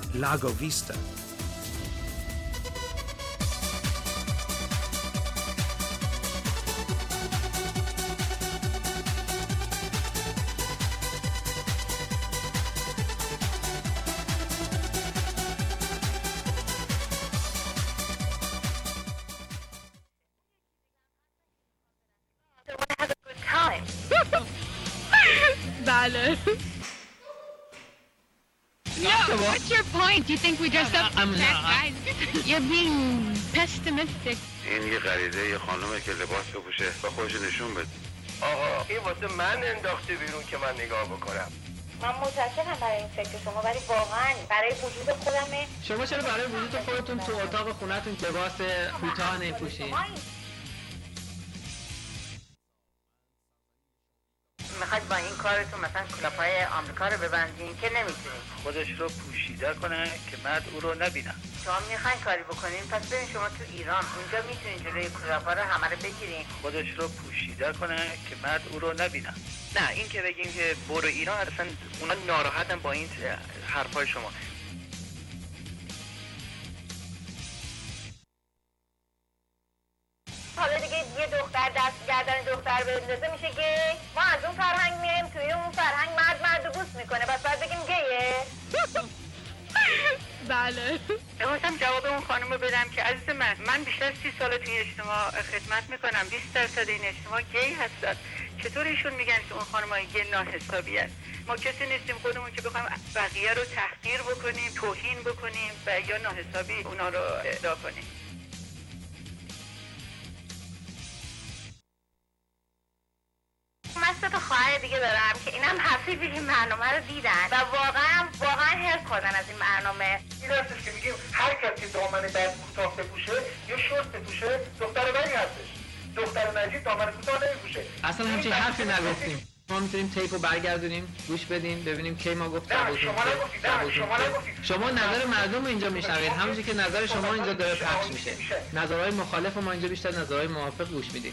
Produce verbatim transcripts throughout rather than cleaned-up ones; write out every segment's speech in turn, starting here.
Lago Vista. بله. No, what's your point? Do you think we dressed up as bad guys? You're being pessimistic. این یه غریزه یه خانومه که لباس بپوشه و خودش نشون بده. آقا این واسه من انداخته بیرون که من نگاه بکنم. من متاسفم برای این فکر شما، ولی واقعا برای وجود خودمه. شما چرا برای وجود خودتون تو اتاق خونتون لباس کوتاه نمی‌پوشید؟ میخواید با این کارتون مثلا کلاپای آمریکا رو ببندین که نمیتونین. خودش رو پوشیده کنه که مرد او رو نبینه. شما میخواین کاری بکنین، پس ببین شما تو ایران اونجا میتونین جلوی کلاپا رو همه رو بگیرین. خودش رو پوشیده کنه که مرد او رو نبینه. نه این که بگیم که برو ایران، اصلا اونا ناراحتن با این حرفای شما. حالا دیگه یه دختر دست گردن دختر بندازه میشه گی؟ ما از اون فرهنگ میایم توی اون فرهنگ مرد مرد رو بوس میکنه، بس باید بگیم گیه؟ بله. میخواستم جواب اون خانم رو بدم که عزیز من من بیشتر سی سال تو این اجتماع خدمت میکنم، بیست درصد این اجتماع گی هستن. چطور ایشون میگن که اون خانم های گی ناحسابی هست؟ ما کسی نیستیم خودمون که بخوایم بقیه رو تحقیر بکنیم، توهین بکنیم و یا ناحسابی اونا رو ادعا کنیم. من سه تا خواهر دیگه دارم که اینم حفیظ این برنامه رو دیدن و واقعا واقعا حرف خوردن از این برنامه. این هستش که میگیم هر کسی که دامن دست کوتاه بپوشه یا شورت بپوشه دختر بدی هستش. دختر نجیب دامن کوتاه نمیپوشه. اصلا همچین حرفی نگفتیم. ما میتونیم تیپو برگردونیم، گوش بدیم، ببینیم کی ما گفتیم. نه شما نگفتید. نه شما نگفتید. شما نظر مردم رو اینجا میشنوید، همونجوری که نظر شما اینجا داره پخش میشه. نظرهای مخالف ما اینجا بیشتر نظرهای موافق گوش میدیم.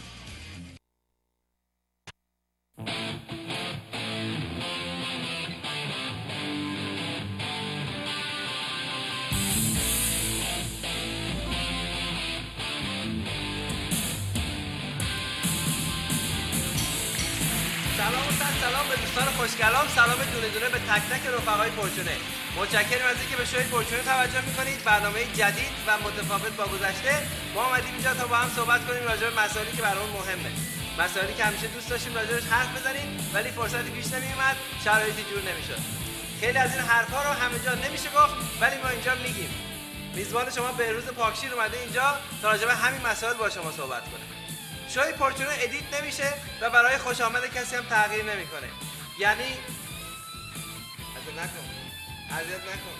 سلام و سلام به دوستان خوشگلام، سلام دونه دونه به تک تک رفقای پرچونه. متشکرم از اینکه به شوی پرچونه توجه میکنید. برنامه جدید و متفاوت با گذشته. ما اومدیم اینجا تا با هم صحبت کنیم راجع به مسائلی که برامون مهمه. مسائلی که همیشه دوست داشتیم راجعش حرف بزنیم ولی فرصتی پیش نمیومد، شرایطی جور نمیشد. خیلی از این حرفا رو همه جا نمیشه گفت ولی ما اینجا میگیم. میزبان شما بهروز پاکشیر اومده اینجا تا راجع به همین مسائل با شما صحبت کنه. شوی پرچونه ادیت نمیشه و برای خوش آمد کسی هم تغییر نمیکنه. یعنی اذیت نکن اذیت نکن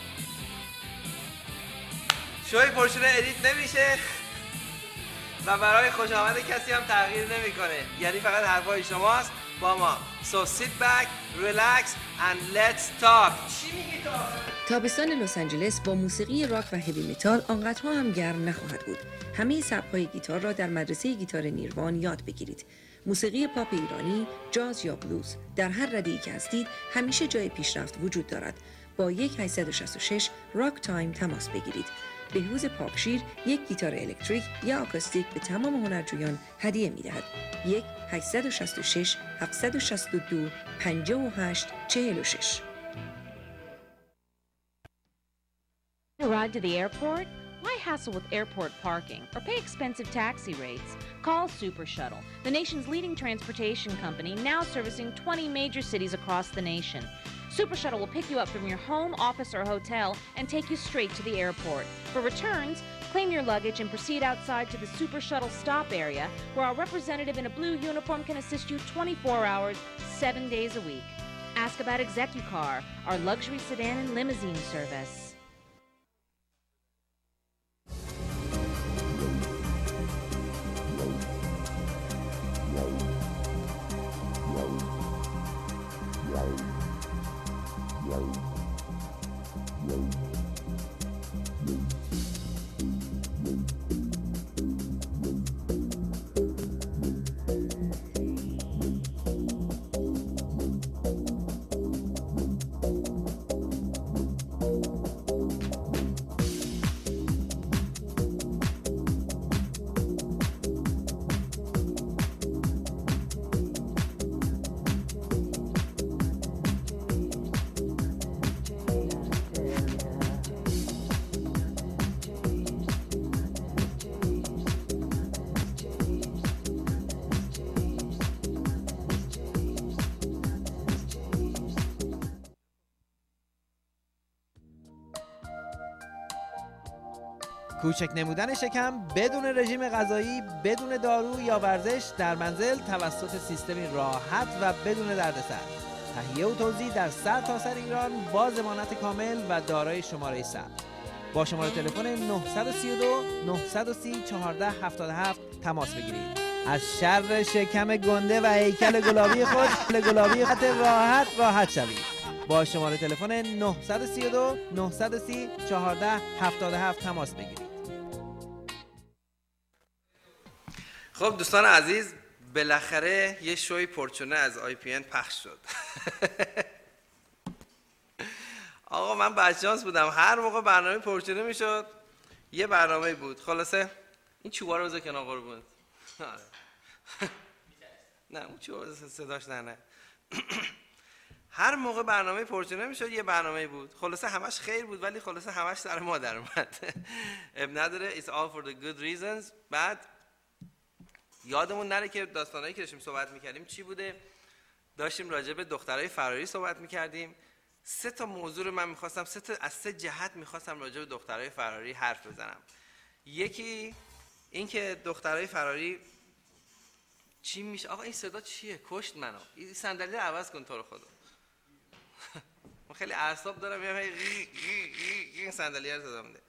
شوی پرچونه ادیت نمیشه و برای خوش آمد کسی هم تغییر نمیکنه. یعنی فقط حرفای شماست با ما. So sit back, relax and let's talk. چی میگی تو؟ تابستان لس آنجلس با موسیقی راک و هیوی متال آنقدرها هم گرم نخواهد بود. همه سبک‌های گیتار را در مدرسه گیتار نیروان یاد بگیرید. موسیقی پاپ ایرانی، جاز یا بلوز، در هر رده‌ای که هستید همیشه جای پیشرفت وجود دارد. با یک هشت شش شش راک تایم تماس بگیرید. بهروز پاکشیر یک گیتار الکتریک یا آکوستیک به تمام هنرجویان هدیه می‌دهد. یک هشت شش شش هفت شش دو پنج هشت چهار شش. Ride to the airport? Why hassle with airport parking or pay expensive taxi rates? Call Super Shuttle, the nation's leading transportation company, now servicing twenty major cities across the nation. Super Shuttle will pick you up from your home, office, or hotel and take you straight to the airport. For returns, claim your luggage and proceed outside to the Super Shuttle stop area, where our representative in a blue uniform can assist you twenty-four hours, seven days a week. Ask about ExecuCar, our luxury sedan and limousine service. کوچک نمودن شکم بدون رژیم غذایی، بدون دارو یا ورزش در منزل توسط سیستمی راحت و بدون دردسر. تهیه و توزیع در سرتاسر ایران با ضمانت کامل و دارای شماره ثبت. با شماره تلفن نه سه دو نه سه صفر چهارده هفتاد و هفت تماس بگیرید. از شر شکم گنده و هیکل گلابی خود گلابی خط راحت راحت شوید. با شماره تلفن نه سه دو نه سه صفر چهارده هفتاد و هفت تماس بگیرید. خب دوستان عزیز، بالاخره یه شوی پرچونه از آی پی ان پخش شد. آقا من بچه‌هاست بودم، هر موقع برنامه پرچونه میشد یه برنامه بود. خلاصه این چوبا رو بذار کنار قربونت. نه اون چوبا صداش نه نه. هر موقع برنامه پرچونه میشد یه برنامه بود. خلاصه همش خیر بود ولی خلاصه همش سر ما در اومد. اب نداره. It's all for the good reasons. بعد یادمون نره که داستانایی که داشتیم صحبت میکردیم چی بوده. داشتیم راجع به دخترای فراری صحبت میکردیم. سه تا موضوع رو من میخواستم سه تا از سه جهت میخواستم راجع به دخترای فراری حرف بزنم. یکی این که دخترای فراری چی میشه. آقا این صدا چیه؟ کشت منو. این صندلی رو عوض کن تو رو خدا. من خیلی اعصاب دارم میام این صندلی رو صدا میده.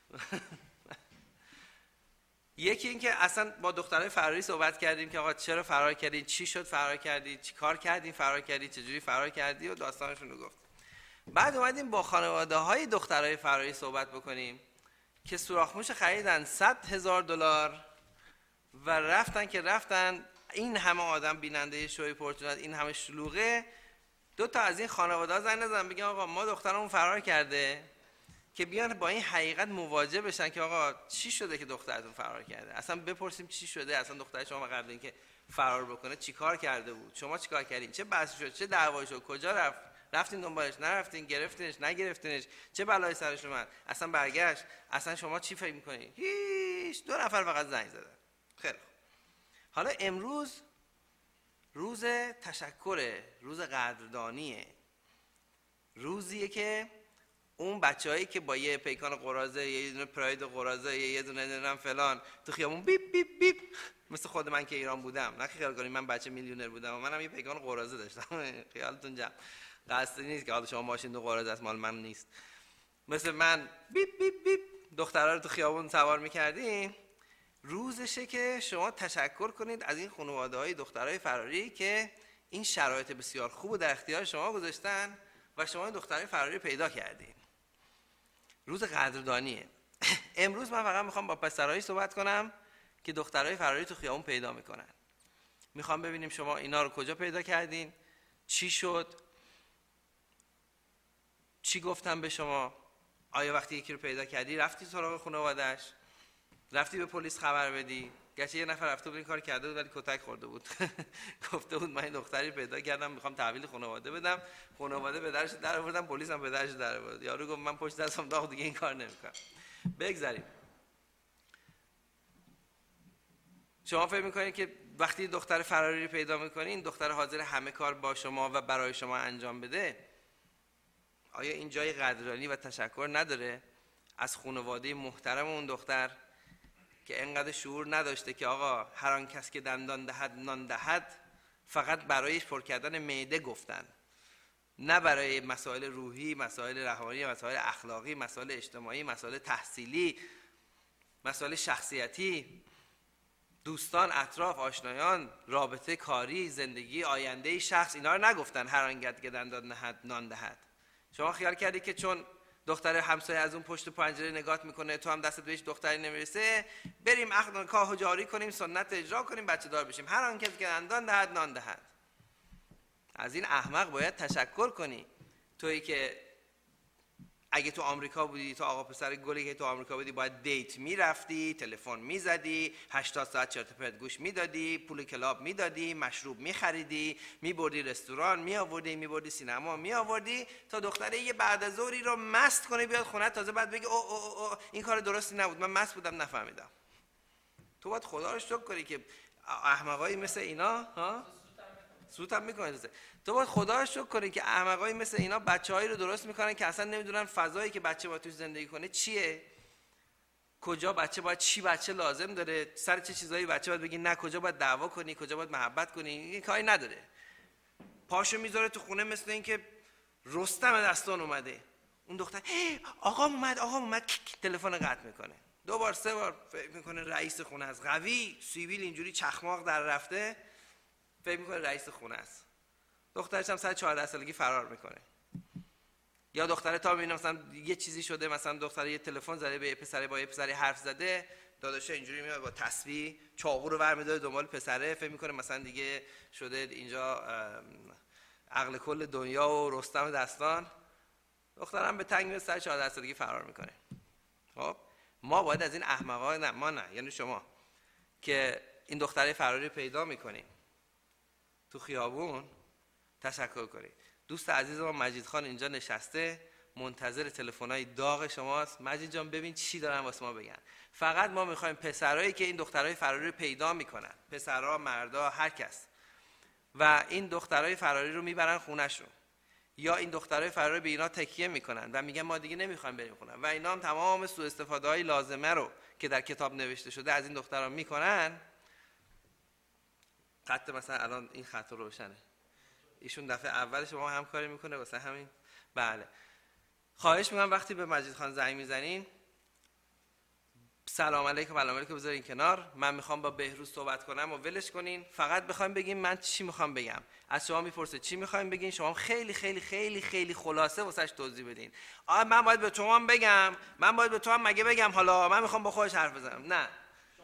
یکی این که اصلا با دخترای فراری صحبت کردیم که آقا چرا فرار کردین، چی شد فرار کردی، چی کار کردین فرار کردی، چجوری فرار کردی و داستانشون رو گفت. بعد اومدیم با خانواده های دخترای فراری صحبت بکنیم که سوراخ‌موش خریدن صد هزار دلار و رفتن که رفتن این همه آدم بیننده شوی پرچونت، این همه شلوغه، دو تا از این خانواده ها زنگ نزدن بگن آقا ما دخترمون فرار کرده، که بیان با این حقیقت مواجه بشن که آقا چی شده که دخترتون فرار کرده. اصلا بپرسیم چی شده، اصلا دختر شما قبل اینکه فرار بکنه چیکار کرده بود، شما چیکار کردین، چه بحثی شد، چه دعوایی شد، کجا رفت، رفتین دنبالش، نرفتین، گرفتینش، نگرفتینش، چه بلایی سرش اومد، اصلا برگشت، اصلا شما چی فکر میکنین؟ هیچ. دو نفر فقط زنگ زدن. خیلی خوب. حالا امروز روز تشکره، روز قدردانیه، روزیه که اون بچه‌هایی که با یه پیکان قراضه، یه دونه پراید قراضه، یه دونه نمیدونم فلان تو خیابون بیپ بیپ بیپ، مثل خود من که ایران بودم، نه خیال کنید من بچه میلیونر بودم و منم یه پیکان قراضه داشتم. خیالتون جمع. قصدی نیست که حالا شما ماشین دو قراضه است مال من نیست. مثل من بیپ بیپ بیپ دخترها رو تو خیابون سوار می‌کردیم. روزشه که شما تشکر کنید از این خانواده‌های دخترای فراری که این شرایط بسیار خوب در اختیار شما گذاشتن و شما این دخترای فراری پیدا کردین. روز قدردانیه. امروز من فقط میخوام با پسرایی صحبت کنم که دخترای فراری تو خیابون پیدا میکنن. میخوام ببینیم شما اینا رو کجا پیدا کردین، چی شد، چی گفتم به شما، آیا وقتی یکی رو پیدا کردی رفتی سراغ خانواده‌اش، رفتی به پلیس خبر بدی؟ گرچه یه نفر رفته بود این کار کرده بود ولی کتک خورده بود. گفته بود من این دختری پیدا کردم میخوام تحویل خانواده بدم، خانواده به درش در آوردن، پلیس هم به درش در آورد. یارو گفت من پشت دستم داغ دیگه این کار نمیکنم. بگذاریم. شما فکر میکنید که وقتی دختر فراری پیدا میکنین دختر حاضر همه کار با شما و برای شما انجام بده؟ آیا این جای قدردانی و تشکر نداره از خانواده محترم اون دختر که انقدر شعور نداشته که آقا هر آن کس که دندان دهد نان دهد، فقط برایش پر کردن معده گفتن، نه برای مسائل روحی، مسائل روانی، مسائل اخلاقی، مسائل اجتماعی، مسائل تحصیلی، مسائل شخصیتی، دوستان، اطراف، آشنایان، رابطه کاری، زندگی، آینده شخص، اینا رو نگفتن هر آن کس که دندان دهد نان دهد. شما خیال کردی که چون دختر همسایه از اون پشت پنجره نگات میکنه تو هم دستت بهش دختری نمیرسه، بریم عقد کاهو جاری کنیم، سنت اجرا کنیم، بچه دار بشیم، هر آن کسی که دندان دهد نان دهد. از این احمق باید تشکر کنی. تویی که اگه تو آمریکا بودی، تو آقا پسر گلی که تو آمریکا بودی، باید دیت میرفتی، تلفن میزدی، هشتاد ساعت چرت و پرت گوش میدادی، پول کلاب میدادی، مشروب میخریدی، میبردی رستوران، میآوردی، میبردی سینما، میآوردی تا دختره یه بعد از ظهری رو مست کنه بیاد خونه، تازه بعد بگی او او او, او این کار درستی نبود، من مست بودم نفهمیدم. تو باید خدا رو شکر کنی که احمقایی مثل اینا ها سوت هم میکنه. تو باید خدا رو شکر کنی که احمقایی مثل اینا بچه‌هایی رو درست میکنن که اصلا نمیدونن فضایی که بچه با توش زندگی کنه چیه. کجا بچه باید چی بچه لازم داره، سر چه چیزایی بچه باید بگی نه، کجا باید دعوا کنی، کجا باید محبت کنی، این کاری نداره. پاشو میذاره تو خونه مثل اینکه رستم دستان اومده. اون دختر آقا اومد آقا اومد تلفن قطع میکنه. دو بار سه بار فکر میکنه رئیس خونه است، قوی سیبیل اینجوری چخماق در رفته، فکر میکنه رئیس خونه است. دخترش هم سر چهارده سالگی فرار میکنه. یا دختره تا میبینه مثلا یه چیزی شده، مثلا دختره یه تلفن زده به یه پسره، با یه پسری حرف زده، داداشه اینجوری میاد با تسبیح چاقو رو برمی‌داره دنبال پسره، فکر میکنه مثلا دیگه شده اینجا عقل کل دنیا و رستم دستان. دخترم به تنگ میاد سر چهارده سالگی فرار میکنه. خب ما باید از این احمقا، نه ما نه یعنی شما که این دختره فراری پیدا میکنیم تو خیابون تشکر کنید. دوست عزیز ما مجید خان اینجا نشسته منتظر تلفن‌های داغ شماست. مجید جان ببین چی دارن واسه ما بگن. فقط ما میخوایم پسرایی که این دخترای فراری رو پیدا میکنن، پسرها، مردا، هر کس، و این دخترای فراری رو میبرن خونه‌شون، یا این دخترای فراری به اینا تکیه میکنن و میگن ما دیگه نمیخوایم بریم خونه، و اینا هم تمام سوء استفاده‌های لازمه رو که در کتاب نوشته شده از این دخترها میکنن. خط مثلا الان این خط روشنه، ایشون دفعه اول شما همکاری میکنه واسه همین. بله خواهش میکنم وقتی به مجید خان زنگ میزنین سلام علیکم و علیکم بذارین کنار، من میخوام با بهروز صحبت کنم و ولش کنین، فقط بخوایم بگیم من چی میخوام بگم. از شما میپرسه چی میخوایم بگین، شما خیلی خیلی خیلی خیلی خلاصه واسش توضیح بدین. آ من باید به شما بگم، من باید به تو هم مگه بگم حالا من میخوام با خودش حرف بزنم. نه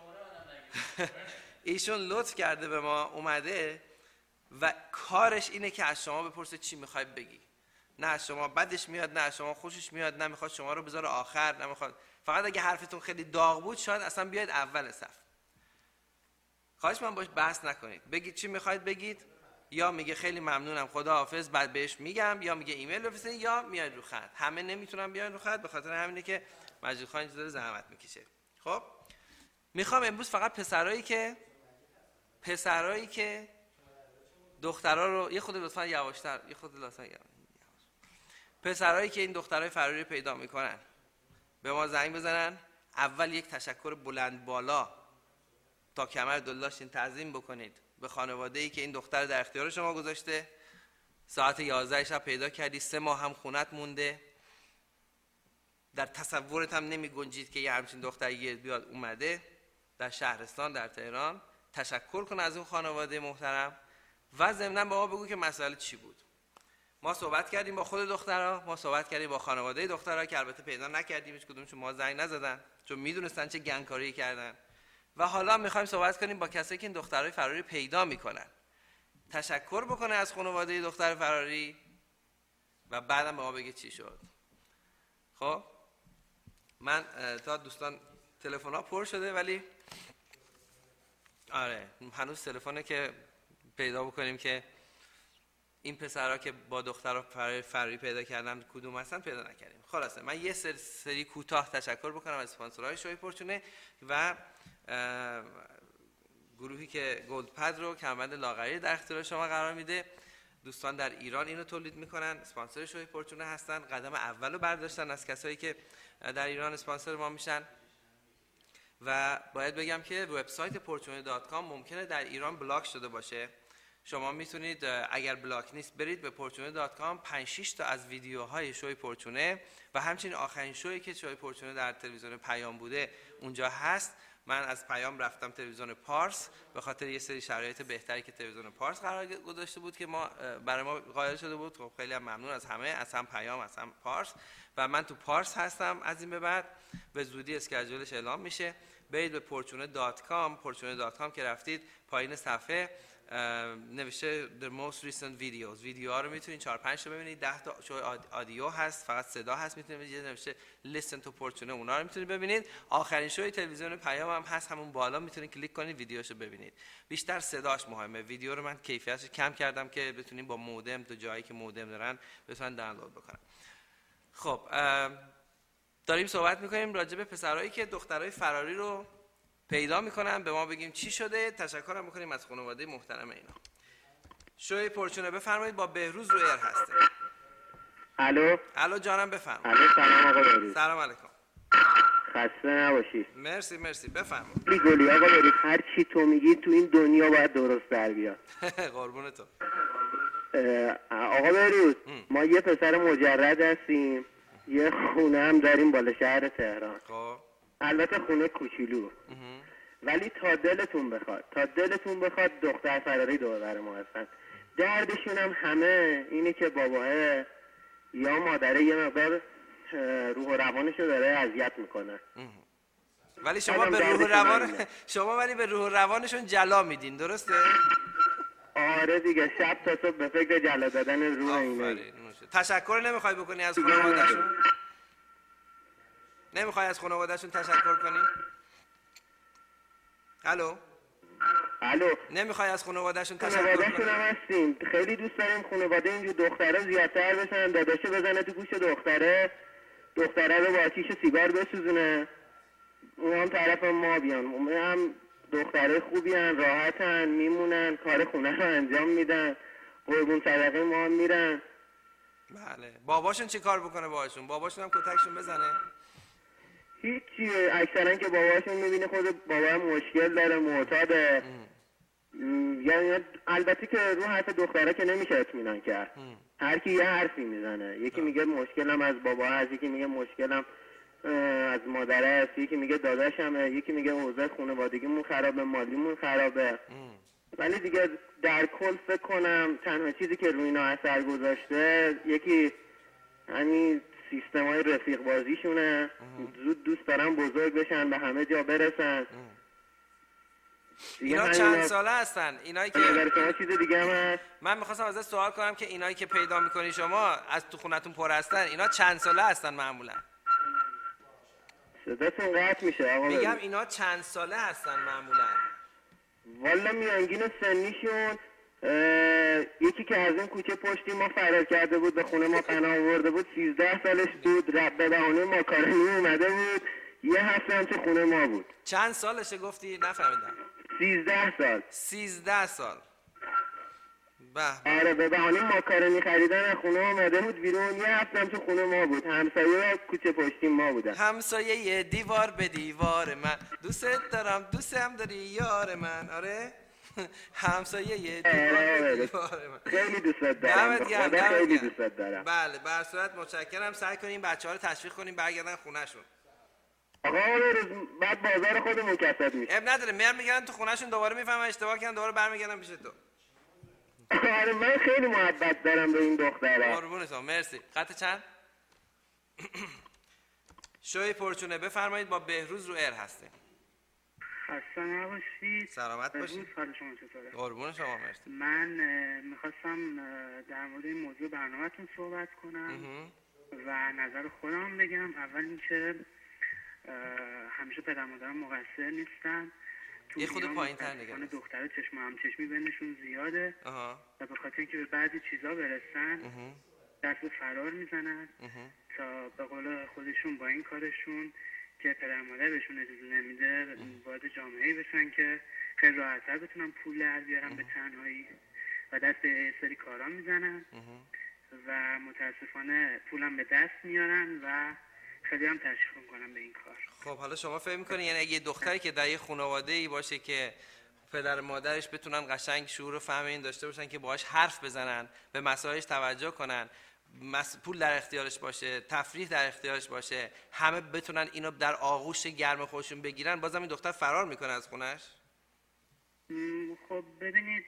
ایشون لطف کرده به ما اومده و کارش اینه که از شما بپرسه چی میخوای بگی. نه از شما بدش میاد، نه از شما خوشش میاد، نه میخواد شما رو بذاره آخر، نه میخواد. فقط اگه حرفتون خیلی داغ بود شاید اصلا بیاید اول صف. خواهش من باش بحث نکنید، بگید چی میخواید بگید، یا میگه خیلی ممنونم خداحافظ بعد بهش میگم، یا میگه ایمیل بفرستین، یا میاد رو خط. همه نمیتونن بیان رو خط، به خاطر همینه که مجید خان اینجوری زحمت میکشه. خب میخوام امروز فقط پسرایی که پسرایی که دخترها رو یه خود لطفا یواشتر یه خود لطفا یواش پسرایی که این دخترای فراری پیدا میکنن به ما زنگ بزنن. اول یک تشکر بلند بالا تا کمر دلاشین تعظیم بکنید به خانواده‌ای که این دختر در اختیار شما گذاشته. ساعت یازده شب پیدا کردی، سه ماه هم خونت مونده، در تصورت هم نمی گنجید که یه همچین دختری بیاد اومده در شهرستان در تهران. تشکر کن از اون خانواده محترم و ضمناً به ما بگو که مسئله چی بود. ما صحبت کردیم با خود دخترها، ما صحبت کردیم با خانواده دخترها که البته پیدا نکردیم، هیچ کدومشون ما زنگ نزدن چون میدونستن چه گنگکاری کردن، و حالا میخوایم صحبت کنیم با کسایی که این دخترای فراری پیدا میکنن. تشکر بکنه از خانواده دختر فراری و بعدم به ما بگه چی شد. خب من تا دوستان تلفن ها پر شده ولی آره هنوز تلفنه که پیدا بکنیم که این پسرها که با دخترها فراری پیدا کردن کدوم هستن پیدا نکردیم. خلاصه من یه سری, سری کوتاه تشکر بکنم از اسپانسرهای شوی پرچونه و گروهی که گلد پد رو کمربند لاغری در اختیار شما قرار میده. دوستان در ایران اینو تولید میکنن، اسپانسر شوی پرچونه هستن، قدم اولو برداشتن از کسایی که در ایران اسپانسر ما میشن. و باید بگم که وبسایت پرچونه دات کام ممکنه در ایران بلاک شده باشه. شما میتونید اگر بلاک نیست برید به پرچونه دات کام، پنج شش تا از ویدیوهای شوی پرچونه و همچنین آخرین شویی که شوی پرچونه در تلویزیون پیام بوده اونجا هست. من از پیام رفتم تلویزیون پارس به خاطر یه سری شرایط بهتری که تلویزیون پارس قرار گذاشته بود که ما برای ما قائل شده بود. خب خیلی هم ممنون از همه، از هم پیام از هم پارس، و من تو پارس هستم از این به بعد. به زودی اسکیجولش اعلام میشه. برید به پرچونه دات کام، پرچونه دات کام که رفتید پایین صفحه نوشته the most recent videos، ویدیوها رو میتونید چهار پنج تا ببینید. ده تا شو آدیو هست، فقط صدا هست، میتونید یه نوشته listen to پرچونه اونا رو میتونید ببینید. آخرین شوی تلویزیون پیام هم هست، همون بالا میتونید کلیک کنید ویدیوشو ببینید. بیشتر صداش مهمه، ویدیو رو من کیفیتش کم کردم که بتونیم با مودم تو جایی که مودم دارن بتونن دانلود بکنن. خب داریم صحبت میکنیم راجع به پسرایی که دخترای فراری رو پیدا میکنن، به ما بگیم چی شده. تشکرم میکنیم از خانواده محترم اینا. شوی پرچونه بفرمایید، با بهروز رو ایر هسته. الو الو جانم بفرمایید. الو سلام آقا بهروز. سلام علیکم. خسته نباشی. مرسی مرسی بفرما. گلی آقا برید هر چی تو میگی تو این دنیا باید درست در بیاد. قربون تو. آقا بروز ما یه پسر مجرد هستیم، یه خونه هم داریم بالا شهر تهران. خب البته خونه کوچولو، ولی تا دلتون بخواد تا دلتون بخواد دختر فراری دور بر ما هستن. دردشون هم همه اینه که باباه یا مادره یه مقدار روح و روانشو داره اذیت میکنه. ولی شما به روح و روان شما ولی به روح و روانشون جلا میدین، درسته؟ آره دیگه، شب تا صبح به فکر جلا دادن روح اینه. تشکر نمیخوای بکنی از خانواده‌شون؟ نمیخوای از خانواده‌شون تشکر کنی؟ الو الو نمیخوای از خانواده‌شون تشکر کنی؟ خانواده‌شون هم هستیم، خیلی دوست داریم خانواده اینجور دختره زیادتر بشن، داداشو بزنه تو گوش دختره، دختره رو با آتیش سیگار بسوزونه، اون هم طرف ما بیان. اون هم دختره خوبی هن، راحتن، میمونن، کار خونه رو انجام میدن، قربون صدقه ما هم میرن. بله. باباشون چی کار بکنه باهاشون؟ باباشون هم کتکشون بزنه؟ هیچی، اکثرا که باباشون میبینه خود بابا مشکل داره، معتاده. یعنی البته که رو حرف دختره که نمیشه اطمینان کرد. هر کی یه حرفی میزنه، یکی میگه مشکلم از بابا هست، یکی میگه مشکلم از مادره است، یکی میگه داداشمه، یکی میگه اوضاع خانوادگیمون خرابه، مالیمون خرابه. ولی دیگه در کل فکر کنم تنها چیزی که روی اینا اثر گذاشته یکی همین سیستمای رفیق بازیشونه. زود دوست دارن بزرگ بشن، به همه جا برسن. اینا چند ساله هستن؟ اینایی که شما چیز دیگه هم هست؟ من میخواستم ازت سوال کنم که اینایی که پیدا میکنی شما از تو خونتون پر هستن، اینا چند ساله هستن معمولا؟ صداتون قطع میشه آقا. میگم اینا چند ساله هستن معمولا؟ والا میانگین سنیشون یکی که از اون کوچه پشتی ما فرار کرده بود، به خونه ما پناه آورده بود، سیزده سالش بود، رب به بهانه ماکارونی اومده بود، یه هفته هم تو خونه ما بود. چند سالشه گفتی؟ نفهمیدم. سیزده سال. سیزده سال. به آره، به بهانه ماکارونی خریدن از خونه اومده بود بیرون، یه هفته هم تو خونه ما بود. همسایه کوچه پشتی ما بودن. همسایه دیوار به دیوار من، دوست دارم دوست هم داری یار من. آره همسایه دیوار به دیوار من، خیلی دوست دارم، خدا خیلی دوست دارم. بله، به هر صورت متشکرم. سعی کنیم بچه‌ها رو تشویق کنیم برگردن خونه‌شون. آقا بعد بازار خودمون کسب میشه. اب نداره، میان میگردن تو خونه‌شون، دوباره میفهمن اشتباه کردن، دوباره برمیگردن پیش تو. آره من خیلی محبت دارم به این دختره. قربونتون، مرسی. خط چند؟ شوی پرچونه بفرمایید، با بهروز رو ایر هستیم. خسته نباشید. سلامت باشید. حال شما چطوره؟ قربون شما، مرسی. من میخواستم در مورد این موضوع برنامه‌تون صحبت کنم و نظر خودم بگم. اول اینکه همیشه پدر مادرم مقصر نیستن. یه خود پایین تر نگرد. دختره چشم هم چشمی بینشون زیاده آها. و به خاطر اینکه به بعضی چیزا برسن دست فرار میزنن تا به قول خودشون با این کارشون که پدر مادر بهشون اجازه نمیده وارد جامعه‌ای بشن که خیلی راحت‌تر بتونن پول در بیارن به تنهایی و دست یه سری کارا میزنن و متاسفانه پولم به دست میارن و خیلی هم تشویق میکنم به این کار. خب حالا شما فکر میکنی یعنی اگه یه دختری که در یه خانواده‌ای باشه که پدر مادرش بتونن قشنگ شعور و فهم این داشته باشن که باهاش حرف بزنن، به مسائلش توجه کنن، پول در اختیارش باشه، تفریح در اختیارش باشه، همه بتونن اینو در آغوش گرم خودشون بگیرن، بازم این دختر فرار میکنه از خونش؟ خب ببینید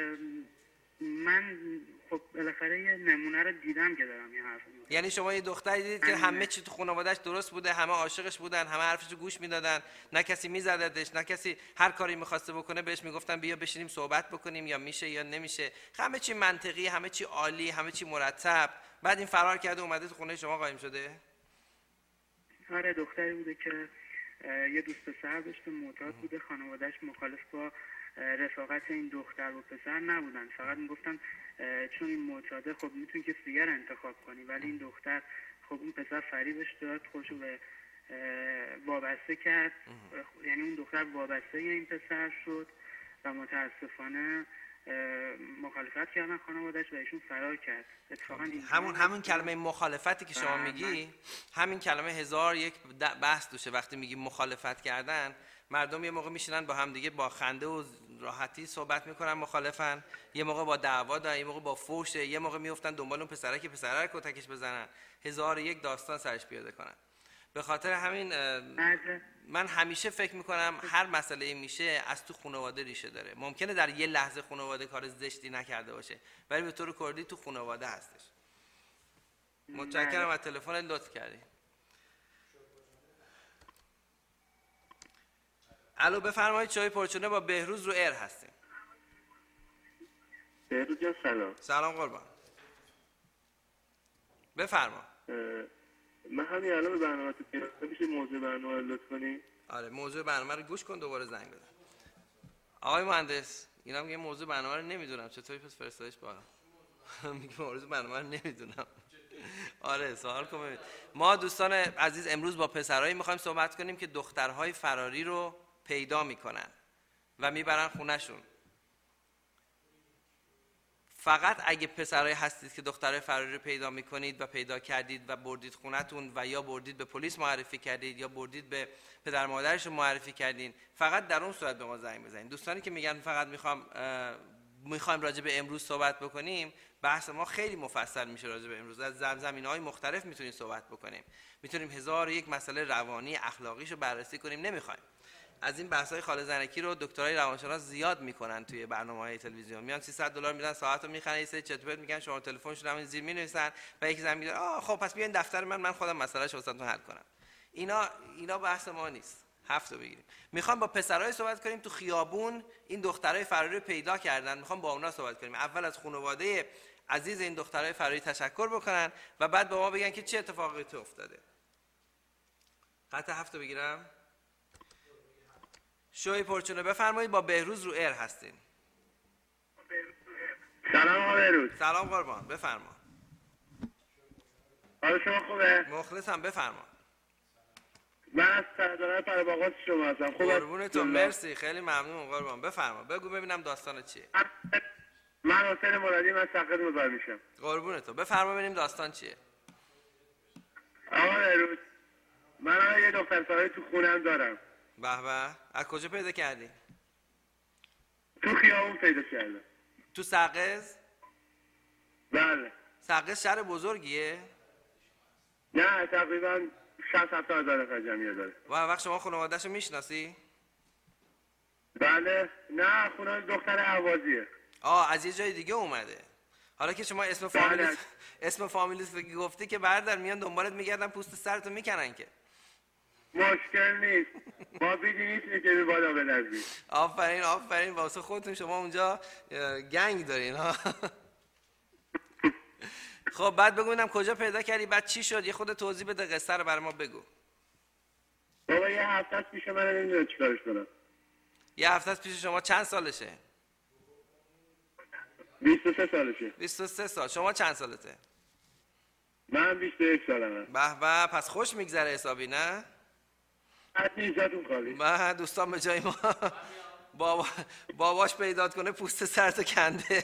من خب بالاخره یه نمونه رو دیدم که دارم این حرف میزنم. یعنی شما یه دختری دیدید که همه چی تو خانواده‌اش درست بوده، همه عاشقش بودن، همه حرفش رو گوش میدادن، نه کسی میزدتش، نه کسی هر کاری میخواسته بکنه بهش میگفتن بیا بشینیم صحبت بکنیم یا میشه یا نمیشه، همه چی منطقی، همه چی عالی، همه چی مرتب. بعد این فرار کرده اومده تو خونه شما قایم شده؟ آره، دختری بوده که یه دوست پسر داشته، معتاد بوده، خانواده‌اش مخالف با رفاقت این دختر و پسر نبودن، فقط میگفتن چون این معتاده خب میتونی که دیگر انتخاب کنی، ولی این دختر خب اون پسر فریبش داد، خودشو به وابسته کرد، یعنی اون دختر وابسته این پسر شد و متاسفانه مخالفت کردن خانواده‌اش و ایشون فرار کرد. اتفاقا همون همون کلمه مخالفتی که شما میگی، همین کلمه هزار یک بحث دوشه. وقتی میگی مخالفت کردن، مردم یه موقع میشینن با هم دیگه با خنده و راحتی صحبت میکنن مخالفن، یه موقع با دعوا دارن، یه موقع با فحش، یه موقع میافتن دنبال اون پسره که پسره رو کتکش بزنن، هزار یک داستان سرش پیاده کنن. به خاطر همین من همیشه فکر میکنم هر مسئله میشه از تو خانواده ریشه داره. ممکنه در یه لحظه خانواده کار زشتی نکرده باشه، ولی به طور کلی تو خانواده هستش. متشکرم از تلفن لطف کردی. الو بفرمایید، چای پرچونه با بهروز رو ایر هستیم. بهروز جان سلام. سلام قربان. بفرما. من همین الان به برنامه تو پیرم میشه موضوع برنامه رو لطف کنی؟ آره موضوع برنامه رو گوش کن، دوباره زنگ بزن. آقای مهندس اینا میگه موضوع برنامه رو نمیدونم، چطوری پس فرستادش بالا؟ میگه موضوع برنامه رو نمیدونم. آره سوال کن ببین. ما دوستان عزیز امروز با پسرایی میخوایم صحبت کنیم که دخترهای فراری رو پیدا میکنن و میبرن خونهشون. فقط اگه پسرایی هستید که دخترای فراری رو پیدا میکنید و پیدا کردید و بردید خونتون و یا بردید به پلیس معرفی کردید یا بردید به پدر مادرشون معرفی کردین، فقط در اون صورت به ما زنگ بزنید. دوستانی که میگن فقط میخوام میخوایم راجع به امروز صحبت بکنیم، بحث ما خیلی مفصل میشه راجع به امروز. از زمینه‌های مختلف میتونیم صحبت بکنیم، میتونیم هزار و یک مسئله روانی اخلاقیشو بررسی کنیم. نمیخوایم از این بحث‌های خاله زنکی رو دکترای روانشناس زیاد میکنن توی برنامه‌های تلویزیون، میان سیصد دلار میدن ساعتو میخرن، یه سری چت پت میگن، شما تلفنشون همین زیر مینویسن و یکی زنگ میزنه آ خب پس بیاین دفتر من من خودم مسئله‌اش واسهتون حل کنم. اینا اینا بحث ما نیست. هفتو بگیریم. میخوام با پسرای صحبت کنیم تو خیابون این دخترای فراری رو پیدا کردن، میخوام با اونا صحبت کنیم. اول از خانواده عزیز این دخترای فراری تشکر بکنن و بعد به ما بگن که چه اتفاقی تو افتاده. قطعه هفتو بگیرم. شوی پرچونه بفرمایید، با بهروز رو ایر هستین. سلام آقا بهروز. سلام قربان، بفرما. حال شما خوبه؟ مخلصم، بفرما. من از سردار پرباغات شما هستم. خوبه؟ قربونتون، مرسی، خیلی ممنون قربان. بفرما بگو ببینم داستان چیه. من حسین مرادی، من سقط مزاحم میشم. قربونتون، بفرما ببینیم داستان چیه. آقا بهروز من یه دختر فراری تو خونم دارم. به به، از کجا پیدا کردی؟ تو خیابون پیدا کردم. تو سقز؟ بله. سقز شهر بزرگیه؟ نه تقریبا شصت هفتاد هزار نفر جمعیت داره. و وقت شما خانواده‌شو میشناسی؟ بله. نه خونه دختر اهوازیه. آه از یه جای دیگه اومده. حالا که شما اسم فامیلی اسم فامیلیت رو گفتی که برادر میان دنبالت میگردن پوست سرتو میکنن که. مشکل نیست. ما بیدی نیست که بالا بلرزید. آفرین آفرین، واسه خودتون شما اونجا گنگ دارین ها. خب بعد بگو ببینم کجا پیدا کردی، بعد چی شد، یه خود توضیح بده، قصه رو برای ما بگو. بابا یه هفته است پیش من، نمیدونم چیکارش کنم. یه هفته است پیش شما. چند سالشه؟ بیست و سه سالشه. بیست و سه سال. شما چند سالته؟ من بیست و یک سالمه. به به، پس خوش میگذره حسابی نه؟ حتی جاتون خالی. من دوستان به جای ما بابا باباش پیدا کنه پوست سرتو کنده.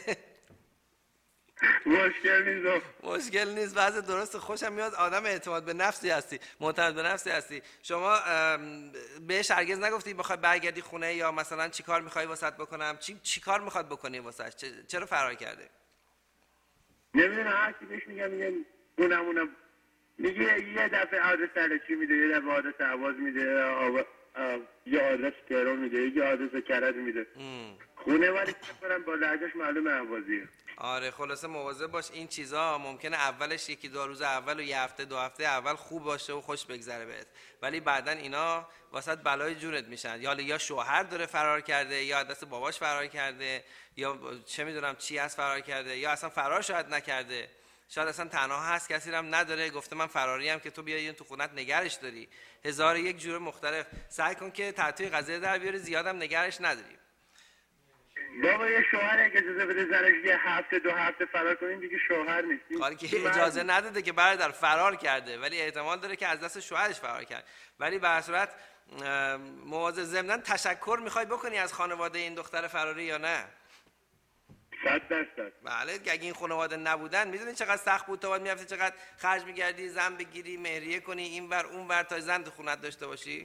مشکل نیست. مشکل نیست. وضع درست، خوشم میاد. آدم اعتماد به نفسی هستی، معتمد به نفسی هستی. شما بهش هرگز نگفتی بخوای برگردی خونه یا مثلا چیکار میخوای واسط بکنم؟ چی چیکار میخواد بکنی واسش؟ چرا فرار کرده؟ نمیدونم، هر کی بهش میگم میگه اونمونم میگه یه دفعه آدرس سرچی میده، یه دفعه آدرس عواز میده، آب... یه آدرس تهران میده، یه آدرس کرج میده. خونه ولی کنم با لهجهش معلومه عوازیه. آره خلاصه مواظب باش. این چیزا ممکنه اولش یکی دو روز اول و یه هفته دو هفته اول خوب باشه و خوش بگذره بهت، ولی بعدن اینا واسط بلای جونت میشن. یا یا شوهر داره فرار کرده، یا دست باباش فرار کرده، یا چه میدونم چی از فرار کرده، یا اصلا فرار شاید نکرده، شاید اصلا تنها هست، کسی رو هم نداره، گفته من فراری ام که تو بیای تو خونت نگرش داری. هزار یک جور مختلف. سعی کن که تعطیل قضیه در بیاری، زیادم نگرش نداری. بابا یه شوهر اگه اجازه بده زنش یه هفته دو هفته فرار کنیم دیگه شوهر نیست. کاری که اجازه نداده که برادر فرار کرده، ولی احتمال داره که از دست شوهرش فرار کرد. ولی به هر صورت مواظب. ضمناً تشکر میخوای بکنی از خانواده این دختر فراری یا نه؟ صد درصد. بله اگه این خانواده نبودن میدونی چقدر سخت بود، تو باید میرفتی چقدر خرج می‌کردی زن بگیری، مهریه کنی اینور اونور تا زن تو خونت داشته باشی.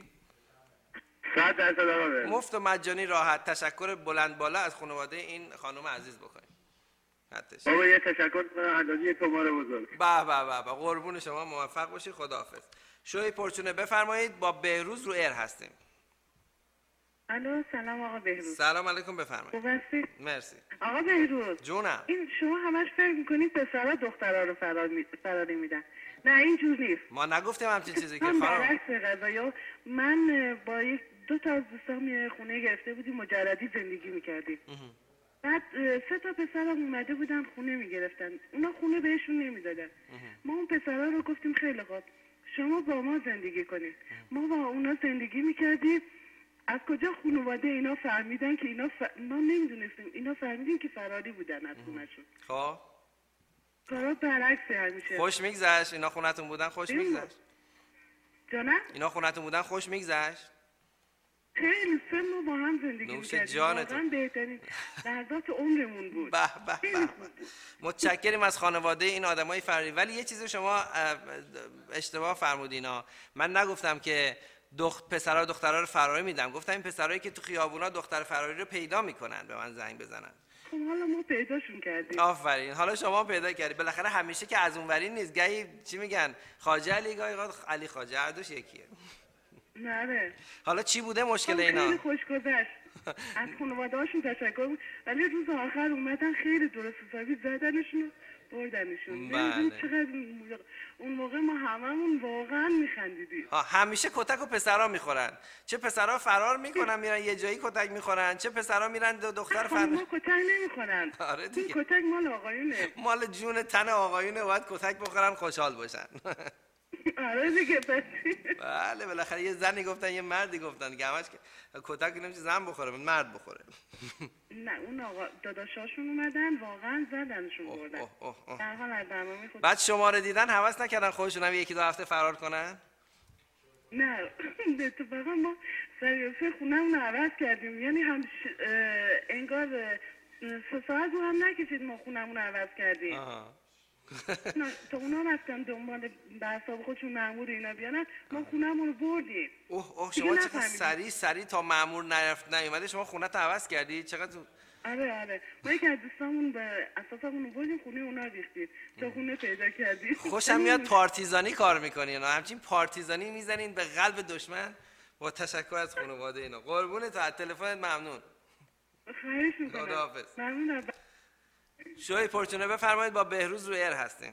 صد درصد آقا بهروز. مفت و مجانی راحت. تشکر بلند بالا از خانواده این خانم عزیز بکنید. حتش. بابا یه تشکر کنم اندازی تومار بزرگ. به به به به قربون شما، موفق باشی، خداحافظ. شوی پرچونه بفرمایید، با بهروز رو ایر هستیم. الو سلام آقا بهروز. سلام علیکم بفرمایید. خوب هستید؟ مرسی. آقا بهروز جونم. این شما همش فکر میکنید پسرا دخترا رو فرار می... فراری میدن. نه اینجور نیست. ما نگفتیم همچین چیزی که خانم. خانم. برعکس قضایا من با یک دو تا از دوستام یه خونه گرفته بودیم، مجردی زندگی میکردیم. بعد سه تا پسرم اومده بودن خونه میگرفتن، اونا خونه بهشون نمیدادن. ما اون پسرا رو گفتیم خیلی خوب شما با ما زندگی کنید. ما با اونا زندگی میکردیم. از کجا خانواده اینا فهمیدن که اینا ف... ما نمیدونستیم، اینا فهمیدیم که فراری بودن از خونه‌شون. خب کارا برعکس همیشه. خوش میگذشت اینا خونتون بودن؟ خوش میگذشت جانم؟ اینا خونتون بودن خوش میگذشت؟ خیلی سه ما با هم زندگی نوش میکردیم، جانتون. واقعا بهترین لحظات عمرمون بود. به به به. متشکریم از خانواده این آدمای فراری. ولی یه چیزی شما اشتباه فرمودین ها. من نگفتم که دخت پسرا دخترا رو فراری میدم، گفتم این پسرایی که تو خیابونا دختر فراری رو پیدا میکنن به من زنگ بزنن. خب حالا ما پیداشون کردیم. آفرین، حالا شما پیدا کردی. بالاخره همیشه که از اونوری نیست، گاهی چی میگن خواجه علی، گاهی علی خواجه، هر دوش یکیه. نه حالا چی بوده مشکل اینا؟ خیلی خوش گذشت. از خانواده هاشون تشکر بود، ولی روز آخر اومدن خیلی درست حسابی زدنشون بردنشون. بله. چقدر اون موقع ما هممون واقعا میخندیدیم. ها همیشه کتک و پسرا میخورن. چه پسرا فرار میکنن میرن یه جایی کتک میخورن، چه پسرا میرن دو دختر فرار. ما کتک نمیخورن. آره دیگه. این کتک مال آقایونه. مال جون تن آقایونه، باید کتک بخورن خوشحال باشن. آره دیگه. بله بالاخره یه زنی گفتن یه مردی گفتن دیگه، همش که کتک نمیشه زن بخوره، مرد بخوره. نه اون آقا داداشاشون اومدن واقعا زدنشون بردن. در حال از برنامه خود. بعد شما رو دیدن هوس نکردن خودشون هم یکی دو هفته فرار کنن؟ نه اتفاقا ما سریعه خونه‌مون رو عوض کردیم، یعنی هم انگار سه ساعت رو هم نکشید ما خونه‌مون رو عوض کردیم. تا اونا رفتن دنبال بحثاب خودشون مأمور اینا بیانن، ما خونه‌مون رو بردیم. اوه اوه شما چقدر سریع سریع تا مأمور نرفت نیومده شما خونت رو عوض کردی؟ چقدر؟ آره آره ما یک از دوستامون به اساسمون رو بردیم خونه اونا ریختیم تا خونه پیدا کردیم. خوشم میاد پارتیزانی کار میکنین، همچین پارتیزانی میزنین به قلب دشمن. با تشکر از خانواده اینا. قربونت، از تلفنت ممنون. خواهش میکنم. خداحافظ. ممنونم. شوی پرچونه بفرمایید، با بهروز رو ایر هستیم.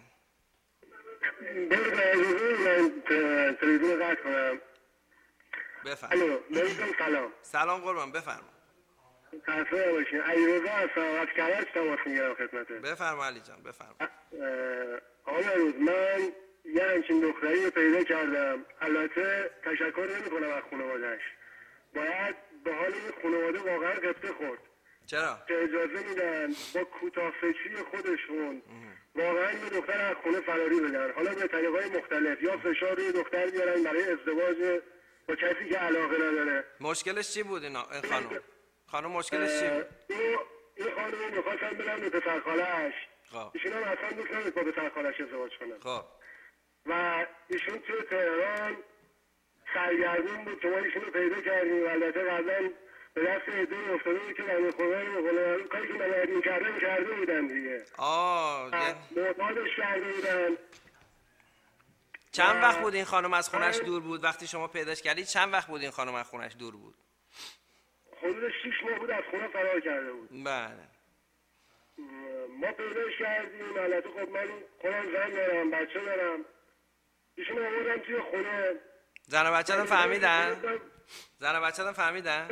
بهروز تلویزیون قطع کنم. بفرمایید. الو بهروز سلام. سلام قربان بفرمایید. خسته نباشین. ایروزا هستم از کرج تماس میگیرم خدمتت. بفرمایید علی جان بفرمایید. آقا بهروز من یه همچین دختری رو پیدا کردم. البته تشکر نمی‌کنم از خانواده‌اش. باید به حال این خانواده واقعا قبطه خورد. چرا؟ که اجازه میدن با کوتاه‌فکری خودشون واقعا یه دختر از خونه فراری بدن، حالا به طریق‌های مختلف، یا فشار روی دختر بیارن برای ازدواج با کسی که علاقه نداره. مشکلش چی بود اینا این خانم؟ خانم مشکلش چی بود؟ این خانم می‌خواستن بدن به پسرخاله‌اش. خب. ایشون هم اصلا دوست نداشت با پسرخاله‌اش ازدواج کنه. خب. و ایشون توی تهران سرگردون بود که ما ایشون رو پیدا کردیم. البته قبلا به دست عده افتاده بود که در خونه کاری که ملاحظه می‌کرده می‌کرده بودن دیگه. آه معتادش کرده بودن. چند وقت بود این خانم از خونش دور بود وقتی شما پیداش کردید؟ چند وقت بود این خانم از خونش دور بود؟ حدود شش ماه بود از خونه فرار کرده بود. بله. ما پیداش کردیم. البته خب من خودم زن دارم، بچه دارم. ایشون آوردم توی خونه. زن و بچه هم فهمیدن؟ زن و بچه هم فهمیدن؟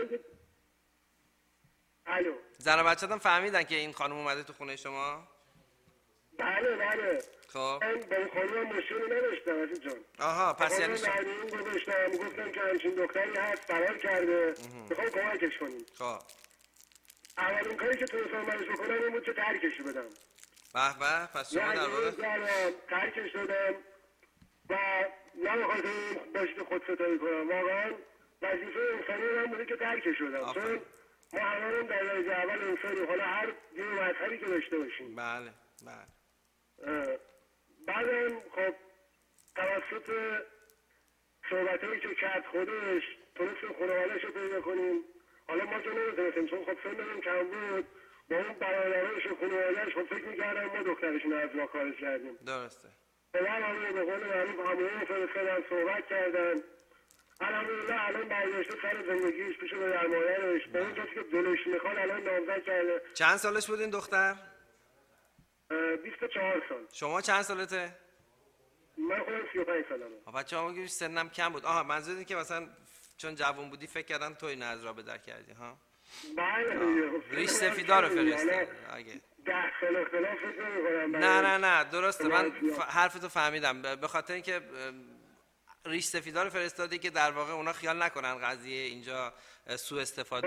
الو. زن و بچه هم فهمیدن که این خانم اومده تو خونه شما؟ بله بله. خب. من با این خانم مشکلی نداشتم عزیز جان. آها پس یعنی شما من گذاشتم گفتم که همچین دختری هست فرار کرده، میخوام کمکش کنیم. خب. اولین کاری که تونستم برش بکنم این بود که ترکش بدم. به به پس شما در واقع ترکش دادم و نه بخاطر این باشی که خود ستایی کنم، واقعا وظیفه انسانی من بوده که ترکش دادم، چون ما هممون در درجه اول انسانی، حالا هر دین و مذهبی که داشته باشیم. بله بله. بعدم خب توسط صحبتایی که کرد خودش تونستیم خانواده‌اش رو پیدا کنیم. حالا ما که نمیتونستیم چون خب سنمون کم بود، با اون برادرانش و خانواده‌اش خب فکر می‌کردن ما دخترشون از ما خارج کردیم. درسته. پدر همه به قول معروف همه فرستادن صحبت کردن. الحمدلله الان برگشته سر زندگیش پیش پدر مادرش، به اون کسی که دلش میخواد الان نامزد کرده. چند سالش بود این دختر؟ بیست و چهار سال. شما چند سالته؟ من خودم سی و پنج سالمه. بچه ها میگی سنم کم بود. آها منظور اینه که مثلا چون جوان بودی فکر کردن توی نه از راه به در کردی ها؟ بله. ریش سفیدا رو فرستاد. اگه ده سال اختلاف فکر نمی‌کنم. نه نه نه درسته، من ف... حرفتو فهمیدم. به خاطر اینکه ریش سفیدا رو فرستادی که در واقع اونا خیال نکنن قضیه اینجا سوء استفاده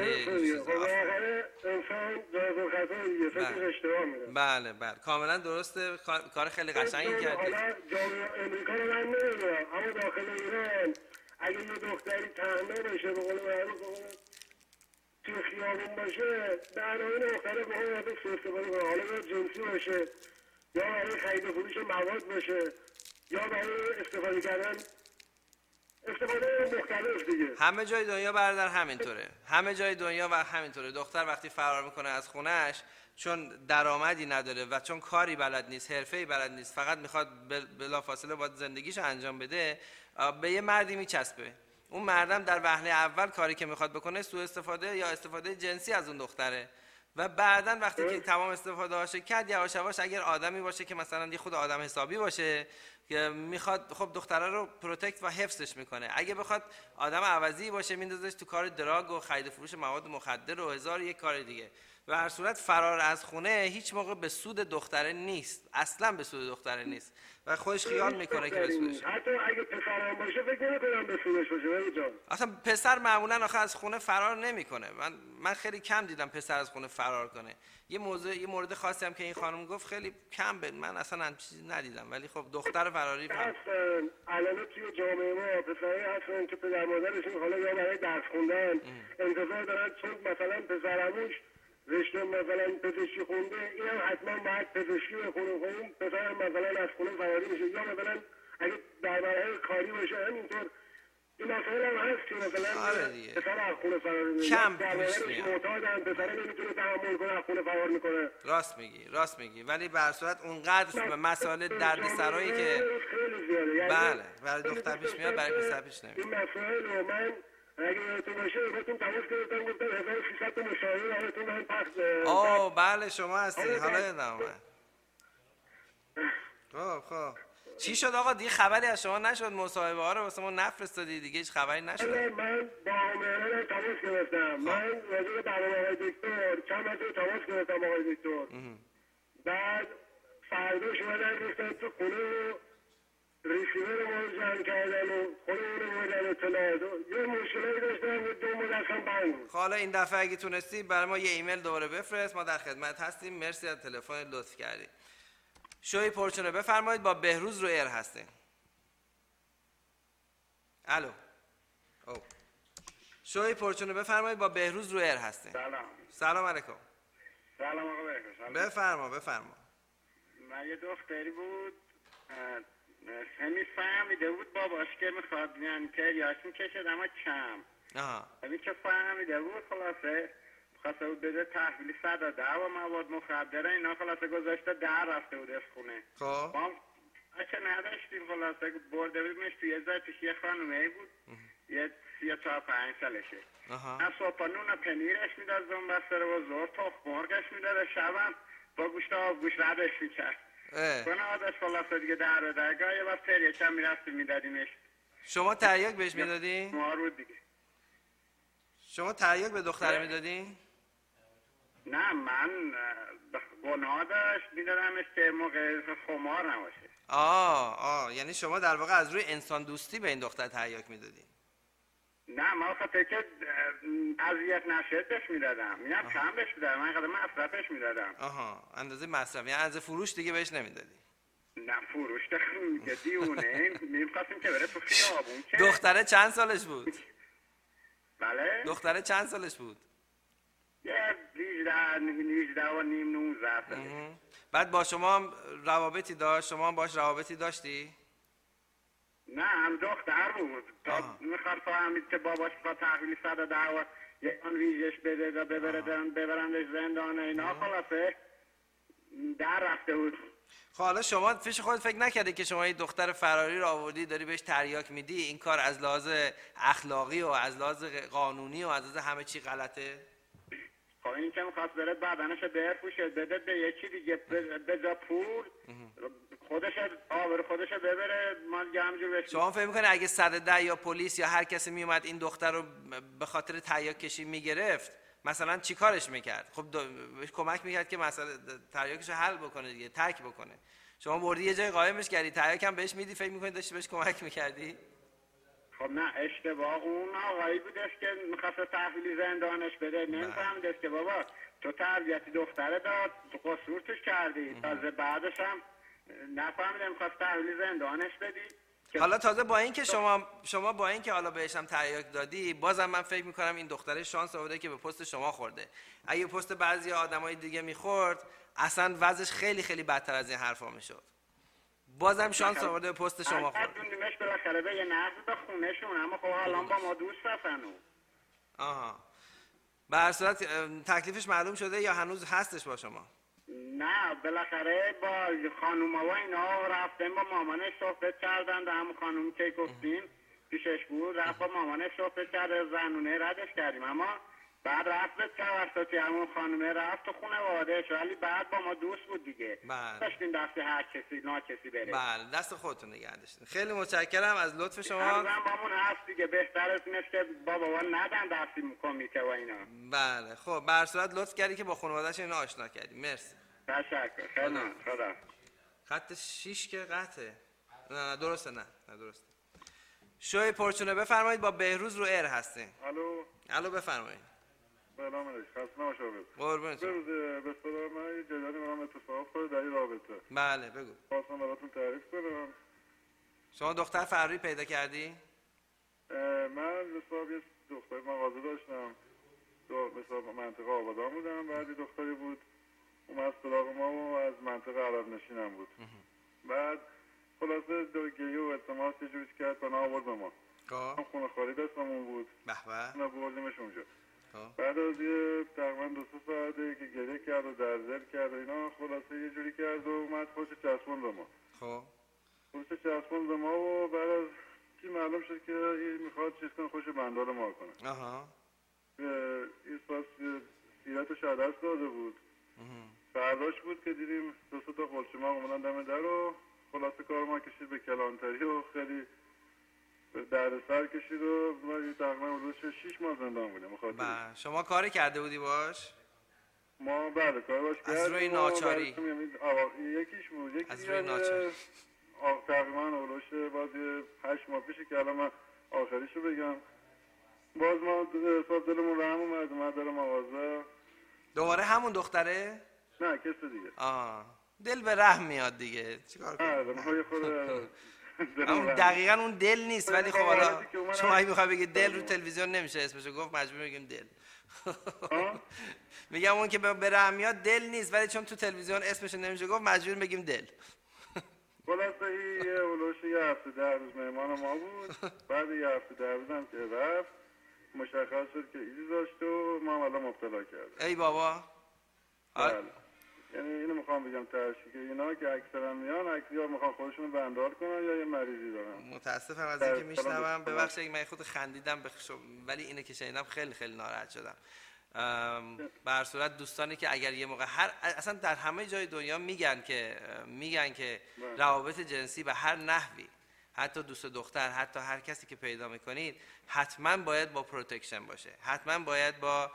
بله بله کاملا درسته. کار خیلی قشنگی کردی. حالا جامعه امریکا رو من نمیدونم، اما داخل ایران اگه یه دختری تنها باشه به قول معروف توی خیابون باشه به عناوین مختلف مهم باید سوء استفاده کنه. حالا باید جنسی باشه یا برای خرید و فروش مواد باشه یا برای استفاده کردن استفاده مختلف دیگه. همه جای دنیا برادر همینطوره، همه جای دنیا و همینطوره. دختر وقتی فرار میکنه از خونهش چون درآمدی نداره و چون کاری بلد نیست، حرفه‌ای بلد نیست، فقط میخواد بلافاصله باید زندگیشو انجام بده، به یه مردی میچسبه. اون مردم در وهله اول کاری که میخواد بکنه سوء استفاده یا استفاده جنسی از اون دختره و بعداً وقتی که تمام استفاده هاشه کرد یواش یواش اگر آدمی باشه که مثلا یه خود آدم حسابی باشه که میخواد خب دختره رو پروتکت و حفظش میکنه، اگه بخواد آدم عوضی باشه میندازش تو کار دراگ و خرید و فروش مواد مخدر و هزار یک کار دیگه. و هر صورت فرار از خونه هیچ موقع به سود دختره نیست، اصلا به سود دختره نیست و خودش خیال میکنه که به سودش. حتی اگه پسرم باشه فکر نمی‌کنم به سودش باشه. ولی جان اصلا پسر معمولا آخه از خونه فرار نمیکنه. من من خیلی کم دیدم پسر از خونه فرار کنه. یه موضوع یه مورد خاصی هم که این خانم گفت خیلی کم بود، من اصلا هم چیزی ندیدم، ولی خب دختر فراری هستن. الان توی جامعه ما پسرایی هستن که پدر مادرشون حالا یا برای درس خوندن انتظار دارن چون مثلا پسرموش رشته مثلا پزشکی خونده اینم حتما باید پزشکی بخونه. اون پسرم مثلا از خونه فراری میشه یا مثلا اگه در برای کاری باشه همینطور. این مسائل هم هست که مثلا پسر از خونه فرار میکنه، کم در برایش معتادن، پسر نمیتونه تحمل کنه از خونه فرار میکنه. راست میگی راست میگی ولی به هر صورت اونقدر مسائل دردسرایی که خیلی زیاده. بله برای دختر پیش میاد برای پسر پیش نمیاد. این مسائل رو من اگه یادتون باشه بهتون تماس گرفتم گفتم هزار و سیصد تا مشاهده براتون من پخش. آه بله شما هستی. حالا یادم اومد. خب خب چی شد آقا؟ دیگه خبری از شما نشد؟ مصاحبه ها رو واسه ما نفرستادی دیگه هیچ خبری نشد؟ من با عامران تماس گرفتم. من راجع به برنامه آقای دکتر چند مرتبه تماس گرفتم آقای دکتر. بعد فرداش اومدن گفتن تو خونه رو ریسیور رو جمع کردن و خودمون رو بردن اطلاعات یه مشکلی داشتن و دو مدرس هم بند بود. حالا این دفعه اگه تونستی برای ما یه ایمیل دوباره بفرست، ما در خدمت هستیم. مرسی از تلفن لطف کردی. شوی پرچونه بفرمایید، با بهروز رو ایر هستیم. الو او شوی پرچونه بفرمایید، با بهروز رو ایر هستیم. سلام. سلام علیکم. سلام آقا بهروز. بفرما بفرما. من یه دختری بود همی فهمیده بود باباش که میخواد یعنی تریاش میکشد اما کم. آها. همین که فهمیده بود خلاصه خواسته بود بده تحویل صدا ده و مواد مخدره اینا خلاصه گذاشته در رفته بود از خونه. خب ما اچه نداشتیم خلاصه برده بودیمش توی یه زای پیش یه خانومه بود یه سی چهار پنج سالشه. از صبح نون پنیرش میداد زنبستره و زور تخم مرغش میداد شبم با گوشت آب گوش ردش میکرد. کنه آدش خلاصه دیگه در و درگاه یه بس تریاک هم میرفتیم میدادیمش. شما تریاک بهش میدادی؟ مار بود دیگه. شما تریاک به دختره میدادی؟ نه من گناه داشت میدادمش که موقع خمار نباشه. آه آه یعنی شما در واقع از روی انسان دوستی به این دختر تریاک میدادی؟ نه ما خاطر که اذیت نشد بهش میدادم. میدم کم بهش میدادم، من قدر مصرفش میدادم. آها اندازه مصرف، یعنی اندازه فروش دیگه بهش نمیدادی؟ نه فروش دیگه دیونه میخواستیم که بره تو خیابون. دختره چند سالش بود؟ بله؟ دختره چند سالش بود؟ هجده و نیم نوزده سالشه. بعد با شما هم روابطی داشت؟ شما هم باش روابطی داشتی؟ نه هم دختر بود تا میخواد فهمید که باباش با تحویل صد و ده و یکان ویژش بده و ببردن ببرندش زندان اینا خلاصه در رفته بود. خب حالا شما پیش خودت فکر نکرده که شما یه دختر فراری رو آوردی داری بهش تریاک میدی؟ این کار از لحاظ اخلاقی و از لحاظ قانونی و از لحاظ همه چی غلطه؟ خب این که میخواست بره بدنشو بفروشه بده به یکی دیگه به جا پول خودش آور خودش ببره ما دیگه همجور بشیم. شما فکر میکنه اگه صد ده یا پلیس یا هر کسی میومد این دختر رو به خاطر تریاک کشی میگرفت مثلا چی کارش میکرد؟ خب بهش کمک میکرد که مثلا تریاکش رو حل بکنه دیگه، ترک بکنه. شما بردی یه جای قایمش کردی، تریاک هم بهش میدی، فکر میکنی داشتی بهش کمک میکردی؟ خب نه اشتباه اون آقایی بودش که میخواست تحویل زندانش بده. نمیفهمیدش که بابا تو تربیتی دختره داد تو قصور توش کردی. تازه بعدش هم نفهمیدم میخواست تحویل زندانش بدی. حالا تازه با این که شما شما با این که حالا بهش هم تریاک دادی بازم من فکر میکنم این دختره شانس آورده که به پست شما خورده. اگه پست بعضی آدمای دیگه میخورد اصلا وضعش خیلی خیلی بدتر از این حرفا میشد. بازم شانس آورده به پست شما خورد. دوندیمش بالاخره به یه نقض به خونهشون اما خب الان با ما دوست هستن. آها. به هر صورت تکلیفش معلوم شده یا هنوز هستش با شما؟ نه بالاخره با خانوما و اینا رفتن با مامانش صحبت کردن. در همون خانومی که گفتیم پیشش بود رفت با مامانش صحبت کرد زنونه ردش کردیم اما بعد رفت به توسطی همون خانومه رفت تو خانواده‌اش ولی بعد با ما دوست بود دیگه. بله. داشتیم دست هر کسی نا کسی بره. بله دست خودتون نگه داشتین. خیلی متشکرم از لطف شما. هنوزم بامون هست دیگه بهتر از اینه که بابا وا ندن دستی کمیته و اینا. بله خب به هر صورت لطف کردی که با خانواده‌اش اینا آشنا کردی. مرسی. تشکر. خیلی خدا. خط شش که قطعه. نه درسته نه نه درسته. شوی پرچونه بفرمایید با بهروز رو ایر هستین. الو. الو بفرمایید. سلام علیکم. خسته نباشید. قربونت. بروز به اصطلاح من جدی میگم اتفاق افتاد در این رابطه. بله بگو. خواستم براتون تعریف کنم. شما دختر فراری پیدا کردی؟ من حساب یه دختر مغازه داشتم. دو حساب منطقه آبادان بودم. بعد دختری بود اومد سراغ ما و از منطقه عرب نشینم بود. بعد خلاصه دو گیو و التماس یه جوری کرد بنا آورد به ما. هم خونه خالی دستمون بود. به به. ما بردیمش اونجا. بعد از یه تقریبا دو سه ساعته که گریه کرد و درزل کرد و اینا خلاصه یه جوری کرد و اومد خوش چسبون به ما. خب خوش چسبون به ما و بعد از کی معلوم شد که این میخواد چیز کنه خوش بندال ما کنه. آها. این ساس سیرتش از دست داده بود. فرداش بود که دیدیم دو سه تا قلچماق اومدن دم در و خلاصه کار ما کشید به کلانتری و خیلی در سر کشید و ما تقریبا روز شش ماه زندان بودیم. بله شما کاری کرده بودی باش؟ ما بله کار باش کردیم. از روی ناچاری؟ یکیش بود یکی از روی ناچاری تقریبا اولوش باز هشت ماه پیشه که الان من آخریشو بگم باز ما حساب دلمون رحم اومد اومد در مغازه. دوباره همون دختره؟ نه کس دیگه. آه دل به رحم میاد دیگه چیکار کنم؟ آره خود اون دقیقاً اون دل نیست ولی خب حالا شما اگه میخوای بگید دل رو تلویزیون نمیشه اسمشو گفت مجبور بگیم دل. میگم اون که به رحم میاد دل نیست ولی چون تو تلویزیون اسمشو نمیشه گفت مجبور بگیم دل. خلاصه این یه اولوش یه هفته ده روز مهمان ما بود. بعد یه هفته ده روز هم که رفت مشخص شد که ایدی داشت و ما حالا مبتلا کرد. ای بابا. بله. یعنی اینو میخوام بگم ترشی که اینا که اکثرا میان اکثرا میخوان خودشون بندال کنن یا یه مریضی دارن. متاسفم از اینکه میشنوم ببخشید من خود خندیدم بخشم ولی اینو که شنیدم خیلی خیلی ناراحت شدم. به هر صورت دوستانی که اگر یه موقع هر اصلا در همه جای دنیا میگن که میگن که روابط جنسی به هر نحوی حتی دوست دختر حتی هر کسی که پیدا میکنید حتما باید با پروتکشن باشه، حتما باید با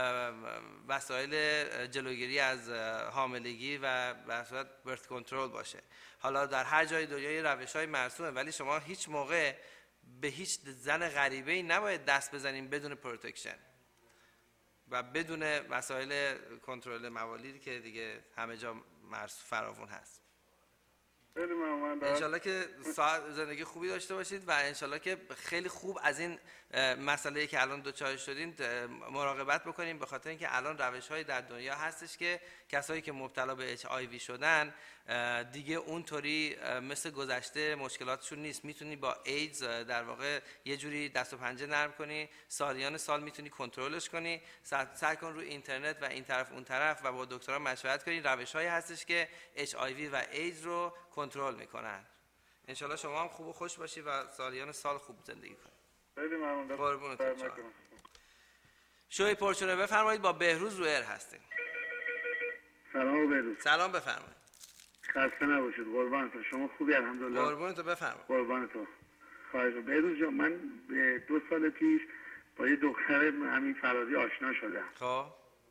وسایل جلوگیری از حاملگی و به صورت برث کنترل باشه. حالا در هر جای دنیا روش‌های مرسومه ولی شما هیچ موقع به هیچ زن غریبه‌ای نباید دست بزنین بدون پروتکشن و بدون وسایل کنترل موالیدی که دیگه همه جا مرسوم فراوون هست. خیلی ممنون. انشالله که زندگی خوبی داشته باشید و انشالله که خیلی خوب از این مسئله که الان دوچارش شدین مراقبت بکنیم، به خاطر اینکه الان روش‌های در دنیا هستش که کسایی که مبتلا به اچ آی وی شدن دیگه اونطوری مثل گذشته مشکلاتشون نیست. میتونی با ایدز در واقع یه جوری دست و پنجه نرم کنی، سالیان سال میتونی کنترلش کنی. سعی کن روی اینترنت و این طرف اون طرف و با دکترها مشورت کنی. روش‌هایی هستش که اچ آی وی و ایدز رو کنترل میکنن. انشالله شما هم خوب و خوش باشی و سالیان سال خوب زندگی کنی. خیلی ممنون. قربونتون. شوی پرچونه بفرمایید، با بهروز رو ایر هستیم. سلام بهروز. سلام بفرمایید. خسته نباشید. قربانتون. شما خوبی؟ الحمدلله. قربونتون بفرمایید. قربانتون. خواهش می‌کنم. بهروز جان، من دو سال پیش با یه دختر همین فراری آشنا شدم. خب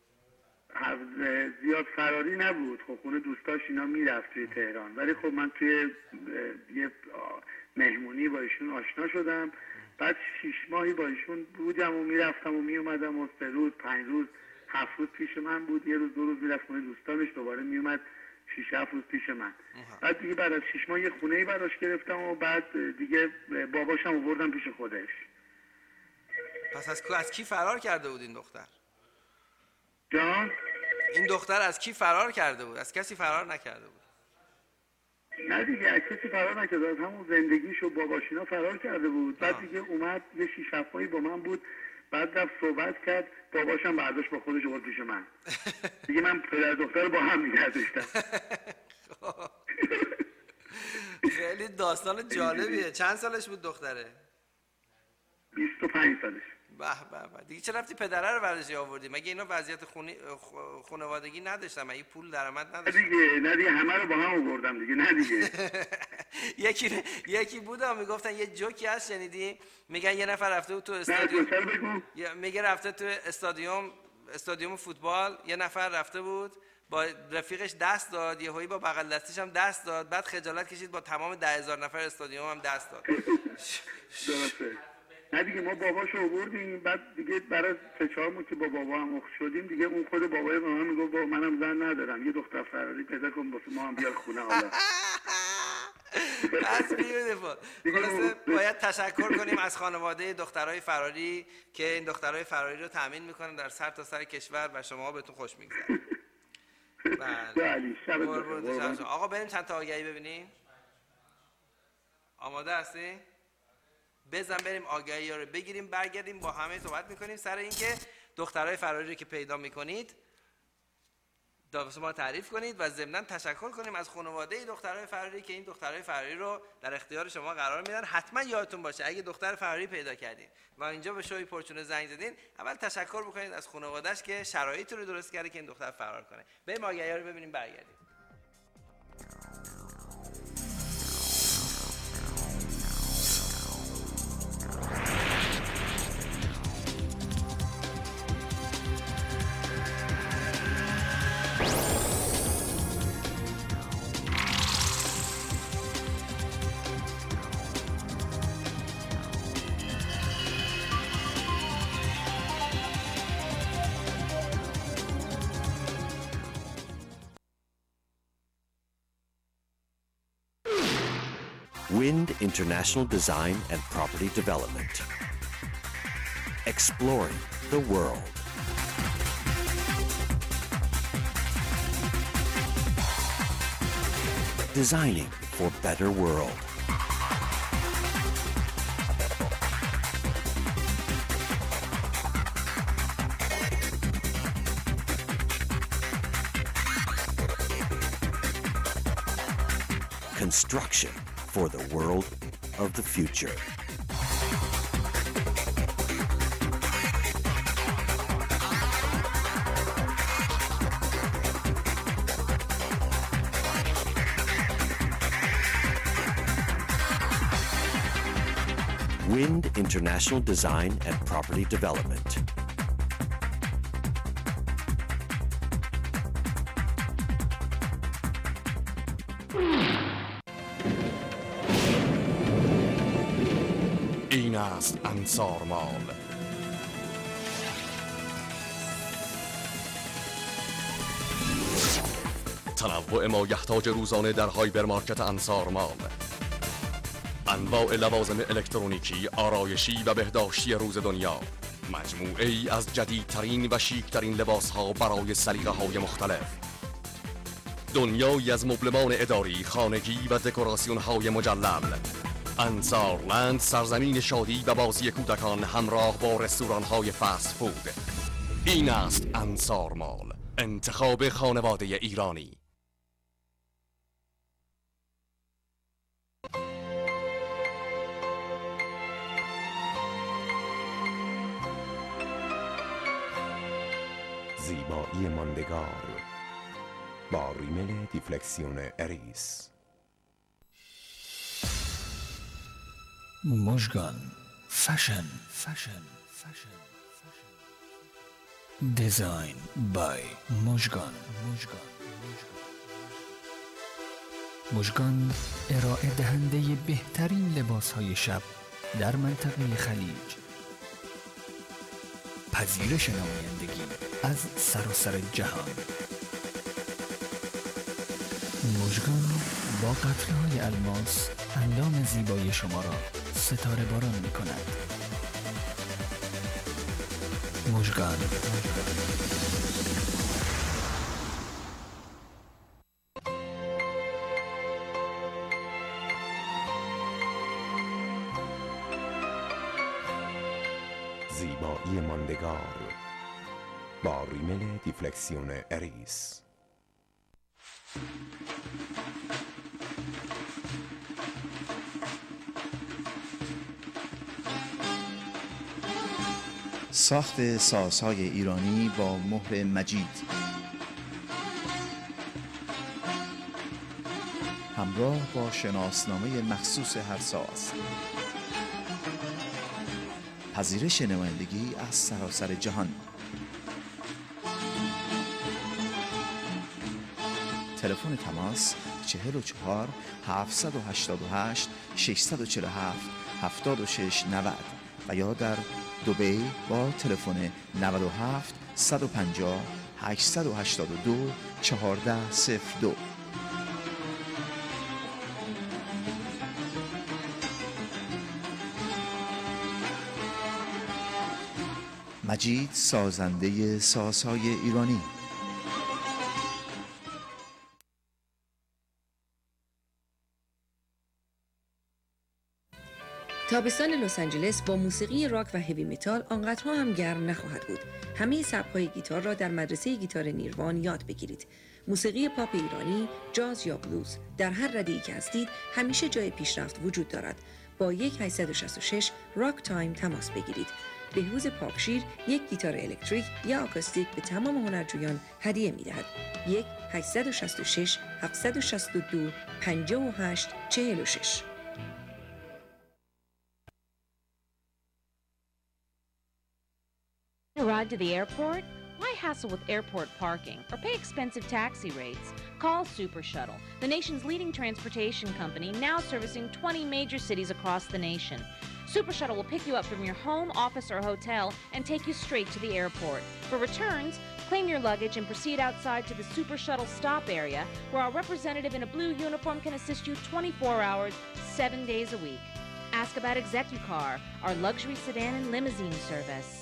زیاد فراری نبود، خب خونه دوستاش اینا میرفت توی تهران، ولی خب من توی یه مهمونی با ایشون آشنا شدم. بعد شیش ماهی با ایشون بودم و میرفتم و میومدم و سه روز پنج روز هفت روز پیش من بود، یه روز دو روز میرفت خونه دوستانش، دوباره میومد شیش هفت روز پیش من. بعد دیگه بعد از شیش ماه یه خونه‌ای براش گرفتم و بعد دیگه باباشم آوردم پیش خودش. پس از از کی فرار کرده بود این دختر؟ جان؟ این دختر از کی فرار کرده بود؟ از کسی فرار نکرده بود؟ نه دیگه از کسی فرار نکرده، از همون زندگیشو باباشینا فرار کرده بود. بعد دیگه اومد یه شیش هفت ماهی با من بود، بعد رفت صحبت کرد، باباشم برداشت با خودش آورد پیش من. دیگه من پدر دختر با هم نگه داشتم. خیلی داستان جالبیه. چند سالش بود دختره؟ بیست و پنج سالش. به به به. دیگه چه رفتی پدره رو برداشتی آوردی؟ مگه اینا وضعیت خونی خانوادگی نداشتن؟ مگه پول درآمد نداشتن؟ نه دیگه نه دیگه همه رو با هم آوردم دیگه. نه دیگه یکی یکی بودم میگفتن یه جوکی هست شنیدی؟ میگن یه نفر رفته بود تو استادیوم، میگه رفته تو استادیوم استادیوم فوتبال، یه نفر رفته بود با رفیقش دست داد، یهویی با بغل دستش هم دست داد، بعد خجالت کشید با تمام ده هزار نفر استادیوم هم دست داد. درسته. نه دیگه ما باباشو آوردیم، بعد دیگه برای سه چهار ماه که با بابا هم اخت شدیم دیگه اون خود بابای به من میگفت بابا منم زن ندارم، یه دختر فراری پیدا کن واسه ما هم بیار خونه. حالا از بیوتیفول. خلاصه باید تشکر کنیم از خانواده دخترای فراری که این دخترای فراری رو تامین میکنن در سر تا سر کشور و شما بهتون خوش میگذره. بله. آقا بریم چند تا آگهی ببینیم. آماده هستی؟ بزن بریم آگهی ها رو بگیریم، برگردیم با همه صحبت میکنیم سر اینکه دخترای فراری رو که پیدا میکنید داوس ما تعریف کنید و ضمناً تشکر کنیم از خانواده دخترای فراری که این دخترای فراری رو در اختیار شما قرار میدن. حتما یادتون باشه اگه دختر فراری پیدا کردین و اینجا به شوی پرچونه زنگ زدین، اول تشکر بکنید از خانواده‌اش که شرایطی رو درست کرده که این دختر فرار کنه. بریم آگهی ها رو ببینیم، برگردیم. Wind International Design and Property Development. Exploring the world. Designing for better world. Construction for the world of the future. Wind International Design and Property Development. این است انصار مال. تنوع ما یحتاج روزانه در هایپرمارکت انصار مال. انواع لوازم الکترونیکی، آرایشی و بهداشتی روز دنیا. مجموعه ای از جدیدترین و شیکترین لباس ها برای سلیقه های مختلف. دنیایی از مبلمان اداری، خانگی و دکوراسیون های مجلل. انصارلند، سرزمین شادی و بازی کودکان همراه با رستوران های فست فود. این است انصار مال، انتخاب خانواده ایرانی. زیبایی ماندگار با ریمل دیفلکسیون اریس. مژگان فشن فشن فشن دیزاین بای مژگان مژگان مژگان ارائه دهنده بهترین لباس های شب در منطقه خلیج. پذیرش نمایندگی از سراسر جهان. مژگان با قطره های الماس اندام زیبای شما را ستاره باران می کند. مژگان. زیبایی ماندگار با ریمل دیفلکسیون اریس. ساخت سازهای ایرانی با مهر مجید، همراه با شناسنامه مخصوص هر ساز. پذیرش نمایندگی از سراسر جهان. تلفن تماس چهل و چهار هفتصد و هشتاد و هشت ششصد و چهل و هفت هفتاد و شش نود و یا در دبی با تلفن نود و هفت صد و پنجاه هشتصد و هشتاد و دو چهارده صفر دو. مجید، سازنده سازهای ایرانی. تابستان لس آنجلس با موسیقی راک و هیوی متال آنقدرها هم گرم نخواهد بود. همه سبک‌های گیتار را در مدرسه گیتار نیروان یاد بگیرید. موسیقی پاپ ایرانی، جاز یا بلوز، در هر رده‌ای که هستید همیشه جای پیشرفت وجود دارد. با یک هشت شش شش راک تایم تماس بگیرید. بهروز پاکشیر یک گیتار الکتریک یا آکوستیک به تمام هنرجویان هدیه می‌دهد. یک هشت شش شش هفت شش دو پنج هشت چهار شش. A ride to the airport? Why hassle with airport parking or pay expensive taxi rates? Call Super Shuttle, the nation's leading transportation company, now servicing twenty major cities across the nation. Super Shuttle will pick you up from your home, office, or hotel and take you straight to the airport. For returns, claim your luggage and proceed outside to the Super Shuttle stop area, where our representative in a blue uniform can assist you twenty-four hours, seven days a week. Ask about ExecuCar, our luxury sedan and limousine service.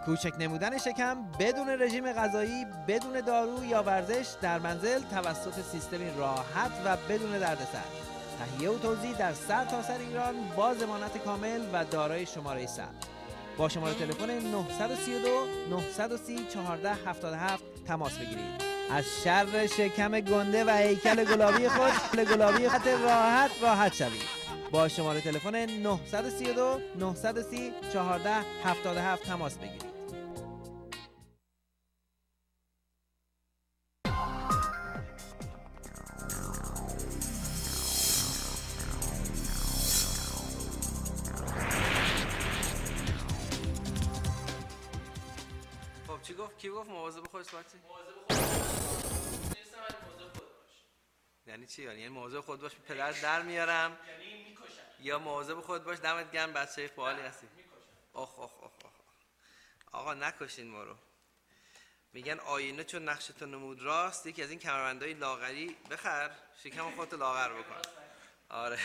کوچک نمودن شکم بدون رژیم غذایی، بدون دارو یا ورزش در منزل توسط سیستمی راحت و بدون دردسر. تهیه و توزیع در سر تا سر ایران با ضمانت کامل و دارای شماره ثبت. با شماره تلفن نه سه دو نه سه صفر چهارده هفتاد و هفت تماس بگیرید. از شر شکم گنده و هیکل گلابی خود گلابی خط راحت راحت شوید. با شماره تلفن نه سه دو نه سه صفر چهارده هفتاد و هفت تماس بگیرید. خب چی گفت؟ کی گفت مواظب خودت باشی؟ یعنی چی؟ یعنی مواظب خود باش پدر در میارم، یعنی میکشم، یا مواظب خود باش دمت گرم بچه فعالی هستی. آخ آخ آخ آخ آقا نکشین ما رو. میگن آینه چون نقشتو نمود راست، یکی از این کمربندای لاغری بخر شکم خودت لاغر بکن. آره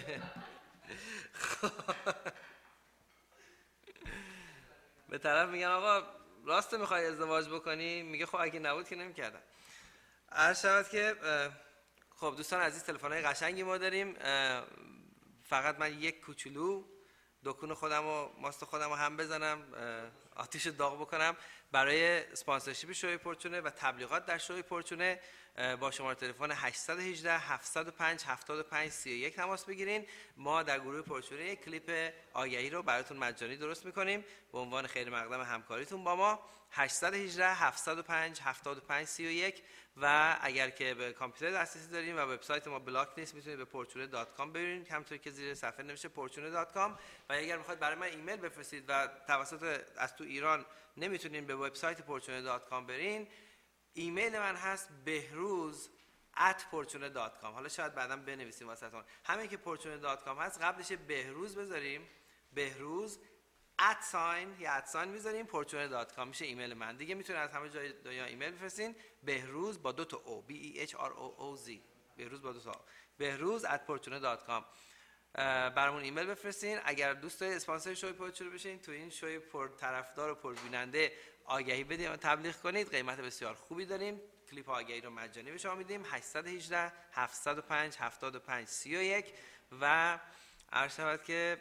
به طرف میگن آقا راسته میخوای ازدواج بکنی؟ میگه خب اگه نبود که نمیکردم. عرض شود که خب دوستان عزیز تلفن‌های قشنگی ما داریم. فقط من یک کوچولو دکون خودم و ماست خودم رو هم بزنم، آتیش داغ بکنم برای اسپانسرشیپ شوی پرچونه و تبلیغات در شوی پرچونه. با شماره تلفن هشت یک هشت هفت صفر پنج هفتاد و پنج سی و یک تماس بگیرین. ما در گروه پرچونه یک کلیپ آگهی رو براتون مجانی درست میکنیم به عنوان خیر مقدم همکاریتون با ما. هشت یک هشت هفت صفر پنج هفتاد و پنج سی و یک. و اگر که به کامپیوتر دسترسی دارین و وبسایت ما بلاک نیست میتونید به پرچونه دات کام برید، همونطوری که زیر صفحه نوشته پرچونه دات کام. و اگر میخواید برای من ایمیل بفرستید و توسط از تو ایران نمیتونین به وبسایت پرچونه دات کام برین، ایمیل من هست بهروز ات پرچونه دات کام. حالا شاید بعداً بنویسیم واسهتون، همین که پرچونه دات کام هست قبلش بهروز بذاریم، بهروز ات ساین یا ات ساین میذاریم پرچونه دات کام میشه ایمیل من. دیگه میتونید از همه جای دنیا ایمیل بفرستین. بهروز با دو تا او، بی ای اچ آر او او زی، بهروز با دو تا بهروز ات پرچونه دات کام برامون ایمیل بفرستین. اگر دوست دارید اسپانسر شوی پرچونه بشین، تو این شوی پر طرفدار و پر بیننده آگهی بدید و تبلیغ کنید، قیمت بسیار خوبی داریم. کلیپ آگهی رو مجانی به شما میدیم. هشت یک هشت هفت صفر پنج هفتاد و پنج سی و یک. و عرض شود که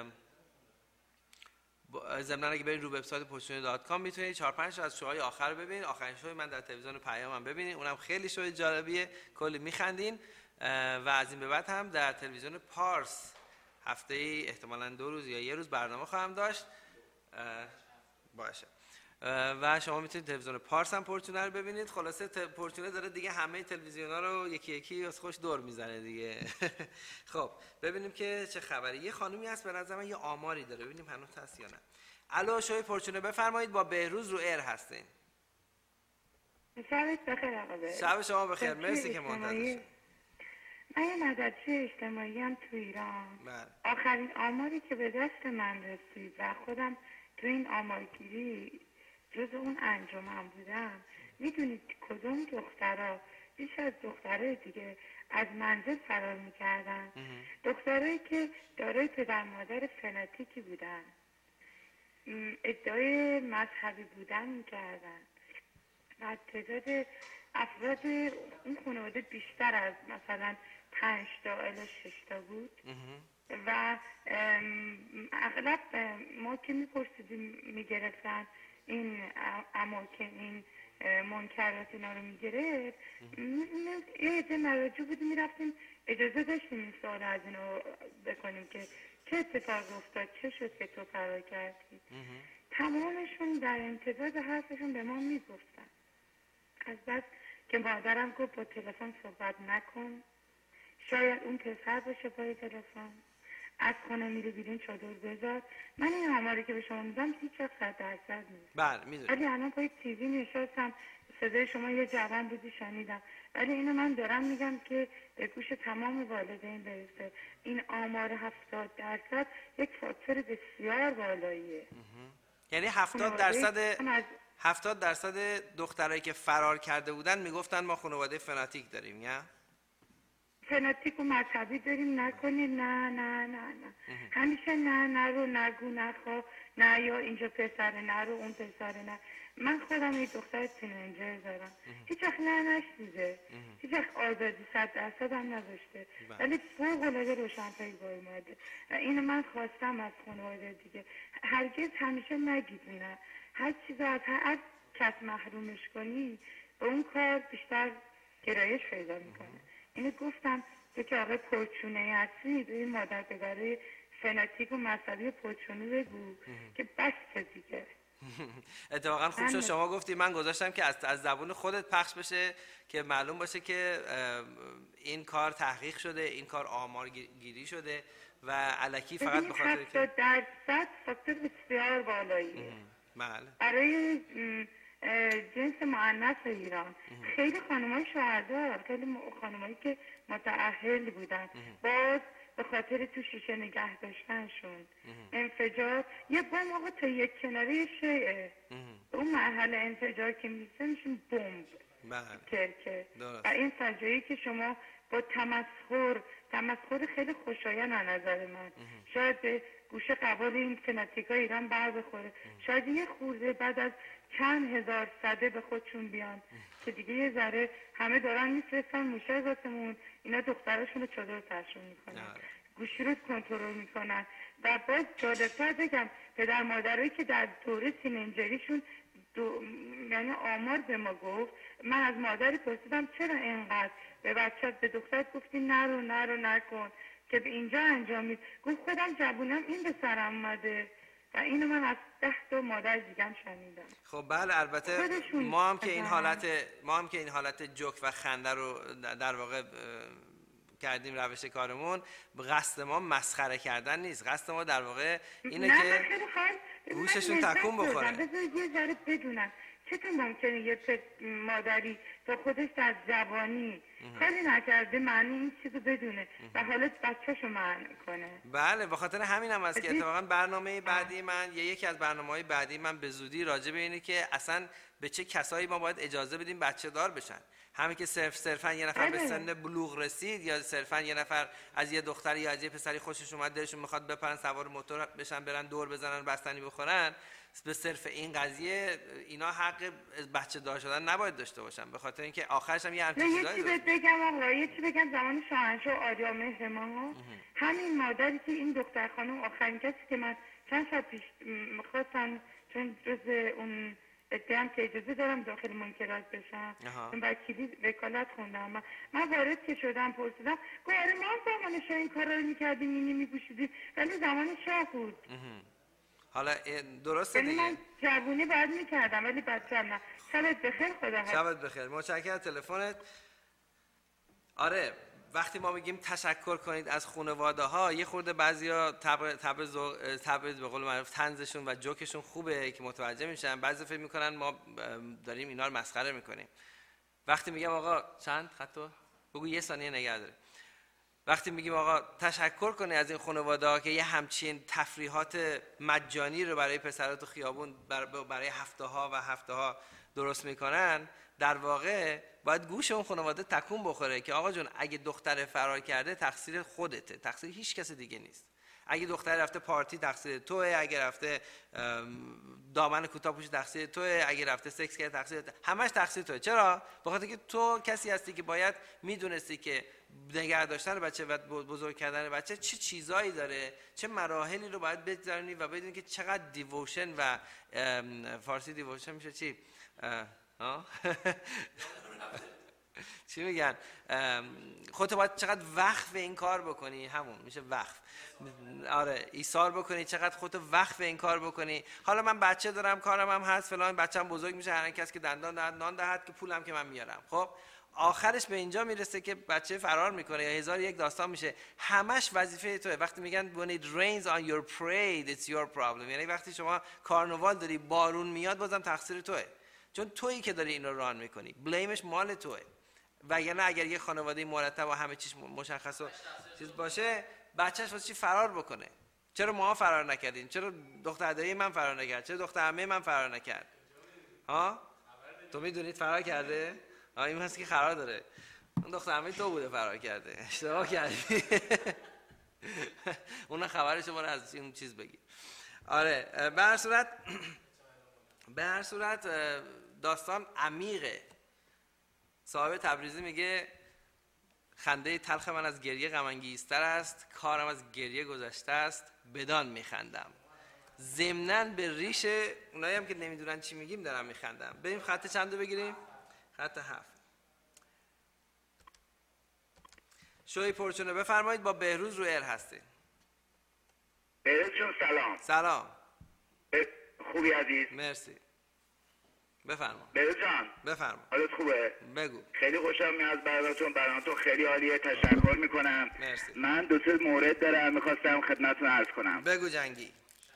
ضمن اگه برید رو وبسایت پرچونه دات کام میتونید چهار پنج تا از شوهای آخر رو ببینید. آخرین شوی من در تلویزیون پیامم ببینید، اونم خیلی شوی جالبیه، کلی میخندین. و از این به بعد هم در تلویزیون پارس هفته ای احتمالاً دو روز یا یه روز برنامه خواهم داشت باشه. و شما میتونید تلویزیون پارس هم پرچونه رو ببینید. خلاصه پرچونه داره دیگه همه تلویزیونا رو یکی یکی از خوش دور میزنه دیگه. خب ببینیم که چه خبری. یه خانومی هست به نظر من یه آماری داره، ببینیم هنوز هست یا نه. الو شوی پرچونه بفرمایید، با بهروز رو ایر هستین. شبت بخیر آقا بهروز. شب شما بخیر، مرسی که منتظر شدید. من یه مدرسه اجتماعی هم تو ایران. بله. آخرین آماری که به دست من رسید و خودم تو این آمارگیری جز اون انجمن بودم، میدونید کدوم دخترها بیش از دخترهای دیگه از منزل فرار میکردن؟ دخترهایی که دارای پدر مادر فناتیکی بودن، ادعای مذهبی بودن میکردن و تعداد افراد اون خانواده بیشتر از مثلا پنج تا الی شش تا بود. و اغلب ما که میپرسیدیم میگرفتن این اماکن این منکرات اینا رو میگرفت، یه عده مراجع بودیم میرفتیم اجازه داشتیم این سوال از اینا بکنیم که چه اتفاق افتاد، چه شد که تو فرار کردی. تمامشون در انتظار حرفشون به ما میگفتن. از بس که مادرم گفت با تلفن صحبت نکن، شاید اون پسر باشه پای تلفن، از خونه میره بیرون چادر بذار. من این آماری که به شما میدم هیچ وقت صد درصد نیست. بله میدونم. ولی الان پای تیوی نشستم، صدای شما یه جوان بودی شنیدم، ولی اینو من دارم میگم که به گوش تمام والدین برسه. این آمار هفتاد درصد یک فاکتور بسیار بالاییه. یعنی هفتاد درصد هفتاد درصد دخترایی که فرار کرده بودن میگفتن ما خانواده فناتیک داریم، یا فناتیک و مذهبی داریم نکنی، نه نه نه نه همیشه نه نه رو نگو نخوا، نه یا اینجا پسر نه رو اون پسر نه. من خودم یه دختر تینیجر دارم، هیچ وقت نه نشنیده، هیچ وقت آزادی صد درصد هم نداشته، ولی فوق العاده روشنفکر با اومده و اینو من خواستم از خانواده دیگه. هرگز همیشه نگید نه، هر چیز از هر کس محرومش کنی به اون کار بیشتر گرایش پیدا میکنه. اینو گفتم تو که آقای پرچونه هستی به این مادر پدرای فناتیک و مذهبی پرچونه بگو که بس دیگه. اتفاقا خوب شد شما گفتی، من گذاشتم که از از زبون خودت پخش بشه که معلوم باشه که این کار تحقیق شده، این کار آمار گیری شده و الکی فقط به خاطر که هفتاد درصد فاکتور بسیار بالاییه بله. برای جنس مؤنث ایران خیلی خانمای شهردار، خیلی خانمایی که متأهل بودن باز به خاطر تو شیشه نگه داشتنشون انفجار یه بم آقا تا یک کناره شیعه اون مرحله انفجار که میشه میشون بمب کرکه و این فجایی که شما با تمسخر تمسخر خیلی خوشایند از نظر من شاید به گوشه قوال این فناتیکا ایران بر بخوره، شاید یه خورده بعد از چند هزار صده به خودشون بیان که دیگه یه ذره همه دارن میفرستن موشه ذاتمون، اینا دخترشون رو چادر ترشون میکنن، گوشی رو کنترل میکنن. و باز جالبتر بگم پدر مادرایی که در دوره تینیجریشون دو... یعنی آمار به ما گفت، من از مادری پرسیدم چرا اینقدر به بچه به دخترت گفتی نرو نرو نکن که به اینجا انجامید، گفت خودم جوونم این به سرم اومده و اینو من از ده تا مادر دیگم شنیدم. خب بله البته ما هم که این حالت ما هم که این حالت جوک و خنده رو در واقع کردیم روش کارمون، قصد ما مسخره کردن نیست، قصد ما در واقع اینه که گوششون تکون بخوره. بذار یه ذره بدونم چطور ممکنه یه مادری تا خودش در جوانی کاری نکرده معنی این چیزو بدونه و حالت بچه‌شو معنی کنه. بله به خاطر همین هم است که اتفاقا برنامه بعدی من یا یکی از برنامه‌های بعدی من به زودی راجع به اینه که اصلا به چه کسایی ما باید اجازه بدیم بچه دار بشن. همین که صرف صرفا یه نفر به سن بلوغ رسید یا صرفا یه نفر از یه دختری یا از یه پسری خوشش اومد دلشون میخواد بپرن سوار موتور بشن برن دور بزنن بستنی بخورن، به صرف این قضیه اینا حق بچه دار شدن نباید داشته باشن، به خاطر اینکه آخرش هم یه همچین چیزایی داره. یه چی بگم آقا، یه چی بگم زمان شاهنشاه آریا مهرمان همین مادری که این دختر خانم آخرین کسی که من چند شب پیش می‌خواستم چون جز اون اتهام که اجازه دارم داخل منکرات بشم من وکیلی وکالت خوندم من, من وارد که شدم پرسیدم گوه آره ما هم زمان شاه این کار رو میکردیم مینی میپوشیدیم ولی زمان شاه بود. حالا درسته دیگه من جوونی باید میکردم ولی بچه هم نه. شبت بخیر خدا حافظ. شبت بخیر، متشکرم از تلفنت. آره وقتی ما میگیم تشکر کنید از خانواده ها یه خورده بعضیا تبر تبر تبر به قول معروف طنزشون و جوکشون خوبه که متوجه میشن، بعضی فکر میکنن ما داریم اینا رو مسخره میکنیم. وقتی میگم آقا چند خطا بگو یه ثانیه نگه داره. وقتی میگیم آقا تشکر کنید از این خانواده ها که یه همچین تفریحات مجانی رو برای پسرات و خیابون برای هفته ها و هفته ها درست میکنن، در واقع باید گوش اون خانواده تکون بخوره که آقا جون اگه دختر فرار کرده تقصیر خودته، تقصیر هیچ کس دیگه نیست. اگه دختر رفته پارتی تقصیر توئه، اگه رفته دامن کوتاه پوشید تقصیر توئه، اگه رفته سکس کرده تقصیر توئه، همش تقصیر توئه. چرا؟ بخاطر که تو کسی هستی که باید میدونستی که نگه داشتن بچه و بزرگ کردن بچه چه چیزایی داره، چه مراحلی رو باید بگذرونی و بدونی که چقدر دیووشن و فارسی دیووشن میشه چی؟ ها چی میگن؟ خودت باید چقدر وقف این کار بکنی، همون میشه وقف. آره ایثار بکنی، چقدر خودت وقف این کار بکنی. حالا من بچه دارم کارم هم هست فلان، بچه‌م بزرگ میشه، هر کس که دندان دهد نان دهد که پولم که من میارم. خب آخرش به اینجا میرسه که بچه فرار میکنه یا هزار یک داستان میشه. همش وظیفه توئه. وقتی میگن when it rains on your parade it's your problem، یعنی وقتی شما کارناوال داری بارون میاد بازم تقصیر توئه، چون تویی که داری این رو ران میکنی، بلیمش مال توئه. وگرنه اگر یه خانواده مرتب و همه چیز مشخص و چیز باشه بچه‌ش واسه چی فرار بکنه؟ چرا ما فرار نکردیم؟ چرا دختر دایی من فرار نکرد؟ چرا دختر عمه من فرار نکرد؟ ها؟ تو میدونید فرار کرده؟ آ این هست که قرار داره. اون دختر عمه تو بوده فرار کرده، اشتباه کردی. اون خبر شما رو از این چیز بگیر. آره به هر صورت به هر صورت داستان عمیقه. صاحب تبریزی میگه خنده تلخ من از گریه غم انگیزتر است، کارم از گریه گذشته است، بدان میخندم. ضمناً به ریش اونایی هم که نمیدونن چی میگیم دارم میخندم. بریم خط چند رو بگیریم؟ خط هفت. شوی پرچونه بفرمایید، با بهروز رو ایر هستید. بهروز جون سلام. سلام. خوبی عزیز؟ مرسی. بفرما. بهروز جان بفرما. حالت خوبه؟ بگو. خیلی خوشم میاد برنامه‌تون، برنامه‌تون خیلی عالیه، تشکر میکنم. مرسی. من دو سه مورد دارم میخواستم خدمتتون عرض کنم. بگو جنگی.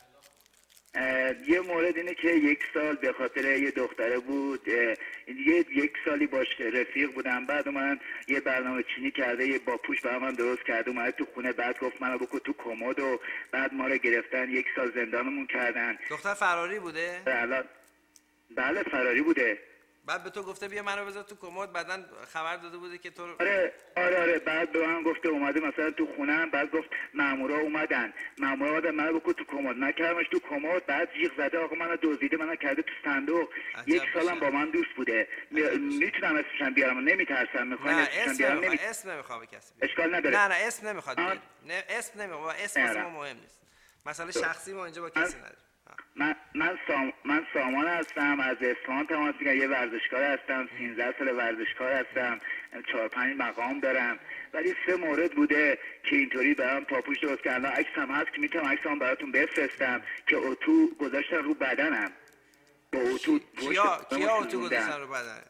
یه مورد اینه که یک سال به خاطر یه دختره بود، یه یک سالی باش رفیق بودم، بعد من یه برنامه چینی کرده، یه باپوش برای من درست کرده، اومد تو خونه، بعد گفت منو بکن تو کمد و بعد ما رو گرفتن یک سال زندانمون کردن. دختر فراری بوده؟ الان بله فراری بوده. بعد به تو گفته بیا منو بذار تو کمد، بعدن خبر داده بوده که تو آره آره آره بعد به من گفته اومده مثلا تو خونم، بعد گفت مامورا اومدن مامورا اومدن منو بکن تو کمد، نکردمش تو کمد، بعد جیغ زده آقا منو دزدیده، منو کرده تو صندوق. یک سالم با من دوست بوده. میتونم اسمشم بیارم؟ نمیترسم. میخوام اسمشم بیارم؟ نمی... اسم نمیخوام به کسی بیارم. اشکال نداره. نه نه اسم نمیخواد بیارم. نه اسم نمیخواد، اسم واسه ما مهم نیست. مسئله شخصی ما اینجا با کسی نداره. من من سام من سامان هستم، از اصفهان تماس میگیرم، یه ورزشکار هستم، سیزده سال ورزشکار هستم، چهار پنج مقام دارم، ولی سه مورد بوده که اینطوری برام پاپوش درست کردن. عکسم هست که میتونم عکسام براتون بفرستم که اتو گذاشتن رو بدنم. با اتو کیا کیا اتو گذاشتن رو بدنت؟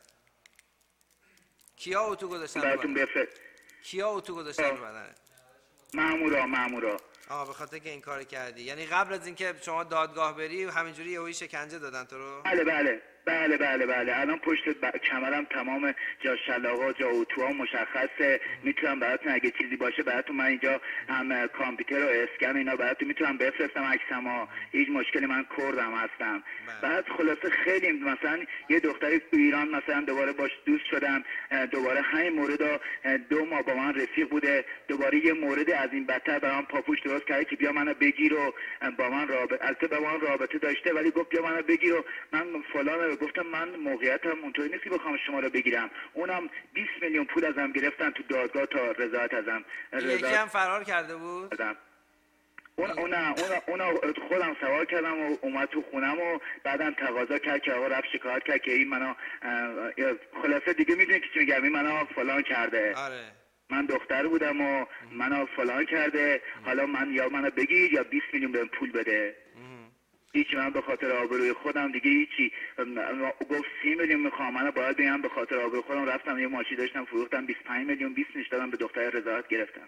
کیا اتو گذاشتن رو براتون بفرست. کیا اتو گذاشتن رو بدنت؟ مامورا مامورا آه به خاطر که این کار کردی، یعنی قبل از اینکه شما دادگاه بری همینجوری یهویی شکنجه دادن تو رو؟ بله بله بله بله بله الان پشت ب... کمرم تمام جا شلاقا جا اتوها مشخصه. میتونم براتون اگه چیزی باشه براتون، من اینجا هم کامپیوتر و اسکن اینا براتون میتونم بفرستم عکسمو، هیچ مشکلی، من کردم هستم. بعد خلاصه خیلی مثلا یه دختری تو ایران مثلا دوباره باش دوست شدم، دوباره همین مورد دو ماه با من رفیق بوده، دوباره یه مورد از این بدتر برام پاپوش درست کرده که بیا منو بگیر و با من رابطه، البته با من رابطه داشته ولی گفت بیا منو بگیر و من فلان، گفتم من موقعیتم اونطوری نیست که بخوام شما رو بگیرم. اونم بیست میلیون پول ازم گرفتن تو دادگاه تا رضایت ازم. یکی هم فرار کرده بود؟ ازم. اون اونا اونا اونا خودم سوار کردم و اومد تو خونم و بعدم تقاضا کرد که آقا رفت شکایت کرد که این منو خلاصه دیگه میدونی که چی میگم، این منو فلان کرده. آره. من دختر بودم و منو فلان کرده، حالا من یا منو بگیر یا بیست میلیون بهم پول بده. هیچی، من به خاطر آبروی خودم دیگه هیچی، گفت سی میلیون میخوام، من باید بگم به خاطر آبروی خودم رفتم یه ماشین داشتم فروختم بیست و پنج میلیون بیست میلیون دادم به دختر رضایت گرفتم.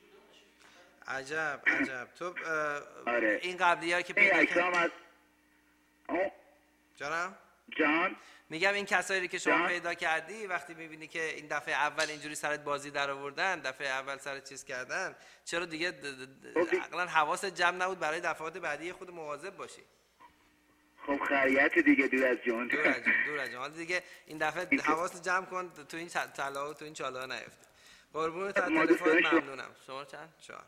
عجب عجب. تو آره. این قبلی‌ها که پیدا کردی جانم جان میگم این کسایی که شما پیدا کردی وقتی میبینی که این دفعه اول اینجوری سرت بازی در آوردن، دفعه اول سرت چیز کردن، چرا دیگه عقلا حواست جمع نبود برای دفعات بعدی خود مواظب باشی؟ خب خریت دیگه دور از جون دور از جون دور از جون دیگه این دفعه حواست جمع کن تو این طلا و تو این چالا نیفته. قربون تلفن ممنونم. شما چند؟ چهار.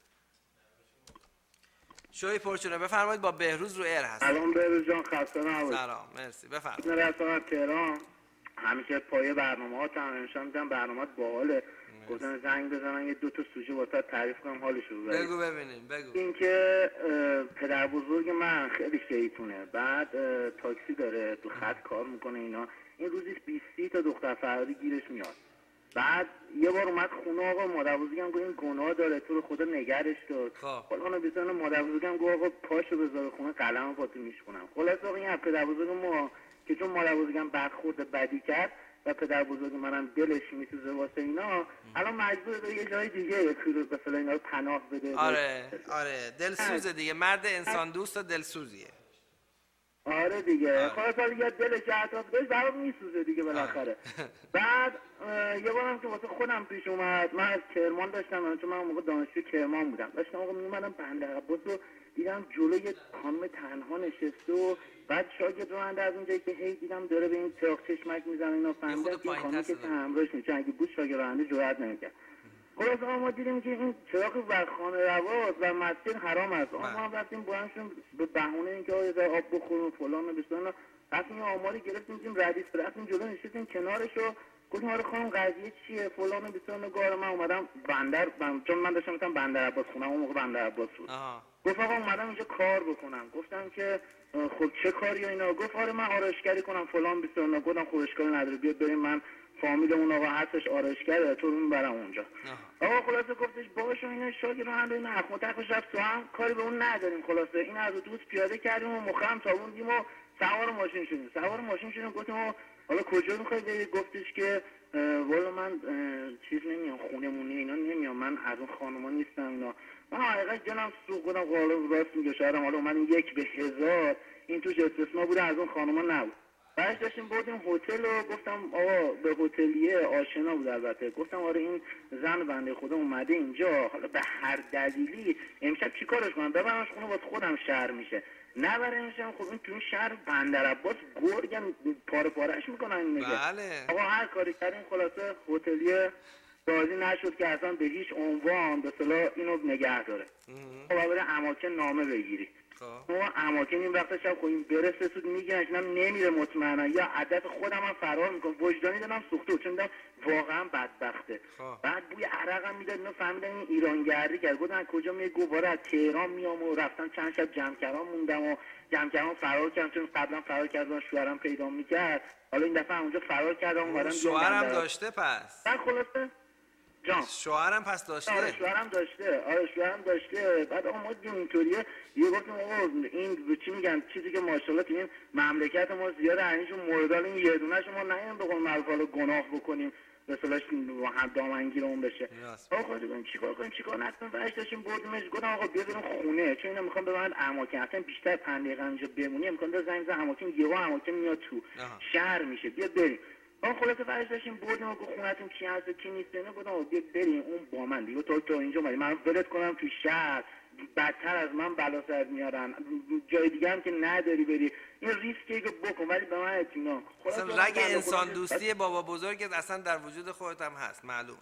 شوی پرچونه بفرمایید، با بهروز رو ایر هست. سلام بهروز جان، خسته نباشید. سلام مرسی بفرمایید. من رفتم تهران، همیشه پای برنامه‌هات هم همیشه میگم برنامه‌ات باحاله، گفتم زنگ بزنم یه دو تا سوژه واسه تعریف کنم حالش رو ببرم. بگو ببینیم بگو. اینکه پدر بزرگ من خیلی شیطونه، بعد تاکسی داره تو خط کار میکنه اینا، این روزی بیست تا دختر فراری گیرش میاد. بعد یه بار اومد خونه، آقا مادر بزرگم گفت این گناه داره تو رو خدا نگرش دار. حالا بیزنه مادر بزرگم گفت آقا پاشو بذار خونه قلمو با تو میشکنم. خلاص آقا این پدر بزرگ ما که چون مادر بزرگم برخورد بدی کرد و پدر بزرگ منم دلش میسوزه واسه اینا، الان مجبور به یه جای دیگه مثلا اینا رو پناه بده. آره آره دلسوزه دیگه، مرد انسان دوست و دلسوزیه. آره دیگه، خلاص دیگه دلش اطراف داشت برام میسوزه دیگه بالاخره. بعد یه بارم که واسه خودم پیش اومد، من از کرمان داشتم، چون من اون موقع دانشجو کرمان بودم، داشتم آقا میومدم بندر عباس رو دیدم جلوی خانم تنها نشسته و بعد شاگرد راننده از اونجایی که هی دیدم داره به این چراغ چشمک میزنه اینا فهمیدم که خانمی که همراهش میشه اگه بود شاگرد راننده جرئت نمیکرد. خلاص ما دیدیم که این چراغ وقتخانه رواست و مسجد حرام است. ما هم رفتیم بلندشون به بهونه اینکه آقا آب بخوریم فلان و بسان رفتیم یه آماری گرفتیم دیدیم ردیف رفتیم جلو نشستیم کنارش رو گفتیم آره خانم قضیه چیه فلان و بسان گار من اومدم بندر بند... چون من داشتم میتونم بندر عباس خونم اون موقع بندر عباس بود. گفت آقا اومدم اینجا کار بکنم. گفتم که خب چه کاری اینا؟ گفت آره من آرایشگری کنم فلان بسان. گفتم خب اشکالی نداره بیا بریم من فامیل اون آقا هستش آرایشگره تو رو میبرم اونجا. آقا خلاصه گفتش باشه اینا شاگرد راننده اینا اخ متخش رفت تو هم کاری به اون نداریم. خلاصه این از دوست پیاده کردیم و مخم تابوندیم و سوار ماشین شدیم. سوار ماشین شدیم گفتیم حالا کجا میخوای بری؟ گفتش که والا من چیز نمیام خونمونی اینا نمیام من از اون خانوما نیستم اینا. من حقیقت جنم سوق بودم قالب راست میگه شهرم حالا اومدیم یک به هزار این توش استثناء بوده از اون خانوما نبود. بعدش داشتیم بردیم هتل و گفتم آقا به هتلیه آشنا بود البته گفتم آره این زن بنده خدا اومده اینجا حالا به هر دلیلی امشب چیکارش کنم ببرمش خونه واسه خودم شهر میشه نبرمشم خب این تو این شهر بندر عباس گرگم پاره پارهش میکنن میگه بله. آقا هر کاری کردیم خلاصه هتلیه راضی نشد که اصلا به هیچ عنوان به صلاح اینو نگه داره. خب بره اماکن نامه بگیری ما اماکن این وقت شب خب این برسه سود میگنش اینم نمیره مطمئنا یا عدد خودم هم فرار میکنم وجدانی دارم سوخته چون دیدم واقعا بدبخته. بعد بوی عرقم میداد اینا فهمیدن این ایرانگردی کرد گفتن کجا میگه گواره از تهران میام و رفتم چند شب جمکران موندم و جمکران فرار کردم چون قبلا فرار کردم شوهرم پیدا میکرد حالا این دفعه اونجا فرار کردم اومدم شوهرم داشته پس بعد خلاصه جان شوهرم پس داشته آره شوهرم داشته آره شوهرم داشته بعد آقا ما دیدیم اینطوریه یه گفتیم آقا این چی میگن چیزی که ماشاءالله تو این مملکت ما زیاده اینجور موردال این یه دونه شما نگیم به قول معروف حالا گناه بکنیم به اصطلاح هم دامنگیرمون بشه آقا خود ببین چیکار کنیم چیکار نکنیم بعدش داشتیم بردیمش گفتم آقا بیا بریم خونه چون اینا میخوام ببرن اماکن اصلا بیشتر پنج دقیقه اینجا بمونی امکان داره زنگ بزنن اماکن یهو اماکن میاد تو شهر میشه بیا بریم. آن خلاصه فرش داشتیم بردیم و گفت خونتون کی هست و کی نیست نه گفتم بیا بریم اون با من دیگه تو تو اینجا اومدی من ولت کنم تو شهر بدتر از من بلا سر میارن جای دیگه هم که نداری بری این ریسکیه که بکن ولی به من اطمینان اصلا رگ انسان دوستی بابا بزرگت اصلا در وجود خودت هم هست معلومه.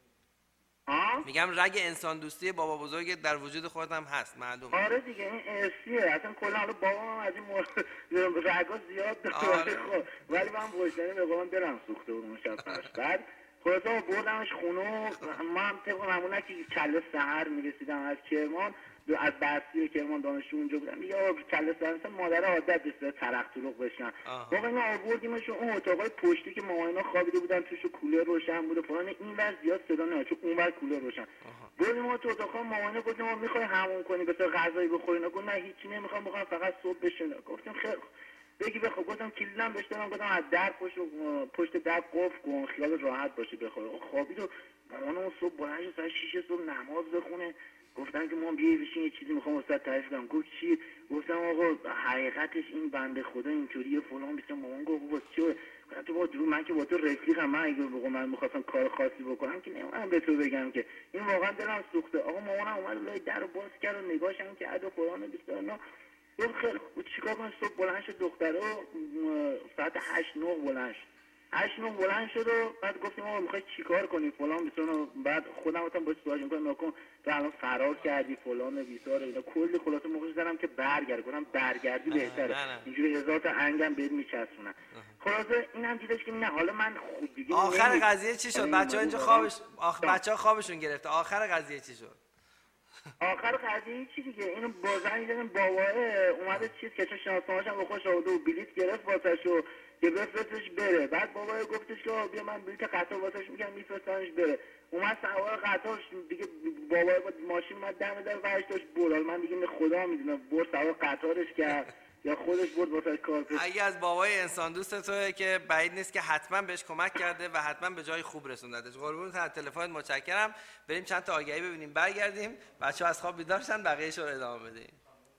میگم رگ انسان دوستی بابا بزرگت در وجود خودت هم هست معلومه. آره دیگه این ارثیه اصلا کلا حالا بابام از این مورد رگا زیاد داره خب ولی من وجدانی به بابام دلم سوخته بود اون شب فرش. بعد خلاصا بردمش خونه ما هم طبق معمولا که کله سحر میرسیدم از کرمان از بستی کرمان دانشجو اونجا بودم دیگه آقا کله سحر مثلا مادر عادت دست ترق طلوق بشن واقعا اینا آوردیمش اون اتاقای پشتی که ماماینا خوابیده بودن توش کولر روشن بوده فلان این ور زیاد صدا نمیاد چون اون ور کولر روشن بردیم ما تو اتاق ماماینا گفتیم ما میخوای همون کنی بس غذایی بخوری نه گفت نه هیچی نمیخوام میخوام فقط صبح بشینم. گفتیم خیلی بگی بخواب گفتم کلیدم بهش دادم گفتم از در پشت پشت در قفل کن خیال راحت باشه بخوره خوابید و مامانم صبح بلند شد ساعت شش صبح نماز بخونه گفتن که ما بیا بشین یه چیزی میخوام واسه تعریف کنم. گفت چی؟ گفتم آقا حقیقتش این بنده خدا اینطوریه فلان بیسم. مامان گفت واسه چی؟ گفتم تو با درو من که با تو رفیقم من اگه بگم من میخواستم کار خاصی بکنم که نمیدونم به تو بگم که این واقعا دلم سوخته. آقا مامانم اومد لای در باز کرد و نگاهشم کرد و قرآن بیست گفت خیلی چیکار کنم صبح بلند شد دختره ساعت هشت نه بلند شد هشت نه بلند شد و بعد گفتیم آقا میخوای چیکار کنی فلان بیسار. بعد خودم گفتم باش سوال میکنم نکن تو الان فرار کردی فلان بیسار اینا کلی خلاصه موقعش دارم که برگرد گفتم برگردی بهتره اینجوری هزار تا انگم بهت میچسبونن. خلاصه اینم دیدش که نه حالا من خود دیگه آخر قضیه چی شد؟ بچه‌ها اینجا خوابش آخ بچه‌ها خوابشون گرفته. آخر قضیه چی شد؟ آخر قضیه چی دیگه اینو بازن دیدن باباه اومده چیز که چون شانسماش هم به خوش آورده و بلیت گرفت واسش و که بفرستش بره. بعد بابا گفتش که بیا من بلیت قطار واسش میگم میفرستمش بره. اومد سوار قطار دیگه بابا با ماشین اومد دم در ورش داشت برد. من دیگه خدا میدونم برد سوار قطارش کرد یا خودش برد واسه کار کرد. اگه از بابای انسان دوست توئه که بعید نیست که حتما بهش کمک کرده و حتما به جای خوب رسوندتش. قربونت از تلفنت متشکرم. بریم چند تا آگهی ببینیم برگردیم. بچه‌ها از خواب بیدار شدن بقیه‌اش رو ادامه بدیم.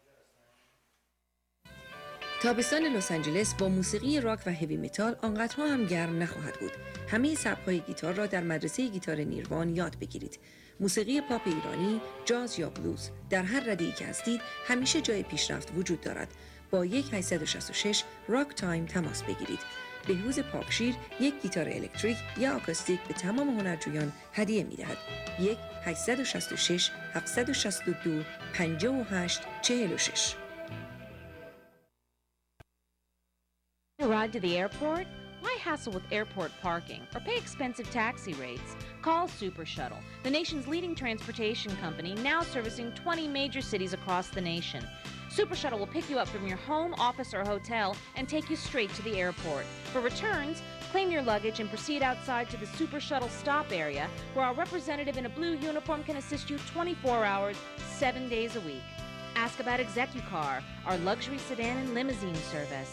تابستان لس آنجلس با موسیقی راک و هوی متال آنقدرها هم گرم نخواهد بود. همه سبک‌های گیتار را در مدرسه گیتار نیروان یاد بگیرید. موسیقی پاپ ایرانی، جاز یا بلوز، در هر رده‌ای که هستید همیشه جای پیشرفت وجود دارد. با یک هشت شش شش راک تایم تماس بگیرید. بهروز پاکشیر یک گیتار الکتریک یا آکوستیک به تمام هنرجویان هدیه می‌دهد. یک هشت شش شش هفت شش دو پنج هشت چهار شش. Ride to the airport? Why hassle with airport parking or pay expensive taxi rates? Call Super Shuttle, the nation's leading transportation company, now servicing twenty major cities across the nation. Super Shuttle will pick you up from your home, office, or hotel and take you straight to the airport. For returns, claim your luggage and proceed outside to the Super Shuttle stop area, where our representative in a blue uniform can assist you twenty-four hours, seven days a week. Ask about ExecuCar, our luxury sedan and limousine service.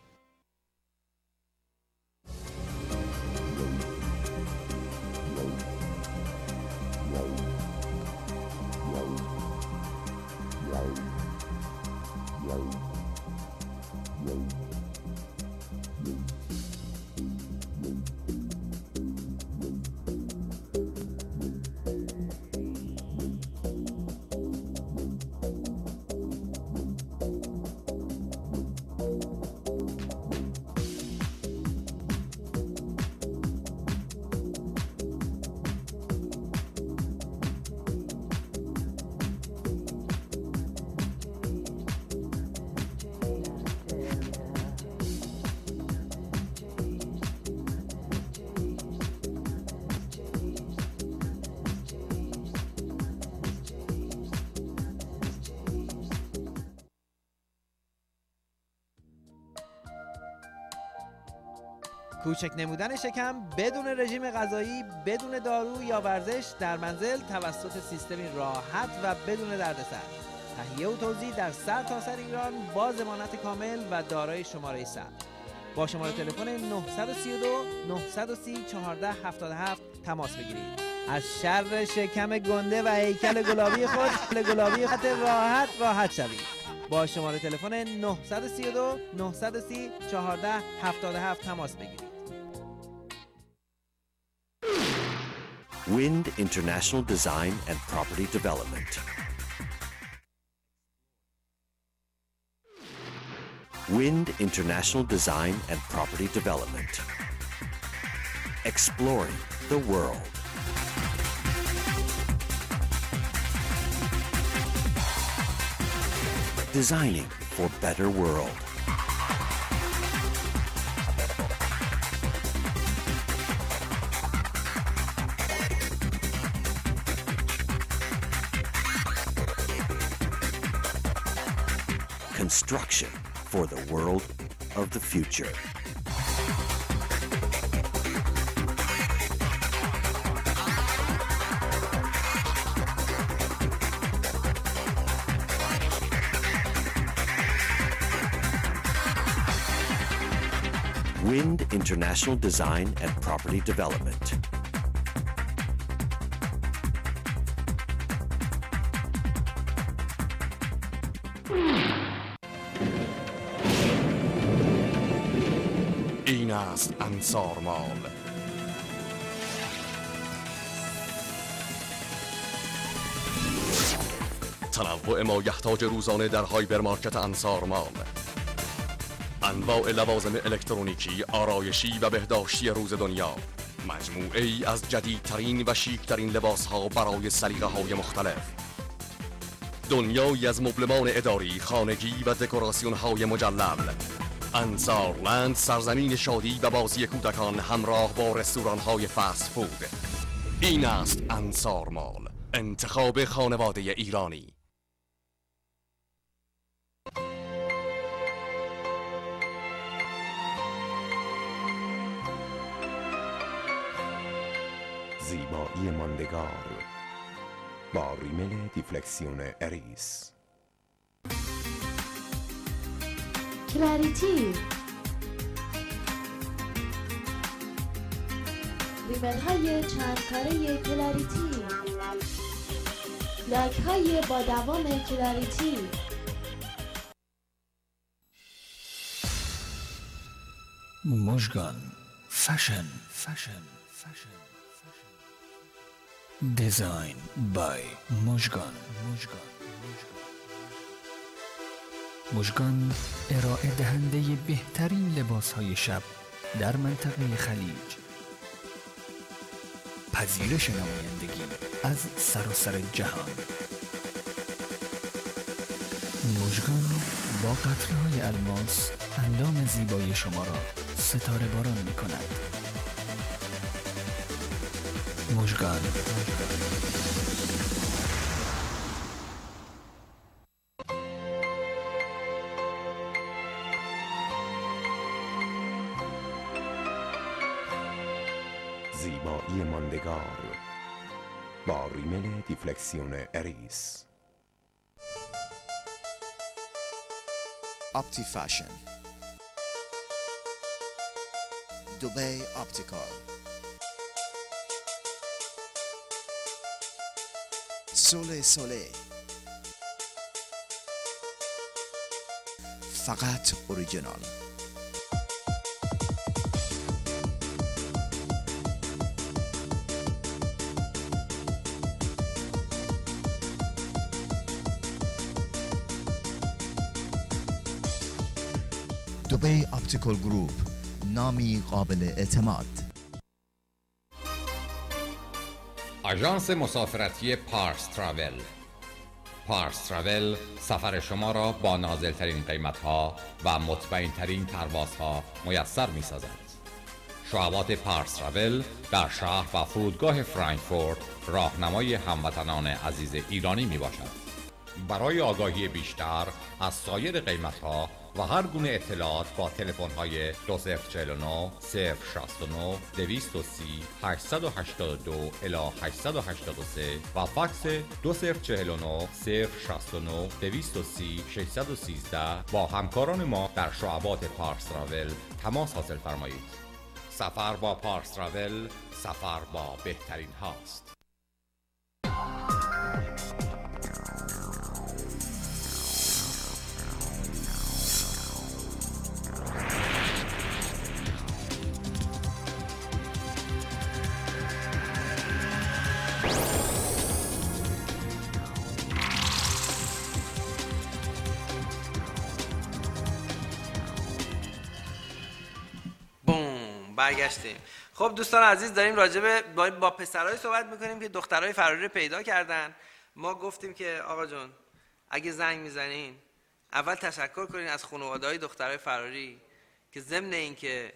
کوچک نمودن شکم بدون رژیم غذایی، بدون دارو یا ورزش در منزل توسط سیستمی راحت و بدون دردسر. تهیه و توزیع در سرتاسر ایران با ضمانت کامل و دارای شماره ثبت. با شماره تلفن نه سه دو نه سه صفر چهار هفت هفت تماس بگیرید. از شر شکم گنده و هیکل گلابی خود گلابی خط راحت راحت شوید. با شماره تلفن نه سه دو نه سه صفر چهار هفت هفت تماس بگیرید. Wind International Design and Property Development. Wind International Design and Property Development. Exploring the world. Designing for better world. Construction for the world of the future. Wind International Design and Property Development. این است انصار مال. تنوع ما یحتاج روزانه در هایپرمارکت انصار مال. انواع لوازم الکترونیکی، آرایشی و بهداشتی روز دنیا. مجموعه ای از جدیدترین و شیکترین لباس ها برای سلیقه های مختلف. دنیایی از مبلمان اداری، خانگی و دکوراسیون های مجلل. انصارلند، سرزمین شادی و بازی کودکان همراه با رستوران های فست فود. این است انصار مال، انتخاب خانواده ایرانی. زیبایی ماندگار با ریمل دیفلکسیون اریس. کلاریتی، ریمل های چند کاره کلاریتی، لاک های با دوام کلاریتی. مژگان فشن فشن فشن دیزاین بای مژگان مژگان مژگان ارائه دهنده بهترین لباسهای شب در منطقه خلیج. پذیرش نمایندگی از سراسر جهان. مژگان با قطره‌های الماس اندام زیبای شما را ستاره باران می کند. مژگان. زیبایی ماندگار با ریمل دیفلکسیون اریس. آپتی فاشن، دبی اپتیکال، سوله سوله، فقط اوریجینال. دبی اپتیکال گروپ، نامی قابل اعتماد. آژانس مسافرتی پارس تراول. پارس تراول سفر شما را با نازلترین قیمت‌ها و مطمئن‌ترین پروازها میسر می‌سازد. شعبات پارس تراول در شهر و فرودگاه فرانکفورت راهنمای هموطنان عزیز ایرانی میباشد. برای آگاهی بیشتر از سایر قیمت‌ها و هر گونه اطلاعات با تلفن‌های دو صفر چهار نه صفر شصت و نه دویست و سی هشتصد و هشتاد و دو الی هشتصد و هشتاد و سه و فکس دو صفر چهار نه صفر شصت و نه دویست و سی ششصد و سیزده با همکاران ما در شعبات پارس تراول تماس حاصل فرمایید. سفر با پارس تراول سفر با بهترین هاست. برگشتیم. خب دوستان عزیز، داریم راجع به با, با پسرای صحبت میکنیم که دخترای فراری رو پیدا کردن. ما گفتیم که آقا جون اگه زنگ میزنین اول تشکر کنین از خانواده‌های دخترای فراری که ضمن این که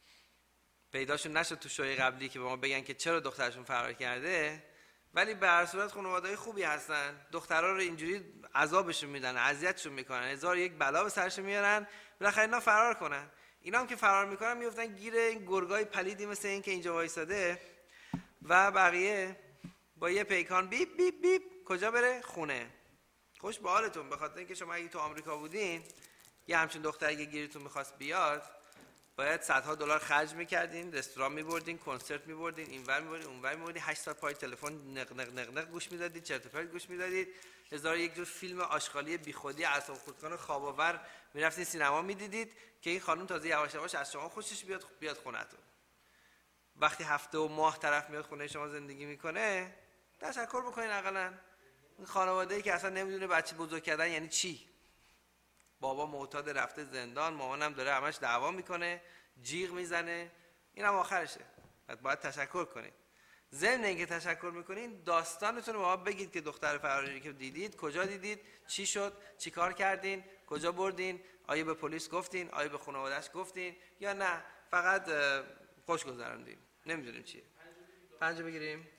پیداشون نشد تو شوی قبلی که به ما بگن که چرا دخترشون فرار کرده، ولی به هر صورت خانواده‌های خوبی هستن. دخترها رو اینجوری عذابشون میدن، اذیتشون میکنن، هزار یک بلا به سرشون میارن، بالاخره اینا فرار کنن. اینا هم که فرار میکنن میفتن گیر این گرگای پلیدی مثل این که اینجا وایساده و بقیه با یه پیکان بیپ بیپ بیپ کجا بره؟ خونه. خوش به حالتون، به خاطر اینکه شما اگه تو آمریکا بودین یه همچین دختری که گیرتون میخواست بیاد باید صدها دلار خرج میکردین، رستوران میبردین، کنسرت میبردین، اینور میبردین اونور میبردین، هشت ساعت پای تلفن نق نق نق نق گوش میدادید، چرت و پرت گوش میدادید، هزار یک جور فیلم آشغالی بیخودی اعصاب خردکن خواب آور میرفتین سینما میدیدید که این خانم تازه یواش یواش از شما خوشش بیاد بیاد خونه‌تون. وقتی هفته و ماه طرف میاد خونه شما زندگی میکنه، تشکر بکنین اقلا. این خانواده‌ای که اصلا نمیدونه بچه بزرگ کردن یعنی چی. بابا معتاد رفته زندان، مامانم داره همش دعوا میکنه، جیغ میزنه، اینم آخرشه. باید تشکر کنید. ضمن اینکه تشکر میکنین داستانتون رو به ما بگید که دختر فراری که دیدید کجا دیدید، چی شد، چی کار کردین، کجا بردین، آیا به پلیس گفتین، آیا به خانواده‌اش گفتین یا نه فقط خوش گذروندین، نمیدونیم چیه. پنجه بگیریم.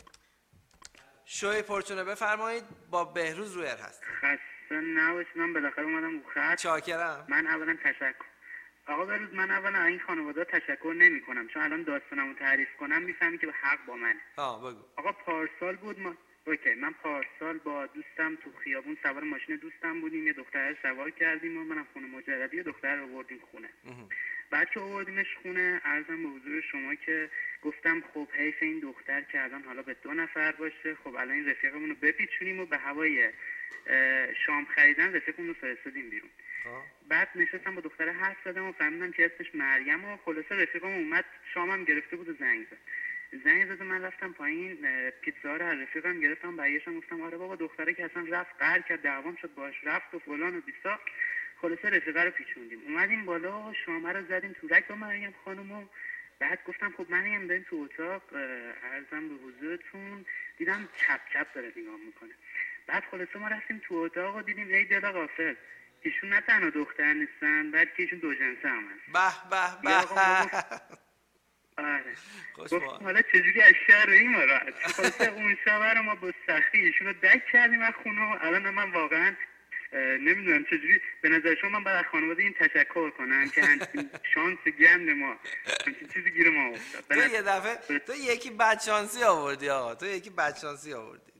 شوی پرچونه بفرمایید. با بهروز رویر هست. خسته نباشید، من بالاخره اومدم رو خط. چاکرم. من اولا تشکر آقا بهروز، من اولا این خانواده تشکر نمی کنم، چون الان داستانمو تعریف کنم میفهمی که به حق با من. آه بگو. آقا پارسال بود ما اوکی من پارسال با دوستم تو خیابون سوار ماشین دوستم بودیم، یه دختر سوار کردیم و منم خونه مجردی یه دختر رو آوردیم خونه. بعد که آوردیمش خونه عرضم به حضور شما که گفتم خب حیف این دختر که الان حالا به دو نفر باشه، خب الان این رفیقمون رو بپیچونیم و به هوای شام خریدن رفیقمون رو فرستادیم بیرون. بعد نشستم با دختر حرف زدم و فهمیدم که اسمش مریم و خلاصه رفیقم اومد شامم گرفته بود و زنگ زد. زنگ زد من رفتم پایین پیتزا رو از رفیقم گرفتم، برگشتم گفتم آره بابا دختره که اصلا رفت قهر کرد، دعوام شد باهاش رفت و فلان و بیسا. خلاصه رفیقه رو پیچوندیم، اومدیم بالا، شامه رو زدیم تورک با مریم خانومو. بعد گفتم خب مریم بریم تو اتاق، عرضم به حضورتون، دیدم چپ چپ داره نگاه میکنه. بعد خلاصه ما رفتیم تو اتاق و دیدیم ای دل غافل، ایشون نه تنها دختر نیستن، بعد که ایشون دو جنسه هم هست. به به به. آره. گفتم حالا چجوری از شر این ما راحت. خلاصه اون شب رو ما با سختی ایشون رو دک کردیم از خونه. الان من واقعا نمیدونم چجوری، به نظر شما من باید از خانواده این تشکر کنم که همچین شانس گند ما، همچین چیزی گیر ما افتاد. تو یه دفعه تو یکی بدشانسی آوردی آقا، تو یکی بدشانسی آوردی.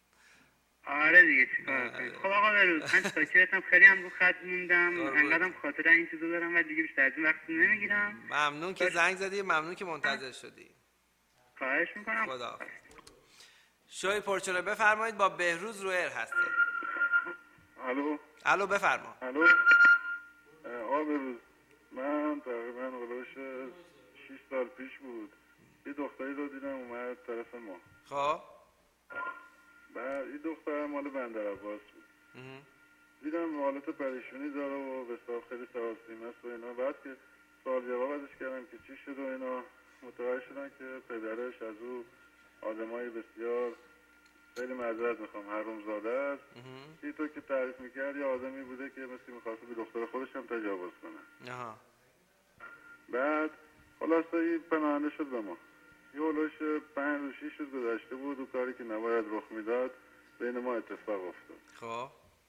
آره دیگه چیکار کنیم. خب آقا بروز، من شاکرتم، خیلی هم رو خط موندم، انقدرم خاطر این چیزو دارم و دیگه بیشتر از این وقت نمیگیرم. ممنون که زنگ زدی، ممنون که منتظر شدی. خواهش میکنم. خدا. شوی پرچونه بفرمایید، با بهروز رو ایر هسته. الو. الو بفرما. الو. آقا بهروز، من تقریبا هلوش شش سال پیش بود یه دختری رو دیدم اومد طرف ما. خب بعد این دختر مال بندرعباس بود. دیدم حالت پریشونی داره و به حساب خیلی سراسیمه است و اینا. بعد که سوال جواب ازش کردم که چی شد و اینا، متوجه شدن که پدرش از او آدمای بسیار، خیلی معذرت میخوام، حرومزاده است. این تو که تعریف میکرد یه آدمی بوده که مثل میخواسته به دختر خودش هم تجاوز کنه. آها. بعد خلاصه این پناهنده شد به ما. یه هلوش پنج و شیش روز گذشته بود و کاری که نباید رخ میداد بین ما اتفاق افتاد. خب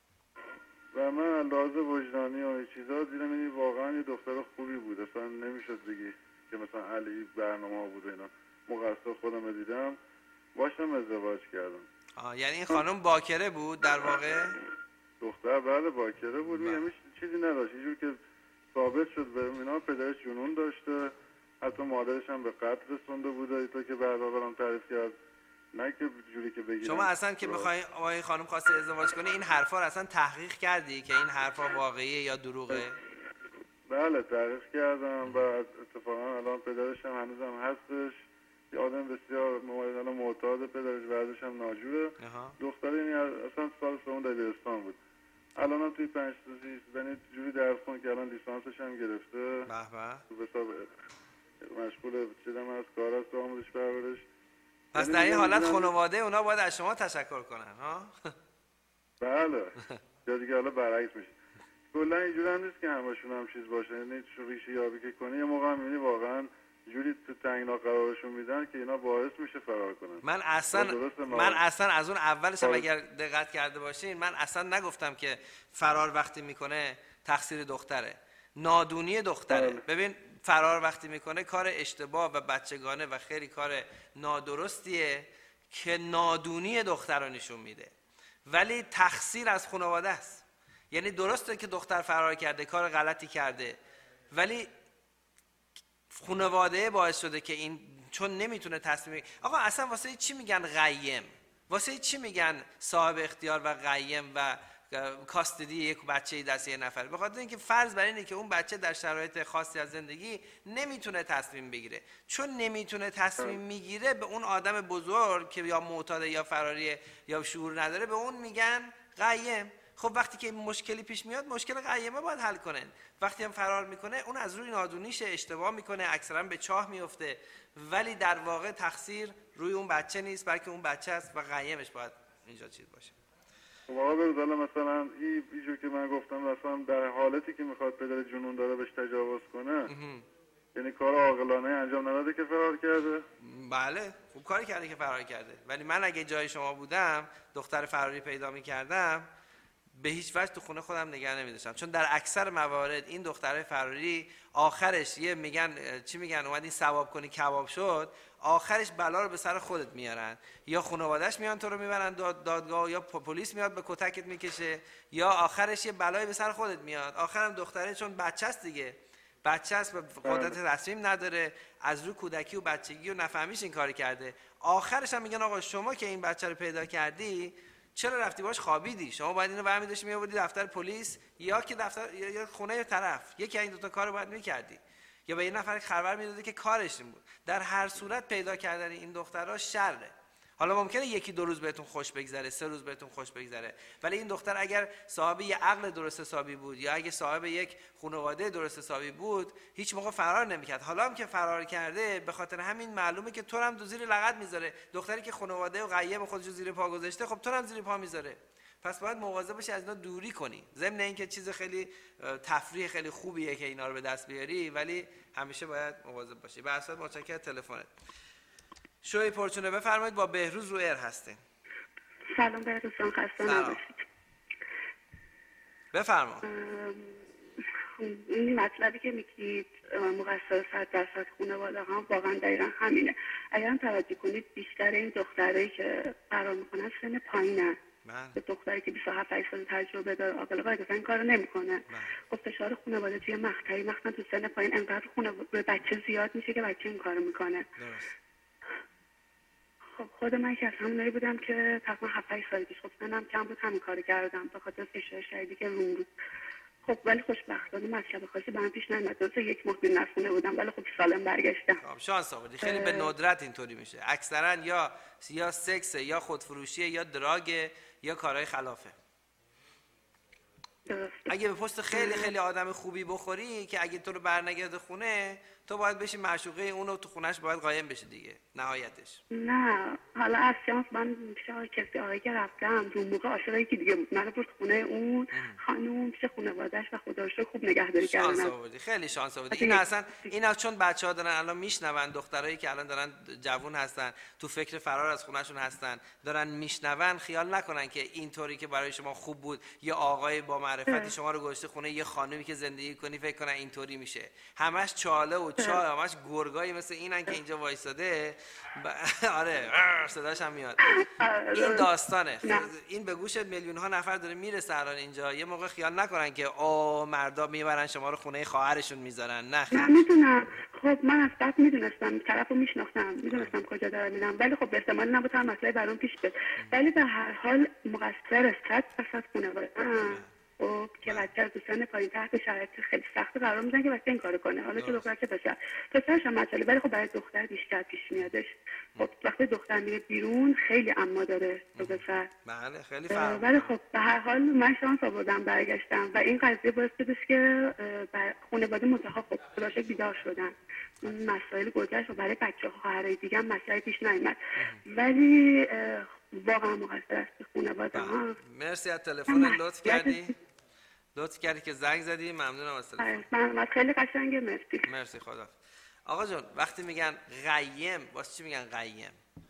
و من لحاظ وجدانی و این چیزا دیدم این واقعا یه دختر خوبی بود، اصلا نمیشد بگی که مثلا علی برنامه ها بود اینا. مقصر خودم دیدم باشم ازدواج کردم. آه یعنی این خانم باکره بود در واقع؟ دختر بله باکره بود. میگم هیچ چیزی نداشت، اینجور که ثابت شد به اینا پدرش جنون داشته، حتی مادرش هم به قتل رسونده بوده. تو که بعدا برام تعریف کرد، نه که جوری که بگیرم. شما اصلا که میخوای با این خانم خواسته ازدواج کنی این حرفا رو اصلا تحقیق کردی که این حرفا واقعیه یا دروغه؟ بله تحقیق کردم و اتفاقا الان پدرش هم هنوزم هستش، یه آدم بسیار ممایز معتاد، پدرش ورزش هم ناجوره. دختر یعنی اصلا سال سوم دبیرستان بود، الان هم توی پنج سوزی یعنی جوری درس خون که الان لیسانسش هم گرفته. به به. به حساب مشغول چیزم از کار است و آموزش پرورش. پس در این حالت خانواده اونا باید از شما تشکر کنن ها؟ بله. یا دیگه حالا برعکس میشه. کلا اینجوری هم نیست که همشون هم چیز باشه، یعنی چون ریشه یابی که کنی یه موقع میبینی واقعا جوری تو تنگنا قرارشون میدن که اینا باعث میشه فرار کنن. من اصلا من اصلا از اون اولش هم اگر دقت کرده باشین من اصلا نگفتم که فرار وقتی میکنه تقصیر دختره، نادونی دختره. ببین فرار وقتی میکنه کار اشتباه و بچگانه و خیلی کار نادرستیه که نادونی دختر رو نشون میده، ولی تقصیر از خانواده است. یعنی درسته که دختر فرار کرده، کار غلطی کرده، ولی خانواده باعث شده که این چون نمیتونه تصمیم. آقا اصلا واسه چی میگن قیم؟ واسه چی میگن صاحب اختیار و قیم و کاستدی یک بچه دست یه نفر؟ به خاطر اینکه فرض بر اینه که اون بچه در شرایط خاصی از زندگی نمیتونه تصمیم بگیره. چون نمیتونه تصمیم میگیره به اون آدم بزرگ که یا معتاد یا فراری یا شعور نداره به اون میگن قیم. خب وقتی که مشکلی پیش میاد مشکل قیمه باید حل کنن. وقتی هم فرار میکنه اون از روی نادونیش اشتباه میکنه، اکثرا به چاه میفته، ولی در واقع تقصیر روی اون بچه نیست بلکه اون بچه است و قیمش باید اینجا چیز باشه. خب آقا بذاره مثلا این اینجور که من گفتم مثلا در حالتی که میخواد پدر جنون داره بهش تجاوز کنه، یعنی کار عاقلانه انجام نداده که فرار کرده؟ بله خوب کاری کرده که فرار کرده، ولی من اگه جای شما بودم دختر فراری پیدا میکردم به هیچ وجه تو خونه خودم نگه نمی‌داشتم، چون در اکثر موارد این دختره فراری آخرش یه میگن چی میگن اومدی ثواب کنی کباب شد، آخرش بلا رو به سر خودت میارن، یا خانواده‌اش میان تو رو میبرن داد دادگاه، یا پلیس میاد به کتکت میکشه، یا آخرش یه بلایی به سر خودت میاد. آخرم دختره چون بچه است دیگه، بچه است و قدرت تصمیم نداره، از رو کودکی و بچگی و نفهمیش این کاری کرده. آخرش هم میگن آقا شما که این بچه رو پیدا کردی چرا رفتی باش خوابیدی؟ شما باید اینو برمی داشتی میآوردی دفتر پلیس یا که دفتر یا خونه طرف، یکی از این دو تا کارو باید میکردی، یا به یه نفر خبر میدادی که کارش این بود. در هر صورت پیدا کردن این دخترها شره. حالا ممکنه یکی دو روز بهتون خوش بگذره، سه روز بهتون خوش بگذره، ولی این دختر اگر صاحب یه عقل درست حسابی بود یا اگه صاحب یک خانواده درست حسابی بود هیچ موقع فرار نمی‌کرد. حالا هم که فرار کرده به خاطر همین معلومه که تو هم دو زیر لغت میذاره. دختری که خانواده و قیم خودش رو زیر پا گذاشته خب تو هم زیر پا میذاره. پس باید مواظب باشی از اینا دوری کنی. ضمن اینکه چیز خیلی تفریح خیلی خوبیه که اینا رو به دست بیاری، ولی همیشه باید مواظب باشی. به هر صورت متشکرم تلفنت. شوی پرچونه بفرمایید، با بهروز رو ایر هستین. سلام بهروز جان، خسته نباشید. بفرما. این مطلبی که میگید مقصر صد درصد خانواده هم واقعا دقیقا همینه. اگر هم توجه کنید بیشتر این دخترایی که قرار میکنن سن پایینن، به دختری که بیست و هفت سال تجربه داره عاقل قاعدتا این کارو نمیکنه. خب فشار خانواده توی مقطعی مثلا تو سن پایین انقدر خانواده بچه زیاد میشه که بچه این کارو میکنه. خب خود من که از همونایی بودم که تقریبا هفت هشت سال پیش خب سنم کم بود همین کارو کردم به خاطر فشار شدیدی که روم بود. خب ولی خوشبختانه مطلب خاصی برام پیش نیومد. درسته یک ماه بیرون از خونه بودم ولی خب سالم برگشتم. خب شانس آوردی. خیلی به ندرت اینطوری میشه. اکثرا یا یا سکس یا خودفروشی یا دراگ یا کارهای خلافه. درسته. اگه به پست خیلی خیلی آدم خوبی بخوری که اگه تو رو برنگرده خونه، تو باید بشی معشوقه اونو تو خونش باید قایم بشی دیگه نهایتش. نه حالا از شانس من پیش آقای کسی آقایی که رفتم رو موقع عاشقی که دیگه بود، من برد خونه اون خانوم پیش خانواده‌اش و خدا رو شکر خوب نگهداری کردن. شانس آوردی، خیلی شانس آوردی. این اصلا اینا چون بچه‌ها دارن الان میشنون، دخترایی که الان دارن جوون هستن تو فکر فرار از خونه‌شون هستن دارن میشنون، خیال نکنن که اینطوری که برای شما خوب بود یه آقای با معرفتی شما رو گذاشته خونه یه خانومی که زندگی کنی فکر کنن اینطوری میشه. همش چاله و چای، همش گرگایی مثل اینن که اینجا وایساده. ب... آره صداش هم میاد. این داستانه. این به گوش میلیون ها نفر داره میرسه الان اینجا. یه موقع خیال نکنن که آ مردا میبرن شما رو خونه خواهرشون میذارن. نه نه میدونم. خب من از قبل میدونستم، طرفو میشناختم، میدونستم کجا دارم میرم، ولی خب احتمال نبود هم مسئله برام پیش بیاد. ولی به هر حال مقصر صد درصد خانواده‌ام خب که بچه رو تو سن پایین تحت شرایط خیلی سخت قرار میدن که بچه این کارو کنه. حالا که دختر که پسر پسرش هم مسئله، ولی خب برای دختر بیشتر پیش میادش. خب وقتی دختر میره بیرون خیلی اما داره تو پسر. بله خیلی فرق. ولی خب به هر حال من شانس آوردم برگشتم و این قضیه باعث شدش که خانواده منتها خب خدا شکر بیدار شدن. مسائل گذشت و برای بچه‌ها خواهرای دیگه هم مسائل پیش نیامد. ولی واقعا مقصر است خانواده ها. مرسی از تلفن لطف کردی. لطف کردی که زنگ زدی. ممنونم از تلفن. من خیلی قشنگه. مرسی. مرسی خدا. آقا جون وقتی میگن قیم واسه چی میگن قیم؟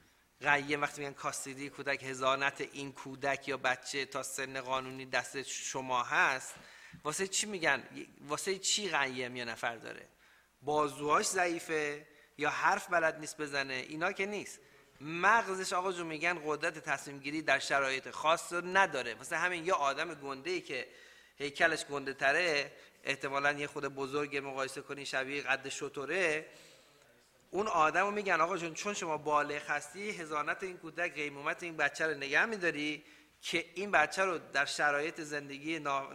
قیم وقتی میگن کاستیدی کودک، هضانت این کودک یا بچه تا سن قانونی دست شما هست، واسه چی میگن؟ واسه چی قیم یه نفر داره؟ بازوهاش ضعیفه یا حرف بلد نیست بزنه؟ اینا که نیست. مغزش آقا جون میگن قدرت تصمیم گیری در شرایط خاص رو نداره. مثلا همین یه آدم گنده‌ای که هیکلش گنده تره، احتمالاً یه خود بزرگ مقایسه کنی شبیه قد شتره، اون آدمو میگن آقا جون چون شما بالغ هستی هضانت این کودک، قیمومت این بچه رو نگه میداری که این بچه رو در شرایط زندگی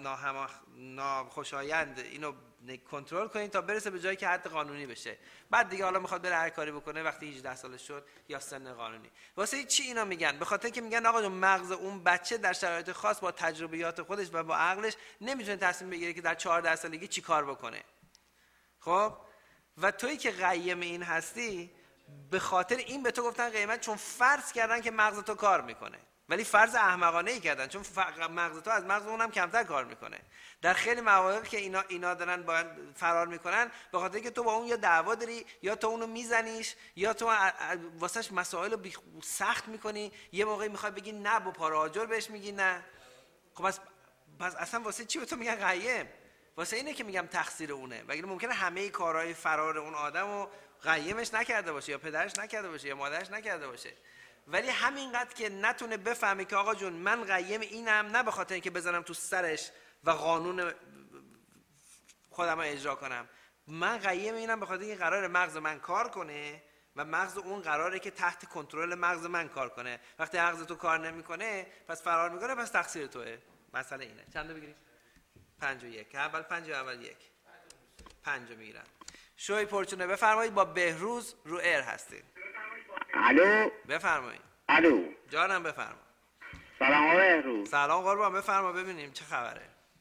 ناخوشایند اینو کنترل کنین تا برسه به جایی که حد قانونی بشه. بعد دیگه حالا میخواد بره هر کاری بکنه وقتی هجده سالش شد یا سن قانونی. واسه چی اینا میگن؟ به خاطر که میگن آقا جون مغز اون بچه در شرایط خاص با تجربیات خودش و با عقلش نمیتونه تصمیم بگیره که در چهارده سالگی چی کار بکنه. خب و تویی که قیم این هستی به خاطر این به تو گفتن قیمت، چون فرض کردن که مغز تو کار میکنه، ولی فرض احمقانه ای کردن چون مغز تو از مغز اونم کمتر کار میکنه. در خیلی مواقع که اینا اینا دارن باید فرار میکنن به خاطر که تو با اون یا دعوا داری یا تو اونو میزنیش یا تو واسش مسائل رو سخت میکنی، یه موقعی میخوای بگی نه با پا آجر بهش میگی نه. خب بس بس اصلا واسه چی به تو میگن قیم؟ واسه اینه که میگم تقصیر اونه. وگرنه ممکنه همه کارهای فرار اون آدمو قیمش نکرده باشه یا پدرش نکرده باشه یا مادرش نکرده باشه، ولی همینقدر که نتونه بفهمه که آقا جون من قیم اینم، نه به خاطر اینکه بزنم تو سرش و قانون خودم رو اجرا کنم، من قیم اینم به خاطر اینکه قرار مغز من کار کنه و مغز اون قراره که تحت کنترل مغز من کار کنه. وقتی مغز تو کار نمیکنه پس فرار میکنه، پس تقصیر توئه. مسئله اینه. چند بگیریم؟ پنج و یک. اول پنج و اول یک. پنج رو میگیرم. شوی پرچونه بفرمایید. با بهروز رو ایر هستید. الو بفرمایید. الو جانم بفرما. سلام آقا بهروز. سلام قربان بفرما ببینیم چه خبره.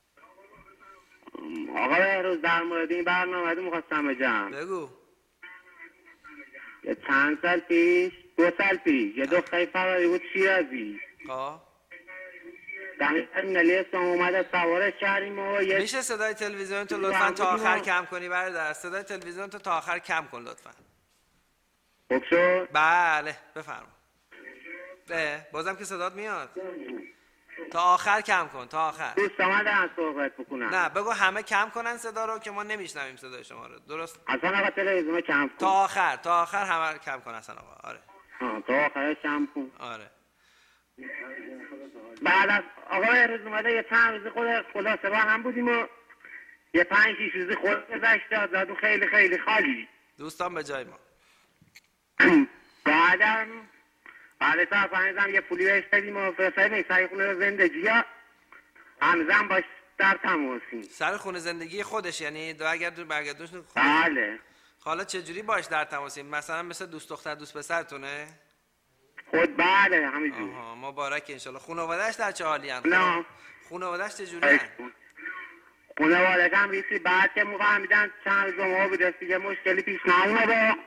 آقا بهروز در مورد این برنامه میخواستم بگم. بگو. یه چند سال پیش دو سال پیش یه دختری فراری بود شیرازی. آه دقیقا ملی اسلام اومده سوارش کردیم و یه میشه صدای تلویزیون تو لطفا تا آخر کم کنی برادر؟ صدای تلویزیون تو تا آخر کم کن لطفا. خوب شد؟ بله بفرما. به بازم که صدات میاد. تا آخر کم کن تا آخر. دوست آمدن صحبت بکنن. نه بگو همه کم کنن صدا رو که ما نمیشنویم صدای شما رو. درست؟ اصلا آقا تلویزیون کم کن. تا آخر تا آخر همه کم کن اصلا آقا. آره. آه تا آخر کم کن. آره. بعد از آقا بهروز اومده یه چند روزی خود خلاصه با هم بودیم و یه پنج شیش روزی خود گذشته داد و خیلی خیلی خالی. دوستان به جای ما. بعدم بعد تا فهمیدم یه پولی بهش دادیم و فرستادیم سر خونه زندگی ها همزن باش در تماسیم. سر خونه زندگی خودش یعنی دو اگر دو برگردونش خودش؟ بله. حالا چجوری باش در تماسیم؟ مثلا مثل دوست دختر دوست پسرتونه؟ خود بله همینجور. آها مبارک انشالله. خانواده‌اش در چه حالی هستن؟ نه. خانواده‌اش چجوری هستن؟ خانواده هم ریسی بعد که فهمیدن چند روز ما بود دیگه مشکلی پیش نیومده.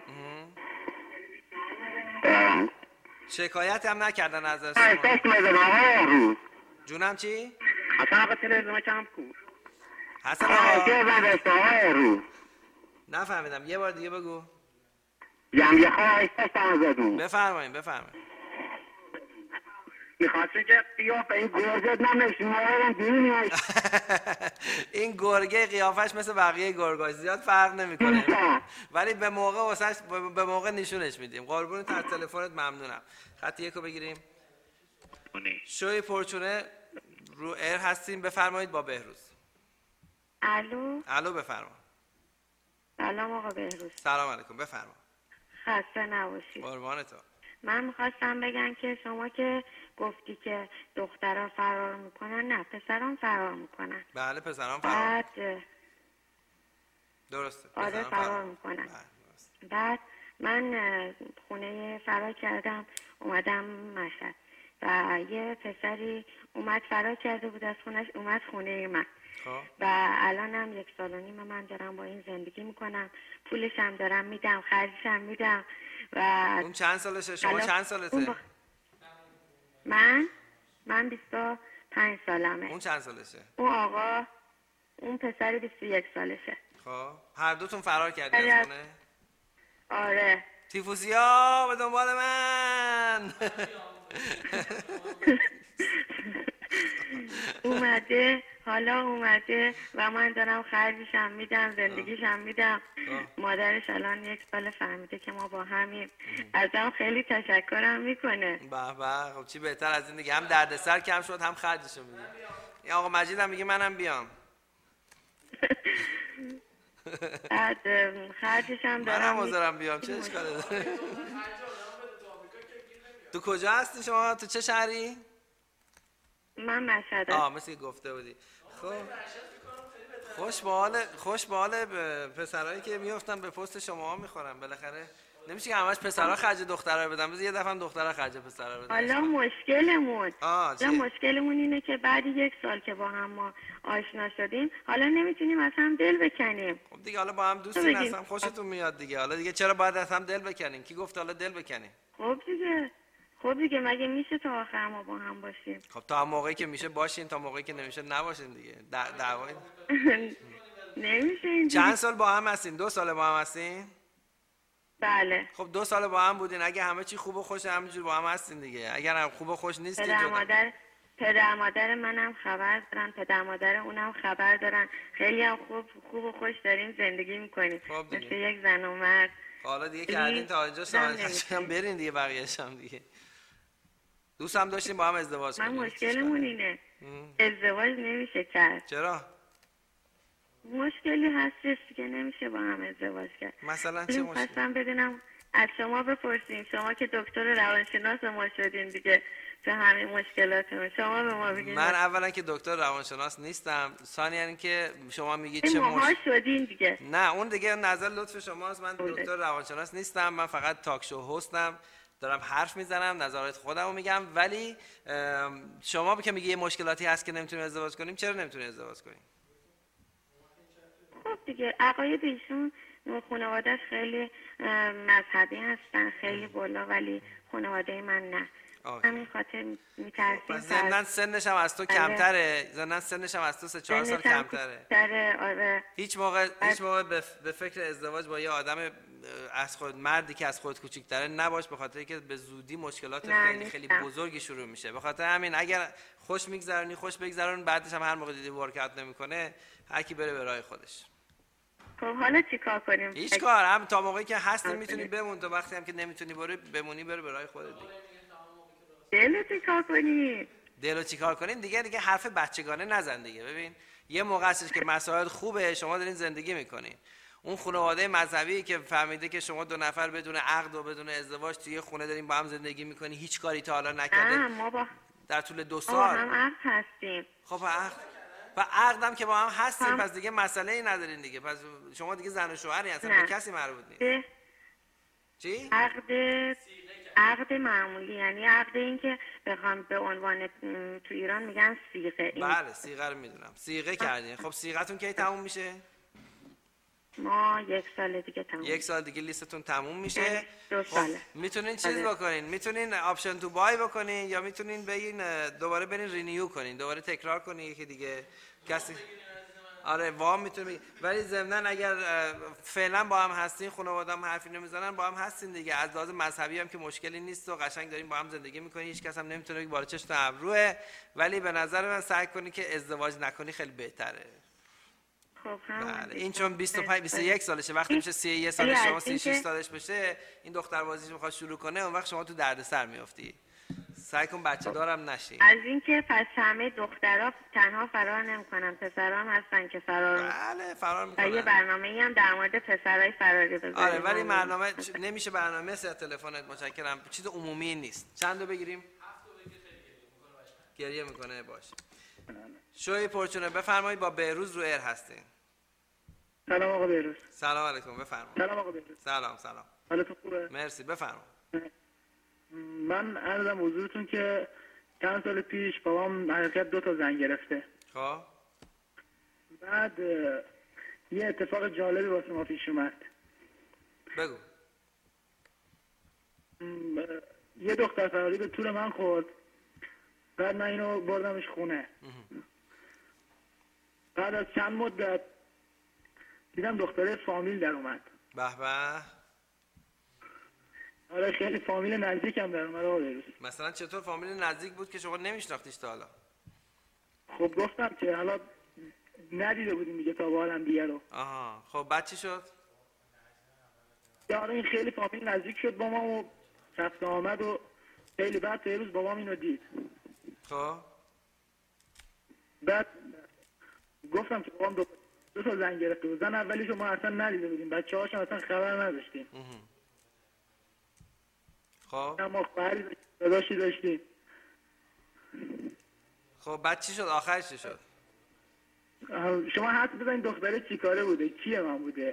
شکایت هم نکردن از شما؟ احساس می‌کنم آقا روز. جونم چی؟ حسن آقا تلویزیون کم کن. حسن آقا چه زدست آقا روز؟ نفهمیدم یه بار دیگه بگو. یم یه خواهش داشتم ازتون. بفرمایید بفرمایید. میخواستم که قیافه این گرگت نمیشنم دیدیم این گرگه قیافش مثل بقیه گرگاش زیاد فرق نمیکنه ولی به موقع واسش به موقع نشونش میدیم. قربون تا تلفنت ممنونم. خط یکو بگیریم. شوی پرچونه رو ایر هستیم بفرمایید با بهروز. الو الو بفرما. سلام آقا بهروز. سلام علیکم بفرما. خسته نباشید. قربانت. من میخواستم بگم که شما که گفتی که دخترها فرار میکنن نه پسران فرار میکنن. بله پسران فرار بعد درسته آره فرار, فرار میکنن. بعد من خونه فرار کردم اومدم مشهد و یه پسری اومد فرار کرده بود از خونش اومد خونه من و الانم یک سال و نیم من دارم با این زندگی میکنم. پولشم دارم میدم خرجشم میدم و اون چند سالشه؟ شما چند سالته؟ بخ... من من بیست و پنج سالمه. اون چند سالشه؟ اون آقا اون پسر بیست و یک سالشه. خب هر دوتون فرار کردی از خونه؟ آره. تیفوسیا به دنبال من. اومده حالا اومده و من دارم خرجشم میدم زندگیشم میدم. مادرش الان یک سال فهمیده که ما با همیم. ازم خیلی تشکرم میکنه. به به خب چی بهتر از این دیگه. هم دردسر کم شد هم خرجشو میدیم. این آقا مجید هم میگه منم بیام. بعد خرجشم دارم منم حاضرم بیام. چه اشکالی داره؟ تو کجا هستی شما؟ تو چه شهری؟ من مشهدم. آه مثل گفته بودی. خب خوش به حال خوش به حال پسرایی که میافتن به پست شما ها میخورن. بالاخره نمیشه که همش پسرا خرج دخترا بدن. بذار یه دفعه هم دخترا خرج پسرا بدن. حالا مشکلمون حالا مشکلمون اینه که بعد یک سال که با هم ما آشنا شدیم حالا نمیتونیم از هم دل بکنیم. خب دیگه حالا با هم دوستین هستم خوشتون میاد دیگه. حالا دیگه چرا باید از هم دل بکنیم؟ کی گفت حالا دل بکنیم؟ خب دیگه خب دیگه مگه میشه تا آخر ما با هم باشیم؟ خب تا موقعی که میشه باشین تا موقعی که نمیشه نباشین دیگه. دعوای نمیشه اینجوری. چند سال با هم هستین؟ دو سال با هم هستین؟ بله. خب دو سال با هم بودین. اگه همه چی خوب و خوش همینجور با هم هستین دیگه. اگر هم خوب و خوش نیست پدر مادر پدر مادر منم خبر دارن پدر مادر اونم خبر دارن. خیلی هم خوب خوب و خوش داریم زندگی میکنیم. خب مثل یک زن و مرد. حالا دیگه کردین تا اینجا ساعتشم برین دیگه بقیه‌اش هم دیگه. دوست هم داشتیم با هم ازدواج کنیم. من مشکلمون اینه ازدواج نمیشه کرد. چرا؟ مشکلی هستش که نمیشه با هم ازدواج کرد. مثلا چه مشکلی؟ خواستم بدونم از شما بپرسیم. شما که دکتر روانشناس ما شدین دیگه تو همین مشکلاتمون شما به ما بگید. من اولا که دکتر روانشناس نیستم. ثانیاً یعنی که شما میگید چه مشکلی شدین دیگه. نه اون دیگه نظر لطف شماست. من دکتر روانشناس نیستم. من فقط تاک شو هستم دارم حرف میزنم، نظرات خودم رو میگم. ولی شما که میگی یه مشکلاتی هست که نمیتونیم ازدواج کنیم، چرا نمیتونیم ازدواج کنیم؟ خب دیگه عقاید ایشون خانواده‌اش خیلی مذهبی هستن، خیلی بالا، ولی خانواده من نه. همین خاطر میترسیم. پس زندن سنش هم از تو کمتره، زندن سنش هم از تو سه چهار سال کمتره. آره. هیچ موقع هیچ موقع به فکر ازدواج با یه آدم از خود مردی که از خود کوچیک‌تره نباش، به خاطر که به زودی مشکلات خیلی خیلی بزرگی شروع میشه. به خاطر همین اگر خوش میگذرونی خوش بگذرون، بعدش هم هر موقع دیدی ورکات نمیکنه، هر کی بره به راه خودش. خب حالا چیکار کنیم؟ هیچ کار، هم تا موقعی که هستی میتونی بمون، تا وقتی هم که نمیتونی بره بمونی بره به راه خودت دیگه. دلو چیکار کنی؟ دلو چیکار کنین دیگه؟ دیگه حرف بچگانه نزن دیگه. ببین یه موقع هستش که مسائل خوبه، شما دارین زندگی میکنین. اون خانواده مذهبی که فهمیده که شما دو نفر بدون عقد و بدون ازدواج توی خونه دارین با هم زندگی میکنی، هیچ کاری تا حالا نکرده. ما با در طول دو سال با هم عقد هستیم. خب عقد و عقدم که با هم هستیم، پس دیگه مسئله ای ندارین دیگه. پس شما دیگه زن و شوهری اصلا به کسی مربوط نیست. چی؟ عقد عقد معمولی، یعنی عقد این که بخوام به عنوان تو ایران میگن صیغه. بله صیغه رو میدونم. صیغه کردین. خب صیغتون کی تموم میشه؟ ما یک سال دیگه تموم. یک سال دیگه لیستتون تموم میشه. دو ساله. خب میتونین چیز بکنین، میتونین آپشن تو بای بکنین، یا میتونین بگین دوباره برین رینیو کنین، دوباره تکرار کنین که دیگه کسی آره وام میتونه. ولی ضمنن اگر فعلا با هم هستین، خانواده هم حرفی نمیزنن، با هم هستین دیگه. از لحاظ مذهبی هم که مشکلی نیست و قشنگ دارین با هم زندگی میکنین، هیچ کس هم نمیتونه بگه بالا چشم ابروه. ولی به نظر من سعی کنی که ازدواج نکنی، خیلی بهتره. خب هم بله این چون بیست و پنج بیست و یک سالشه، وقتی میشه سی و یک سالش شما سی و شش سالش بشه، این دختر بازیش میخواد شروع کنه، اون وقت شما تو دردسر میافتی. سعی کن بچه دارم نشی. از اینکه پس همه دخترها تنها فرار نمیکنن، پسرها هم هستن که فرار بله فرار میکنن. یه برنامه‌ای هم در مورد پسرای فراری بذاریم. آره ولی برنامه نمیشه برنامه مثل تلفنت. متشکرم. چیز عمومی نیست. چند تا بگیریم؟ گریه میکنه باشه. شوی پرچونه بفرمایید، با بهروز رو ایر هستین. سلام آقا بهروز. سلام علیکم بفرمایید. سلام آقا بهروز. سلام سلام. حالتون خوبه؟ مرسی بفرمایید. من عرضم حضورتون که چند سال پیش بابام حقیقت دو تا زن گرفته. خب بعد یه اتفاق جالبی واسه ما پیش اومد. بگو. یه دختر فراری به طور من خورد، بعد من اینو بردمش خونه. بعد از چند مدت دیدم دختره فامیل در اومد. به به. آره خیلی فامیل نزدیکم در اومد آقا بهروز. مثلا چطور فامیل نزدیک بود که شما نمیشناختیش تا حالا؟ خب گفتم که حالا ندیده بودیم دیگه تا با هم دیگه رو. آها خب بعد چی شد؟ آره این خیلی فامیل نزدیک شد با ما و رفت آمد و خیلی بعد تا یه روز بابام اینو دید. خب بعد گفتم که بابام دو, دو تا زن گرفته بود. زن اولیشو ما اصلا ندیده بودیم، بچه هاشم اصلا خبر نداشتیم. خب ما خواهری داشتی داشتیم. خب بعد چی شد؟ آخرش چی شد؟ شما حد بزنید دختره چی کاره بوده؟ کیه من بوده؟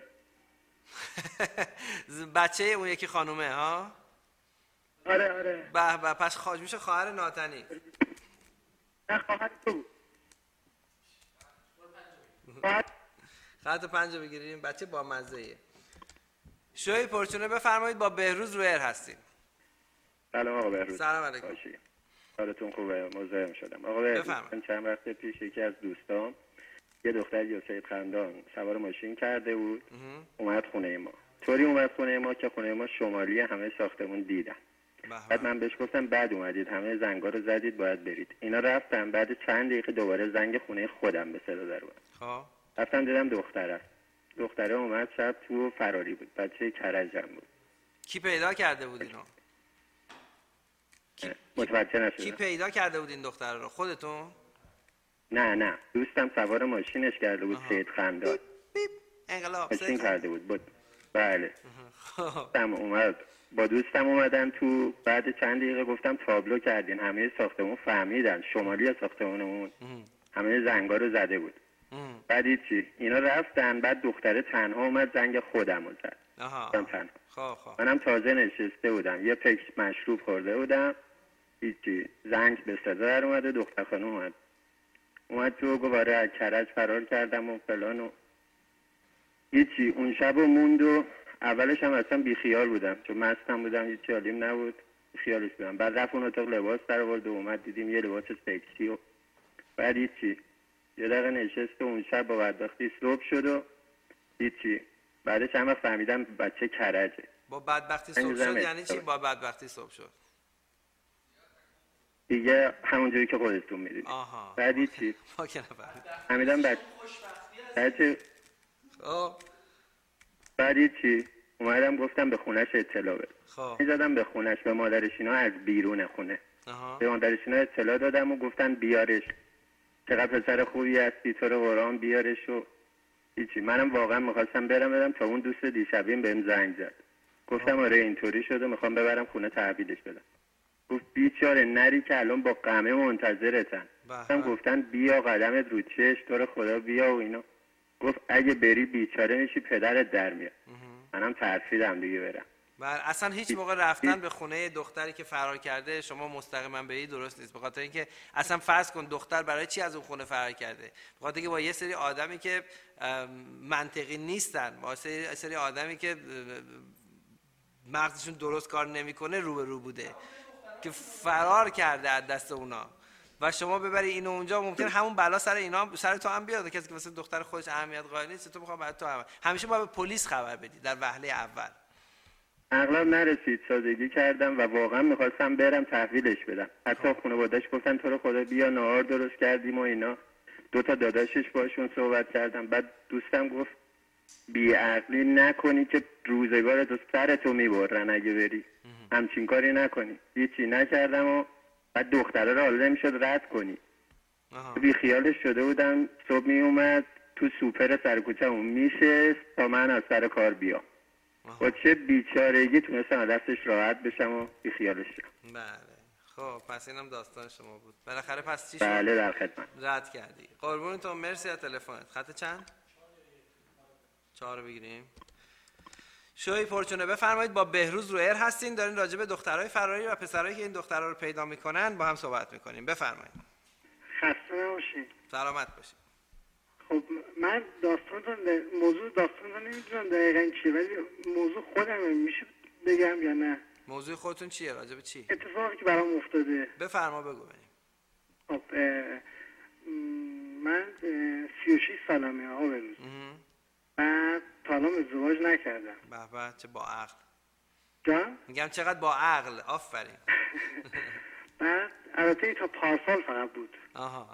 بچه اون یکی خانومه ها؟ آره آره. به به پس خواهش میشه خواهر ناتنی. نه خواهر تو بود. خط پنجه بگیریم. بچه با مزه ایه. شوی پرچونه بفرمایید، با بهروز رو ایر هستیم. سلام آقا بهروز. سلام علیکم. حالتون خوبه؟ مزاحم شدم. آقا بهروز من چند وقت پیش یکی از دوستام یه دختر یا سید خندان سوار ماشین کرده بود اومد خونه ما. طوری اومد خونه ما که خونه ما شمالی همه ساختمون دیدن. بعد من بهش گفتم بعد اومدید همه زنگا رو زدید باید برید. اینا رفتن، بعد چند دقیقه دوباره زنگ خونه خودم به صدا در اومد. خب رفتم دیدم دختره. دختره اومد شب تو فراری بود. بچه کرجم بود. کی پیدا کرده بود اینو؟ کی... متوجه نشدم. کی پیدا کرده بود این دختر رو؟ خودتون؟ نه نه دوستم سوار ماشینش کرده بود. سید خندان انقلاب ماشین کرده بود بود بله. دوستم اومد با دوستم اومدن تو. بعد چند دقیقه گفتم تابلو کردین، همه ساختمون فهمیدن شمالی ساختمونمون همه زنگا رو زده بود. بعد چی اینا رفتن، بعد دختره تنها اومد زنگ خودم رو زد. آها تنها. خب خب منم تازه نشسته بودم، یه پک مشروب خورده بودم، هیچی، زنگ به صدا در اومده، دختر خانم اومد اومد تو گفت آره از کرج فرار کردم و فلان و هیچی. اون شب و موند و اولش هم اصلا بیخیال بودم چون مستم بودم، هیچی حالیم نبود، بیخیالش بودم. بعد رفت اون اتاق لباس در آورد و اومد دیدیم یه لباس سکسی و بعد هیچی یه دقیقه نشست و اون شب با بدبختی صبح شد و هیچی. بعدش هم فهمیدم بچه کرجه. با بدبختی صبح شد یعنی چی با بدبختی صبح شد؟ دیگه همونجوری که خودتون میدونید. آها. بعد هیچی ما که نفهمیدم. فهمیدم بچه بچه خب بعد هیچی اومدم گفتم به خونش اطلاع بده. خب میزدم به خونش، به مادرش اینا از بیرون خونه. آها. به مادرش اینا اطلاع دادم و گفتن بیارش، چقدر پسر خوبی هستی، تو رو قرآن بیارش و هیچی. منم واقعا میخواستم برم برم تا اون دوست دیشبیم بهم زنگ زد، گفتم آره اینطوری شده میخوام ببرم خونه تحویلش بدم. گفت بیچاره نری که الان با قمه منتظرتن. گفتم گفتن بیا قدمت رو چش، تو رو خدا بیا و اینا. گفت اگه بری بیچاره میشی پدرت در میاد. منم ترسیدم دیگه برم. بله اصلا هیچ موقع رفتن به خونه دختری که فرار کرده شما مستقیما بری درست نیست، به خاطر اینکه اصلا فرض کن دختر برای چی از اون خونه فرار کرده؟ به خاطر اینکه با یه سری آدمی که منطقی نیستن، با سری سری آدمی که مغزشون درست کار نمیکنه رو به رو بوده که فرار کرده از دست اونا و شما ببری اینو اونجا ممکن همون بلا سر اینا سر تو هم بیاد. کسی که واسه دختر خودش اهمیت قائل نیست تو میخوام برای تو هم. همیشه باید به پلیس خبر بدی در وهله اول. اغلب نرسید، سادگی کردم و واقعا میخواستم برم تحویلش بدم. حتی خانواده‌اش گفتن تو رو خدا بیا نهار درست کردیم و اینا. دو تا داداشش باشون صحبت کردم. بعد دوستم گفت بیعقلی نکنی که روزگارت رو سرتو میبرن اگه بری، همچین کاری نکنی. هیچی نکردم و بعد دختره رو حالا نمیشد رد کنی. بی خیالش شده بودم. صبح می اومد تو سوپر سر کوچه‌مون میشست تا من از سر کار بیام. با چه بیچارگی تونستم دستش راحت بشم و بی خیالش شدم. بله خب پس اینم داستان شما بود. بالاخره پس چی شد؟ بله در خدمت. رد کردی. قربونتون، مرسی از تلفنت. خط چند؟ چهار بگیریم. شوی پرچونه بفرمایید. با بهروز رو ایر هستین، دارین راجع به دخترای فراری و پسرایی که این دخترها رو پیدا میکنن با هم صحبت میکنیم. بفرمایید. خسته نباشید. سلامت باشید. خب من داستانتون موضوع داستانتون نمیدونم دقیقاً چیه، ولی موضوع خودمه، میشه بگم یا نه؟ موضوع خودتون چیه؟ راجع به چی؟ اتفاقی که برام افتاده. بفرما بگو ببینیم. خب من سی و شش سالمه آقا بهروز. بعد تا الان ازدواج نکردم. به به چه با عقل. جان؟ میگم چقدر با عقل. آفرین. بعد البته تا پارسال فقط بود. آها.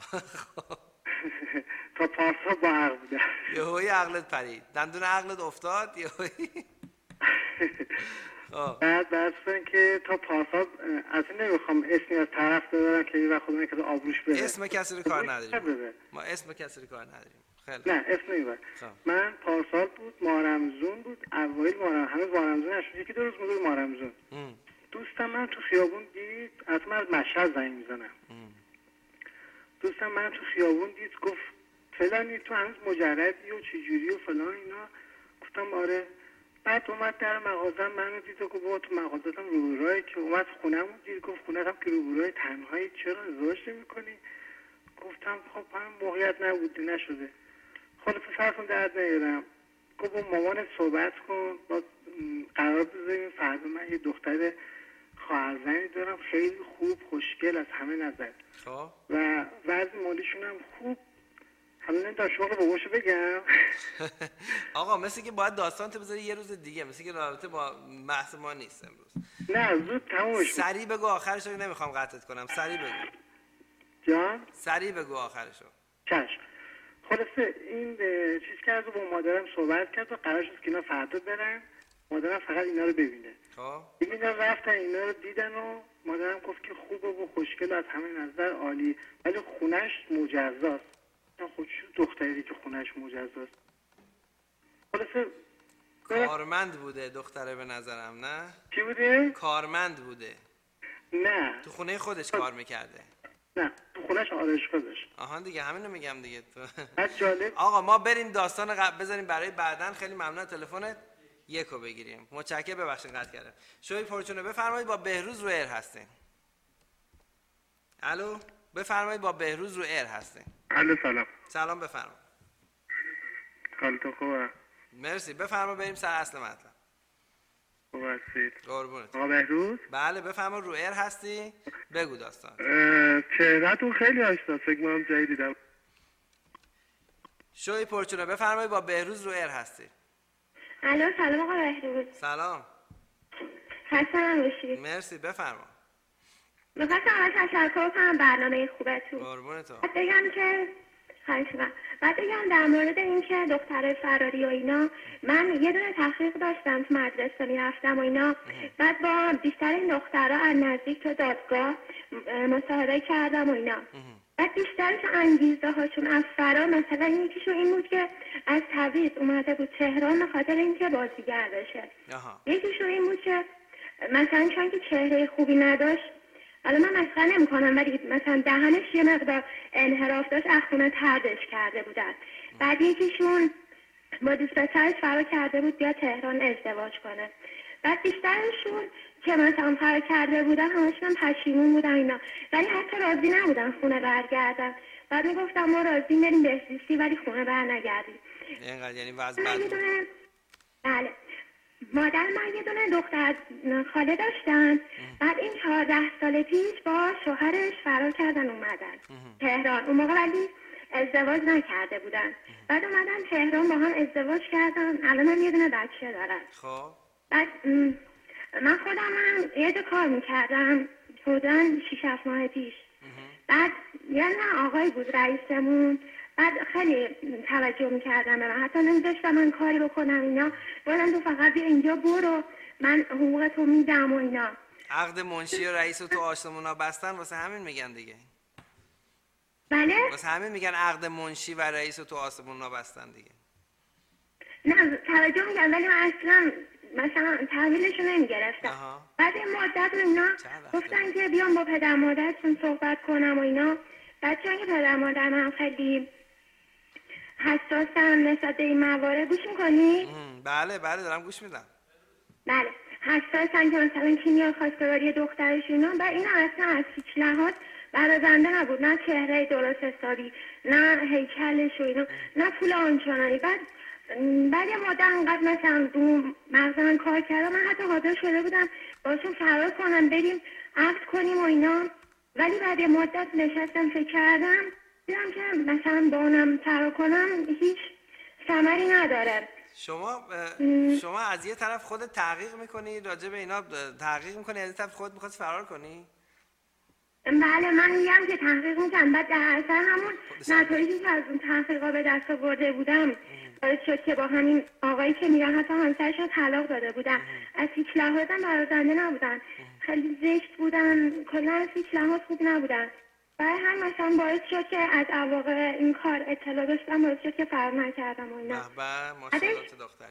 تا پارسال با عقل بوده. یهویی عقلت پرید، دندون عقلت افتاد یهویی. بعد بعد که ta پارسال از این نمیخوام اسمی از طرف ببرم که یه وقت خودم کسی آبروش بره. اسم کسی رو کار نداریم. ما اسم کسی رو کار نداریم. خیلی نه اسم نمیبر. من پارسال بود، ماه رمضان بود، اوایل ماه رمضان، هنوز ماه رمضان نشد، یکی دو روز مونده ماه رمضان. دوستم من تو خیابون دید، از من از مشهد زنگ میزنم. دوستم من تو خیابون دید گفت فلانی تو هنوز مجردی و چجوری و فلان اینا. گفتم آره. بعد اومد در مغازم منو دید و گفت با تو مغازتم روبروی که اومد خونه‌مون دید، گفت خونه‌ام که روبروی تنهایی چرا ازدواج نمی‌کنی؟ گفتم خب من موقعیت نبوده نشده. خلاص سرتون درد نیارم. گفت با مامانت صحبت کن، با قرار بذاریم فردا من یه دختر خواهرزنی دارم خیلی خوب خوشگل از همه نظر و وضع مالیشون هم خوب. حالا تا شغل باباشو بگم. آقا مثل که باید داستان تو بذاری یه روز دیگه، مثل که رابطه با محض ما نیست امروز. نه زود تمومش. سریع بگو آخرشو، نمیخوام قطعت کنم. سریع بگو. جان؟ سریع بگو آخرشو. چشم. خلاصه این چیز کرد و با مادرم صحبت کرد و قرار شد که اینا فردا برن. مادرم فقط اینا رو ببینه. خب. اینا رفتن اینا رو دیدن و مادرم گفت که خوبه و خوشگل از همه نظر عالی، ولی خونش مجزاست. خود شو دختری که خونش مجزاست. خلاصه کارمند بوده دختره به نظرم. نه؟ چی بوده؟ کارمند بوده. نه. تو خونه خودش کار میکرده. نه تو خونش آرایشگاه داشت. آها دیگه همینو میگم دیگه. بعد جالب. آقا ما بریم داستان قبل بذاریم برای بعدن. خیلی ممنون تلفنت. یکو بگیریم. متشکرم، ببخشید قطع کردم. شوی پرچونه بفرمایید، با بهروز رو ایر هستین. الو بفرمایید، با بهروز رو ایر هستین. الو سلام. سلام بفرمایید. حالتون خوبه؟ مرسی، بفرمایید بریم سر اصل مطلب. خوب هستید؟ قربونت. آقا بهروز؟ بله بفرمایید، رو ایر هستی؟ بگو داستان. چهره‌تون خیلی آشناست، فکر کنم جایی دیدم. شوی پرچونه بفرمایید، با بهروز رو ایر هستی. الو سلام آقا بهروز. سلام. خسته باشید. مرسی بفرما. می‌خواستم اول تشکر کنم برنامه خوبتون. قربونت. بعد بگم که خواهش می‌کنم. بعد بگم در مورد اینکه دختر فراری و اینا، من یه دونه تحقیق داشتم تو مدرسه میرفتم و اینا، بعد با بیشتر این دخترها از نزدیک تو دادگاه مصاحبه کردم و اینا. بعد بیشترش انگیزه هاشون از فرار، مثلا یکیشون این بود که از تبریز اومده بود تهران به خاطر اینکه بازیگر بشه. یکیشون این بود که مثلا چون که چهره خوبی نداشت، حالا من مسخره نمی‌کنم ولی مثلا دهنش یه مقدار انحراف داشت، از خونه طردش کرده بودن. بعد یکیشون با دوست پسرش فرار کرده بود بیا تهران ازدواج کنه. بعد بیشترشون که مثلا فرار کرده بودن همشون پشیمون بودن اینا، ولی حتی راضی نبودن خونه برگردن. بعد میگفتم ما راضی بریم بهزیستی ولی خونه بر نگردیم. اینقدر یعنی وضع بد بود. بله. مادر من یه دونه دختر خاله داشتن. بعد این چهارده سال پیش با شوهرش فرار کردن اومدن تهران. اون موقع ولی ازدواج نکرده بودن. بعد اومدن تهران با هم ازدواج کردن. الان هم یه دونه بچه دارن. خب بعد من خودم هم یه دو کار میکردم حدوداً شیش هفت ماه پیش. بعد یه نه آقای بود رئیسمون، بعد خیلی توجه میکردم به من، حتی نمیذاشتم من کاری بکنم اینا. بودن تو فقط بیا اینجا برو من حقوقتو میدم و اینا. عقد منشی و رئیس رو تو آسمونا بستن، واسه همین میگن دیگه. بله؟ واسه همین میگن عقد منشی و رئیس رو تو آسمونا بستن دیگه. نه توجه میکردم ولی من اصلا مثلا تحویلشو نمیگرفتم. بعد این مدت اینا گفتن که بیام با پدر مادرتون صحبت کنم و اینا. بعد چون که پدر مادر من خیلی حساسم نسبت به این موارد، گوش میکنی؟ بله بله دارم گوش میدم. بله حساسن که مثلا کی میاد خواستگاری دخترش اینا. بعد اینا اصلا از هیچ لحاظ برازنده نبود، نه چهره درست حسابی، نه هیکلش و اینا، نه پول آنچنانی. بعد بعد یه مدت انقدر مثلا دو مغز من کار کردم، من حتی حاضر شده بودم باشون فرار کنم بریم عقد کنیم و اینا. ولی بعد یه مدت نشستم فکر کردم دیدم که مثلا با اونم فرار کنم هیچ ثمری نداره. شما شما از یه طرف خودت تحقیق میکنی راجع به اینا، تحقیق میکنی از یه طرف خودت میخواد فرار کنی؟ بله من میگم که تحقیق میکنم. بعد در اصل همون نتایجی که از اون تحقیقا به دست آورده بودم باعث شد که با همین آقایی که میگن حتی همسرشون طلاق داده بودن، از هیچ لحاظ برازنده نبودن، خیلی زشت بودن، کلا از هیچ لحاظ خوب نبودن. برای هم مثلا باعث شد که از واقع این کار اطلاع داشتم، باعث شد که فرار نکردم و اینا. به ماشاءالله دختر.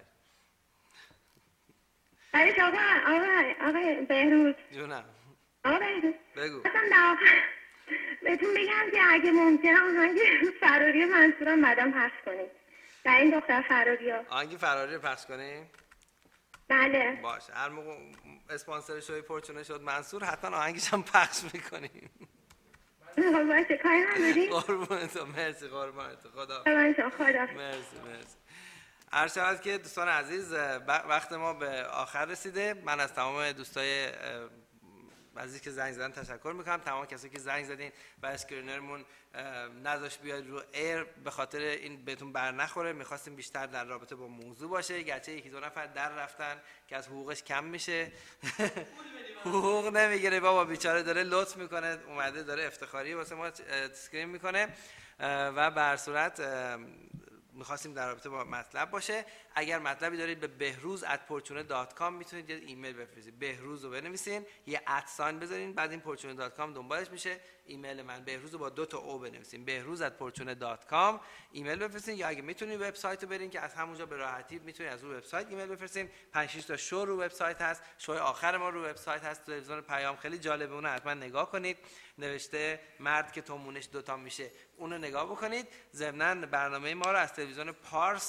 بعدش آقا آقا آقا بهروز جونم. آقا بهروز بگو. مثلا در آخر بهتون بگم که اگه ممکنه آهنگ فراری منصورم بعدم پخش کنید در این دختر فراری ها. آهنگ فراری رو پخش کنیم؟ بله باشه. هر موقع اسپانسر شوی پرچونه شد منصور حتما آهنگش هم پخش میکنیم. باشه کاری نداری؟ قربونتو. مرسی قربونتو. خدا خدا مرسی مرسی. عرض شود که دوستان عزیز وقت ما به آخر رسیده. من از تمام دوستای عزیزی که زنگ زدن تشکر میکنم. تمام کسایی که زنگ زدین و اسکرینرمون نذاشت بیاد رو ایر به خاطر این بهتون بر نخوره. میخواستیم بیشتر در رابطه با موضوع باشه، گرچه یکی دو نفر در رفتن که از حقوقش کم میشه. حقوق نمیگیره بابا، بیچاره داره لطف میکنه، اومده داره افتخاری واسه ما اسکرین میکنه و به هر صورت میخواستیم در رابطه با مطلب باشه. اگر مطلبی دارید به بهروز ات پرچونه دات کام میتونید یه ایمیل بفرستید. بهروز رو بنویسین، یه ادساین بذارین، بعد این پرچونه دات کام دنبالش میشه. ایمیل من بهروز رو با دو تا او بنویسین، بهروز ات پرچونه دات کام ایمیل بفرستین. یا اگه میتونید وبسایت رو برین که از همونجا به راحتی میتونید از رو وبسایت ایمیل بفرستین. پنج شش تا شو رو وبسایت هست، شو آخر ما رو وبسایت هست، تلویزیون پیام خیلی جالبه، اون حتما نگاه کنید. نوشته مرد که تومونش دوتا میشه، اونو نگاه بکنید. ضمن برنامه ما رو از تلویزیون پارس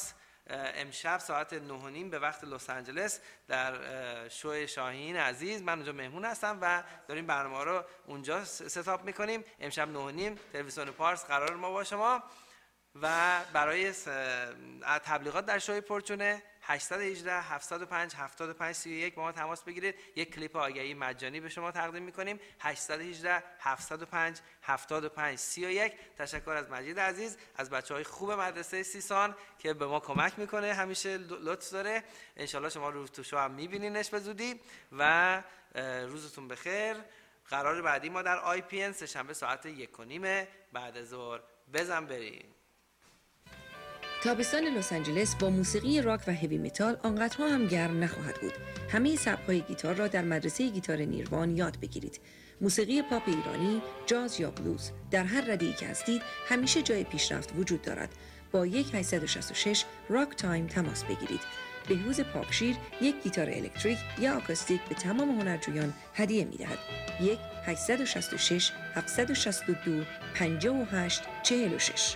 امشب ساعت نه و نیم به وقت لس آنجلس در شو شاهین عزیز من اونجا مهمون هستم و داریم برنامه رو اونجا ستاپ میکنیم. امشب نه و نیم تلویزیون پارس قرار ما با شما و برای تبلیغات در شوی پرچونه هشت یک هشت هفت صفر پنج هفت پنج سه یک با ما تماس بگیرید. یک کلیپ آگهی مجانی به شما تقدیم میکنیم. هشت یک هشت هفت صفر پنج هفت پنج سه یک. تشکر از مجید عزیز از بچهای خوب مدرسه سیسان که به ما کمک میکنه، همیشه لطف داره. انشالله شما رو تو شو هم میبینینش به زودی و روزتون بخیر. قرار بعدی ما در آی پی ان سه شنبه ساعت یک و نیم بعد ظهر. بزن بریم. تابستان لس آنجلس با موسیقی راک و هوی متال آنقدرها هم گرم نخواهد بود. همه سبک‌های گیتار را در مدرسه گیتار نیروان یاد بگیرید. موسیقی پاپ ایرانی، جاز یا بلوز، در هر رده‌ای که هستید همیشه جای پیشرفت وجود دارد. با یک هشت شش شش راک تایم تماس بگیرید. بهروز پاکشیر یک گیتار الکتریک یا آکوستیک به تمام هنرجویان هدیه می‌دهد. یک هشت شش شش هفت شش دو پنج هشت چهار شش.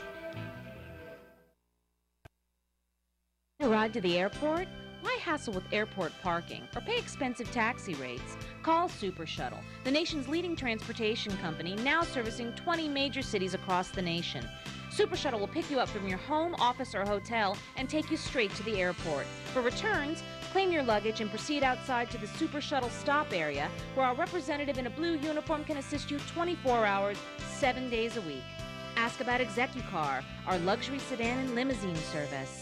A ride to the airport? Why hassle with airport parking or pay expensive taxi rates? Call Super Shuttle, the nation's leading transportation company, now servicing twenty major cities across the nation. Super Shuttle will pick you up from your home, office, or hotel and take you straight to the airport. For returns, claim your luggage and proceed outside to the Super Shuttle stop area, where our representative in a blue uniform can assist you twenty-four hours, seven days a week. Ask about ExecuCar, our luxury sedan and limousine service.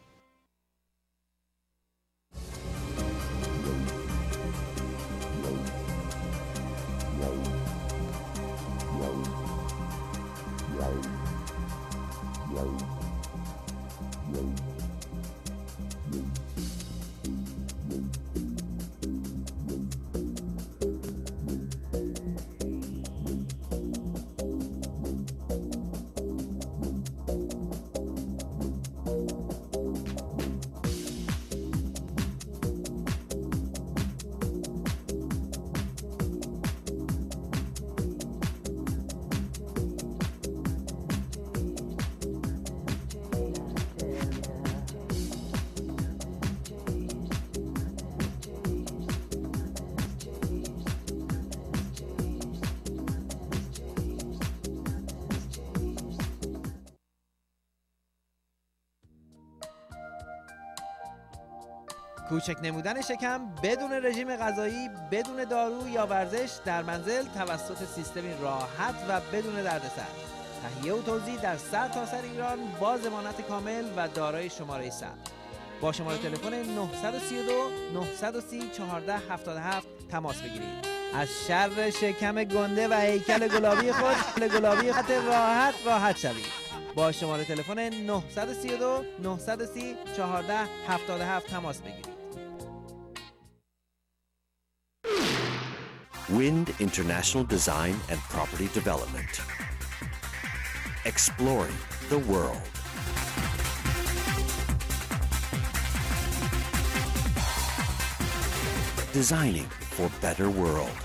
کوچک نمودن شکم بدون رژیم غذایی، بدون دارو یا ورزش در منزل توسط سیستمی راحت و بدون دردسر. تهیه و توزیع در سرتاسر ایران با ضمانت کامل و دارای شماره ثبت. با شماره تلفن نه سه دو نه سه صفر چهار هفت هفت تماس بگیرید. از شر شکم گنده و هیکل گلابی خود گلابی خط راحت راحت شوید. با شماره تلفن نه سه دو نه سه صفر چهار هفت هفت تماس بگیرید. Wind International Design and Property Development. Exploring the world. Designing for better world.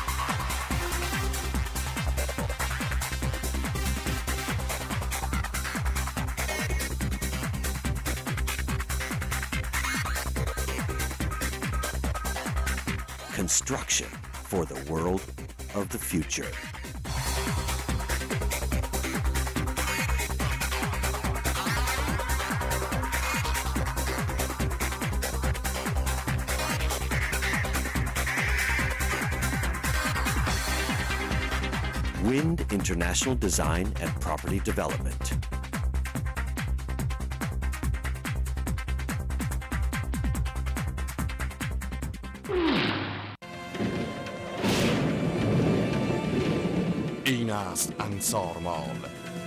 Construction for the world of the future. Wind International Design and Property Development. این است انصار مال.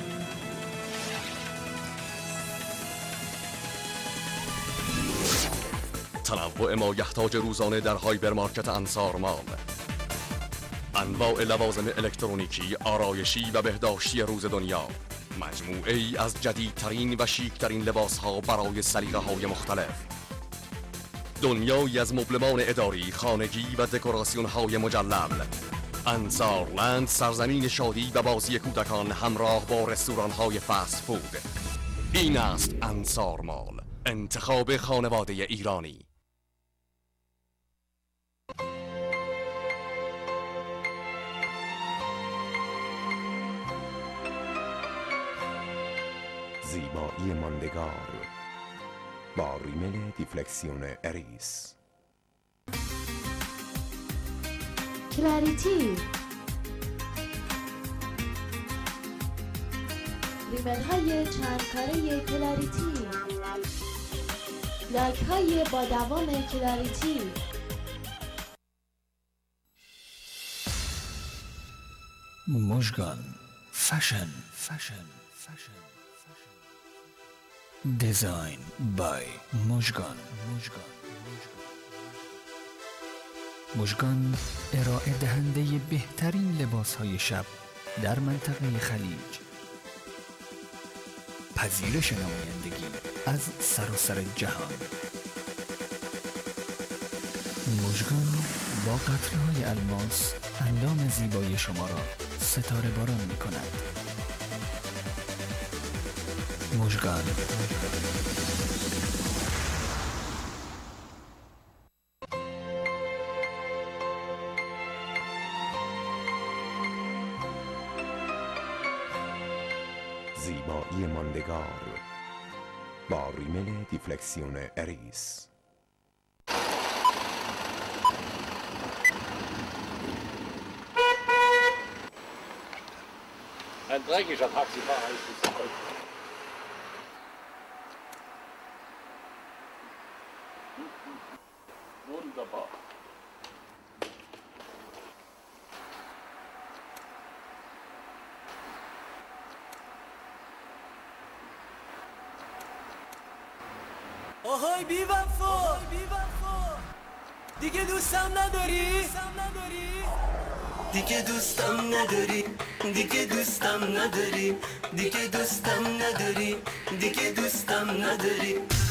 تنوع ما یحتاج روزانه در هایپرمارکت انصار مال. انواع لوازم الکترونیکی، آرایشی و بهداشتی روز دنیا. مجموعه ای از جدیدترین و شیکترین لباس ها برای سلیقه های مختلف. دنیایی از مبلمان اداری، خانگی و دکوراسیون های مجلل. انصارلند، سرزمین شادی و بازی کودکان همراه با رستوران های فست فود. این است انصار مال. انتخاب خانواده ایرانی. زیبایی ماندگار با ریمل دیفلکسیون اریس. کلاریتی، ریمل های چند کاره کلاریتی، لاک های با دوام کلاریتی. مژگان فشن فشن فشن دیزاین بای مژگان. مژگان مژگان ارائه دهنده بهترین لباس های شب در منطقه خلیج. پذیرش نمایندگی از سراسر جهان. مژگان با قطره های الماس اندام زیبای شما را ستاره باران می کند. مژگان. زیبایی ماندگار با ریمل دیفلکسیون اریس. Ein dreckiger Taxifahrer ist es heute. Wunderbar. آهای بی وفا، دیگه دوستم نداری؟ دیگه دوستم نداری، دیگه دوستم نداری، دیگه دوستم نداری، دیگه دوستم نداری.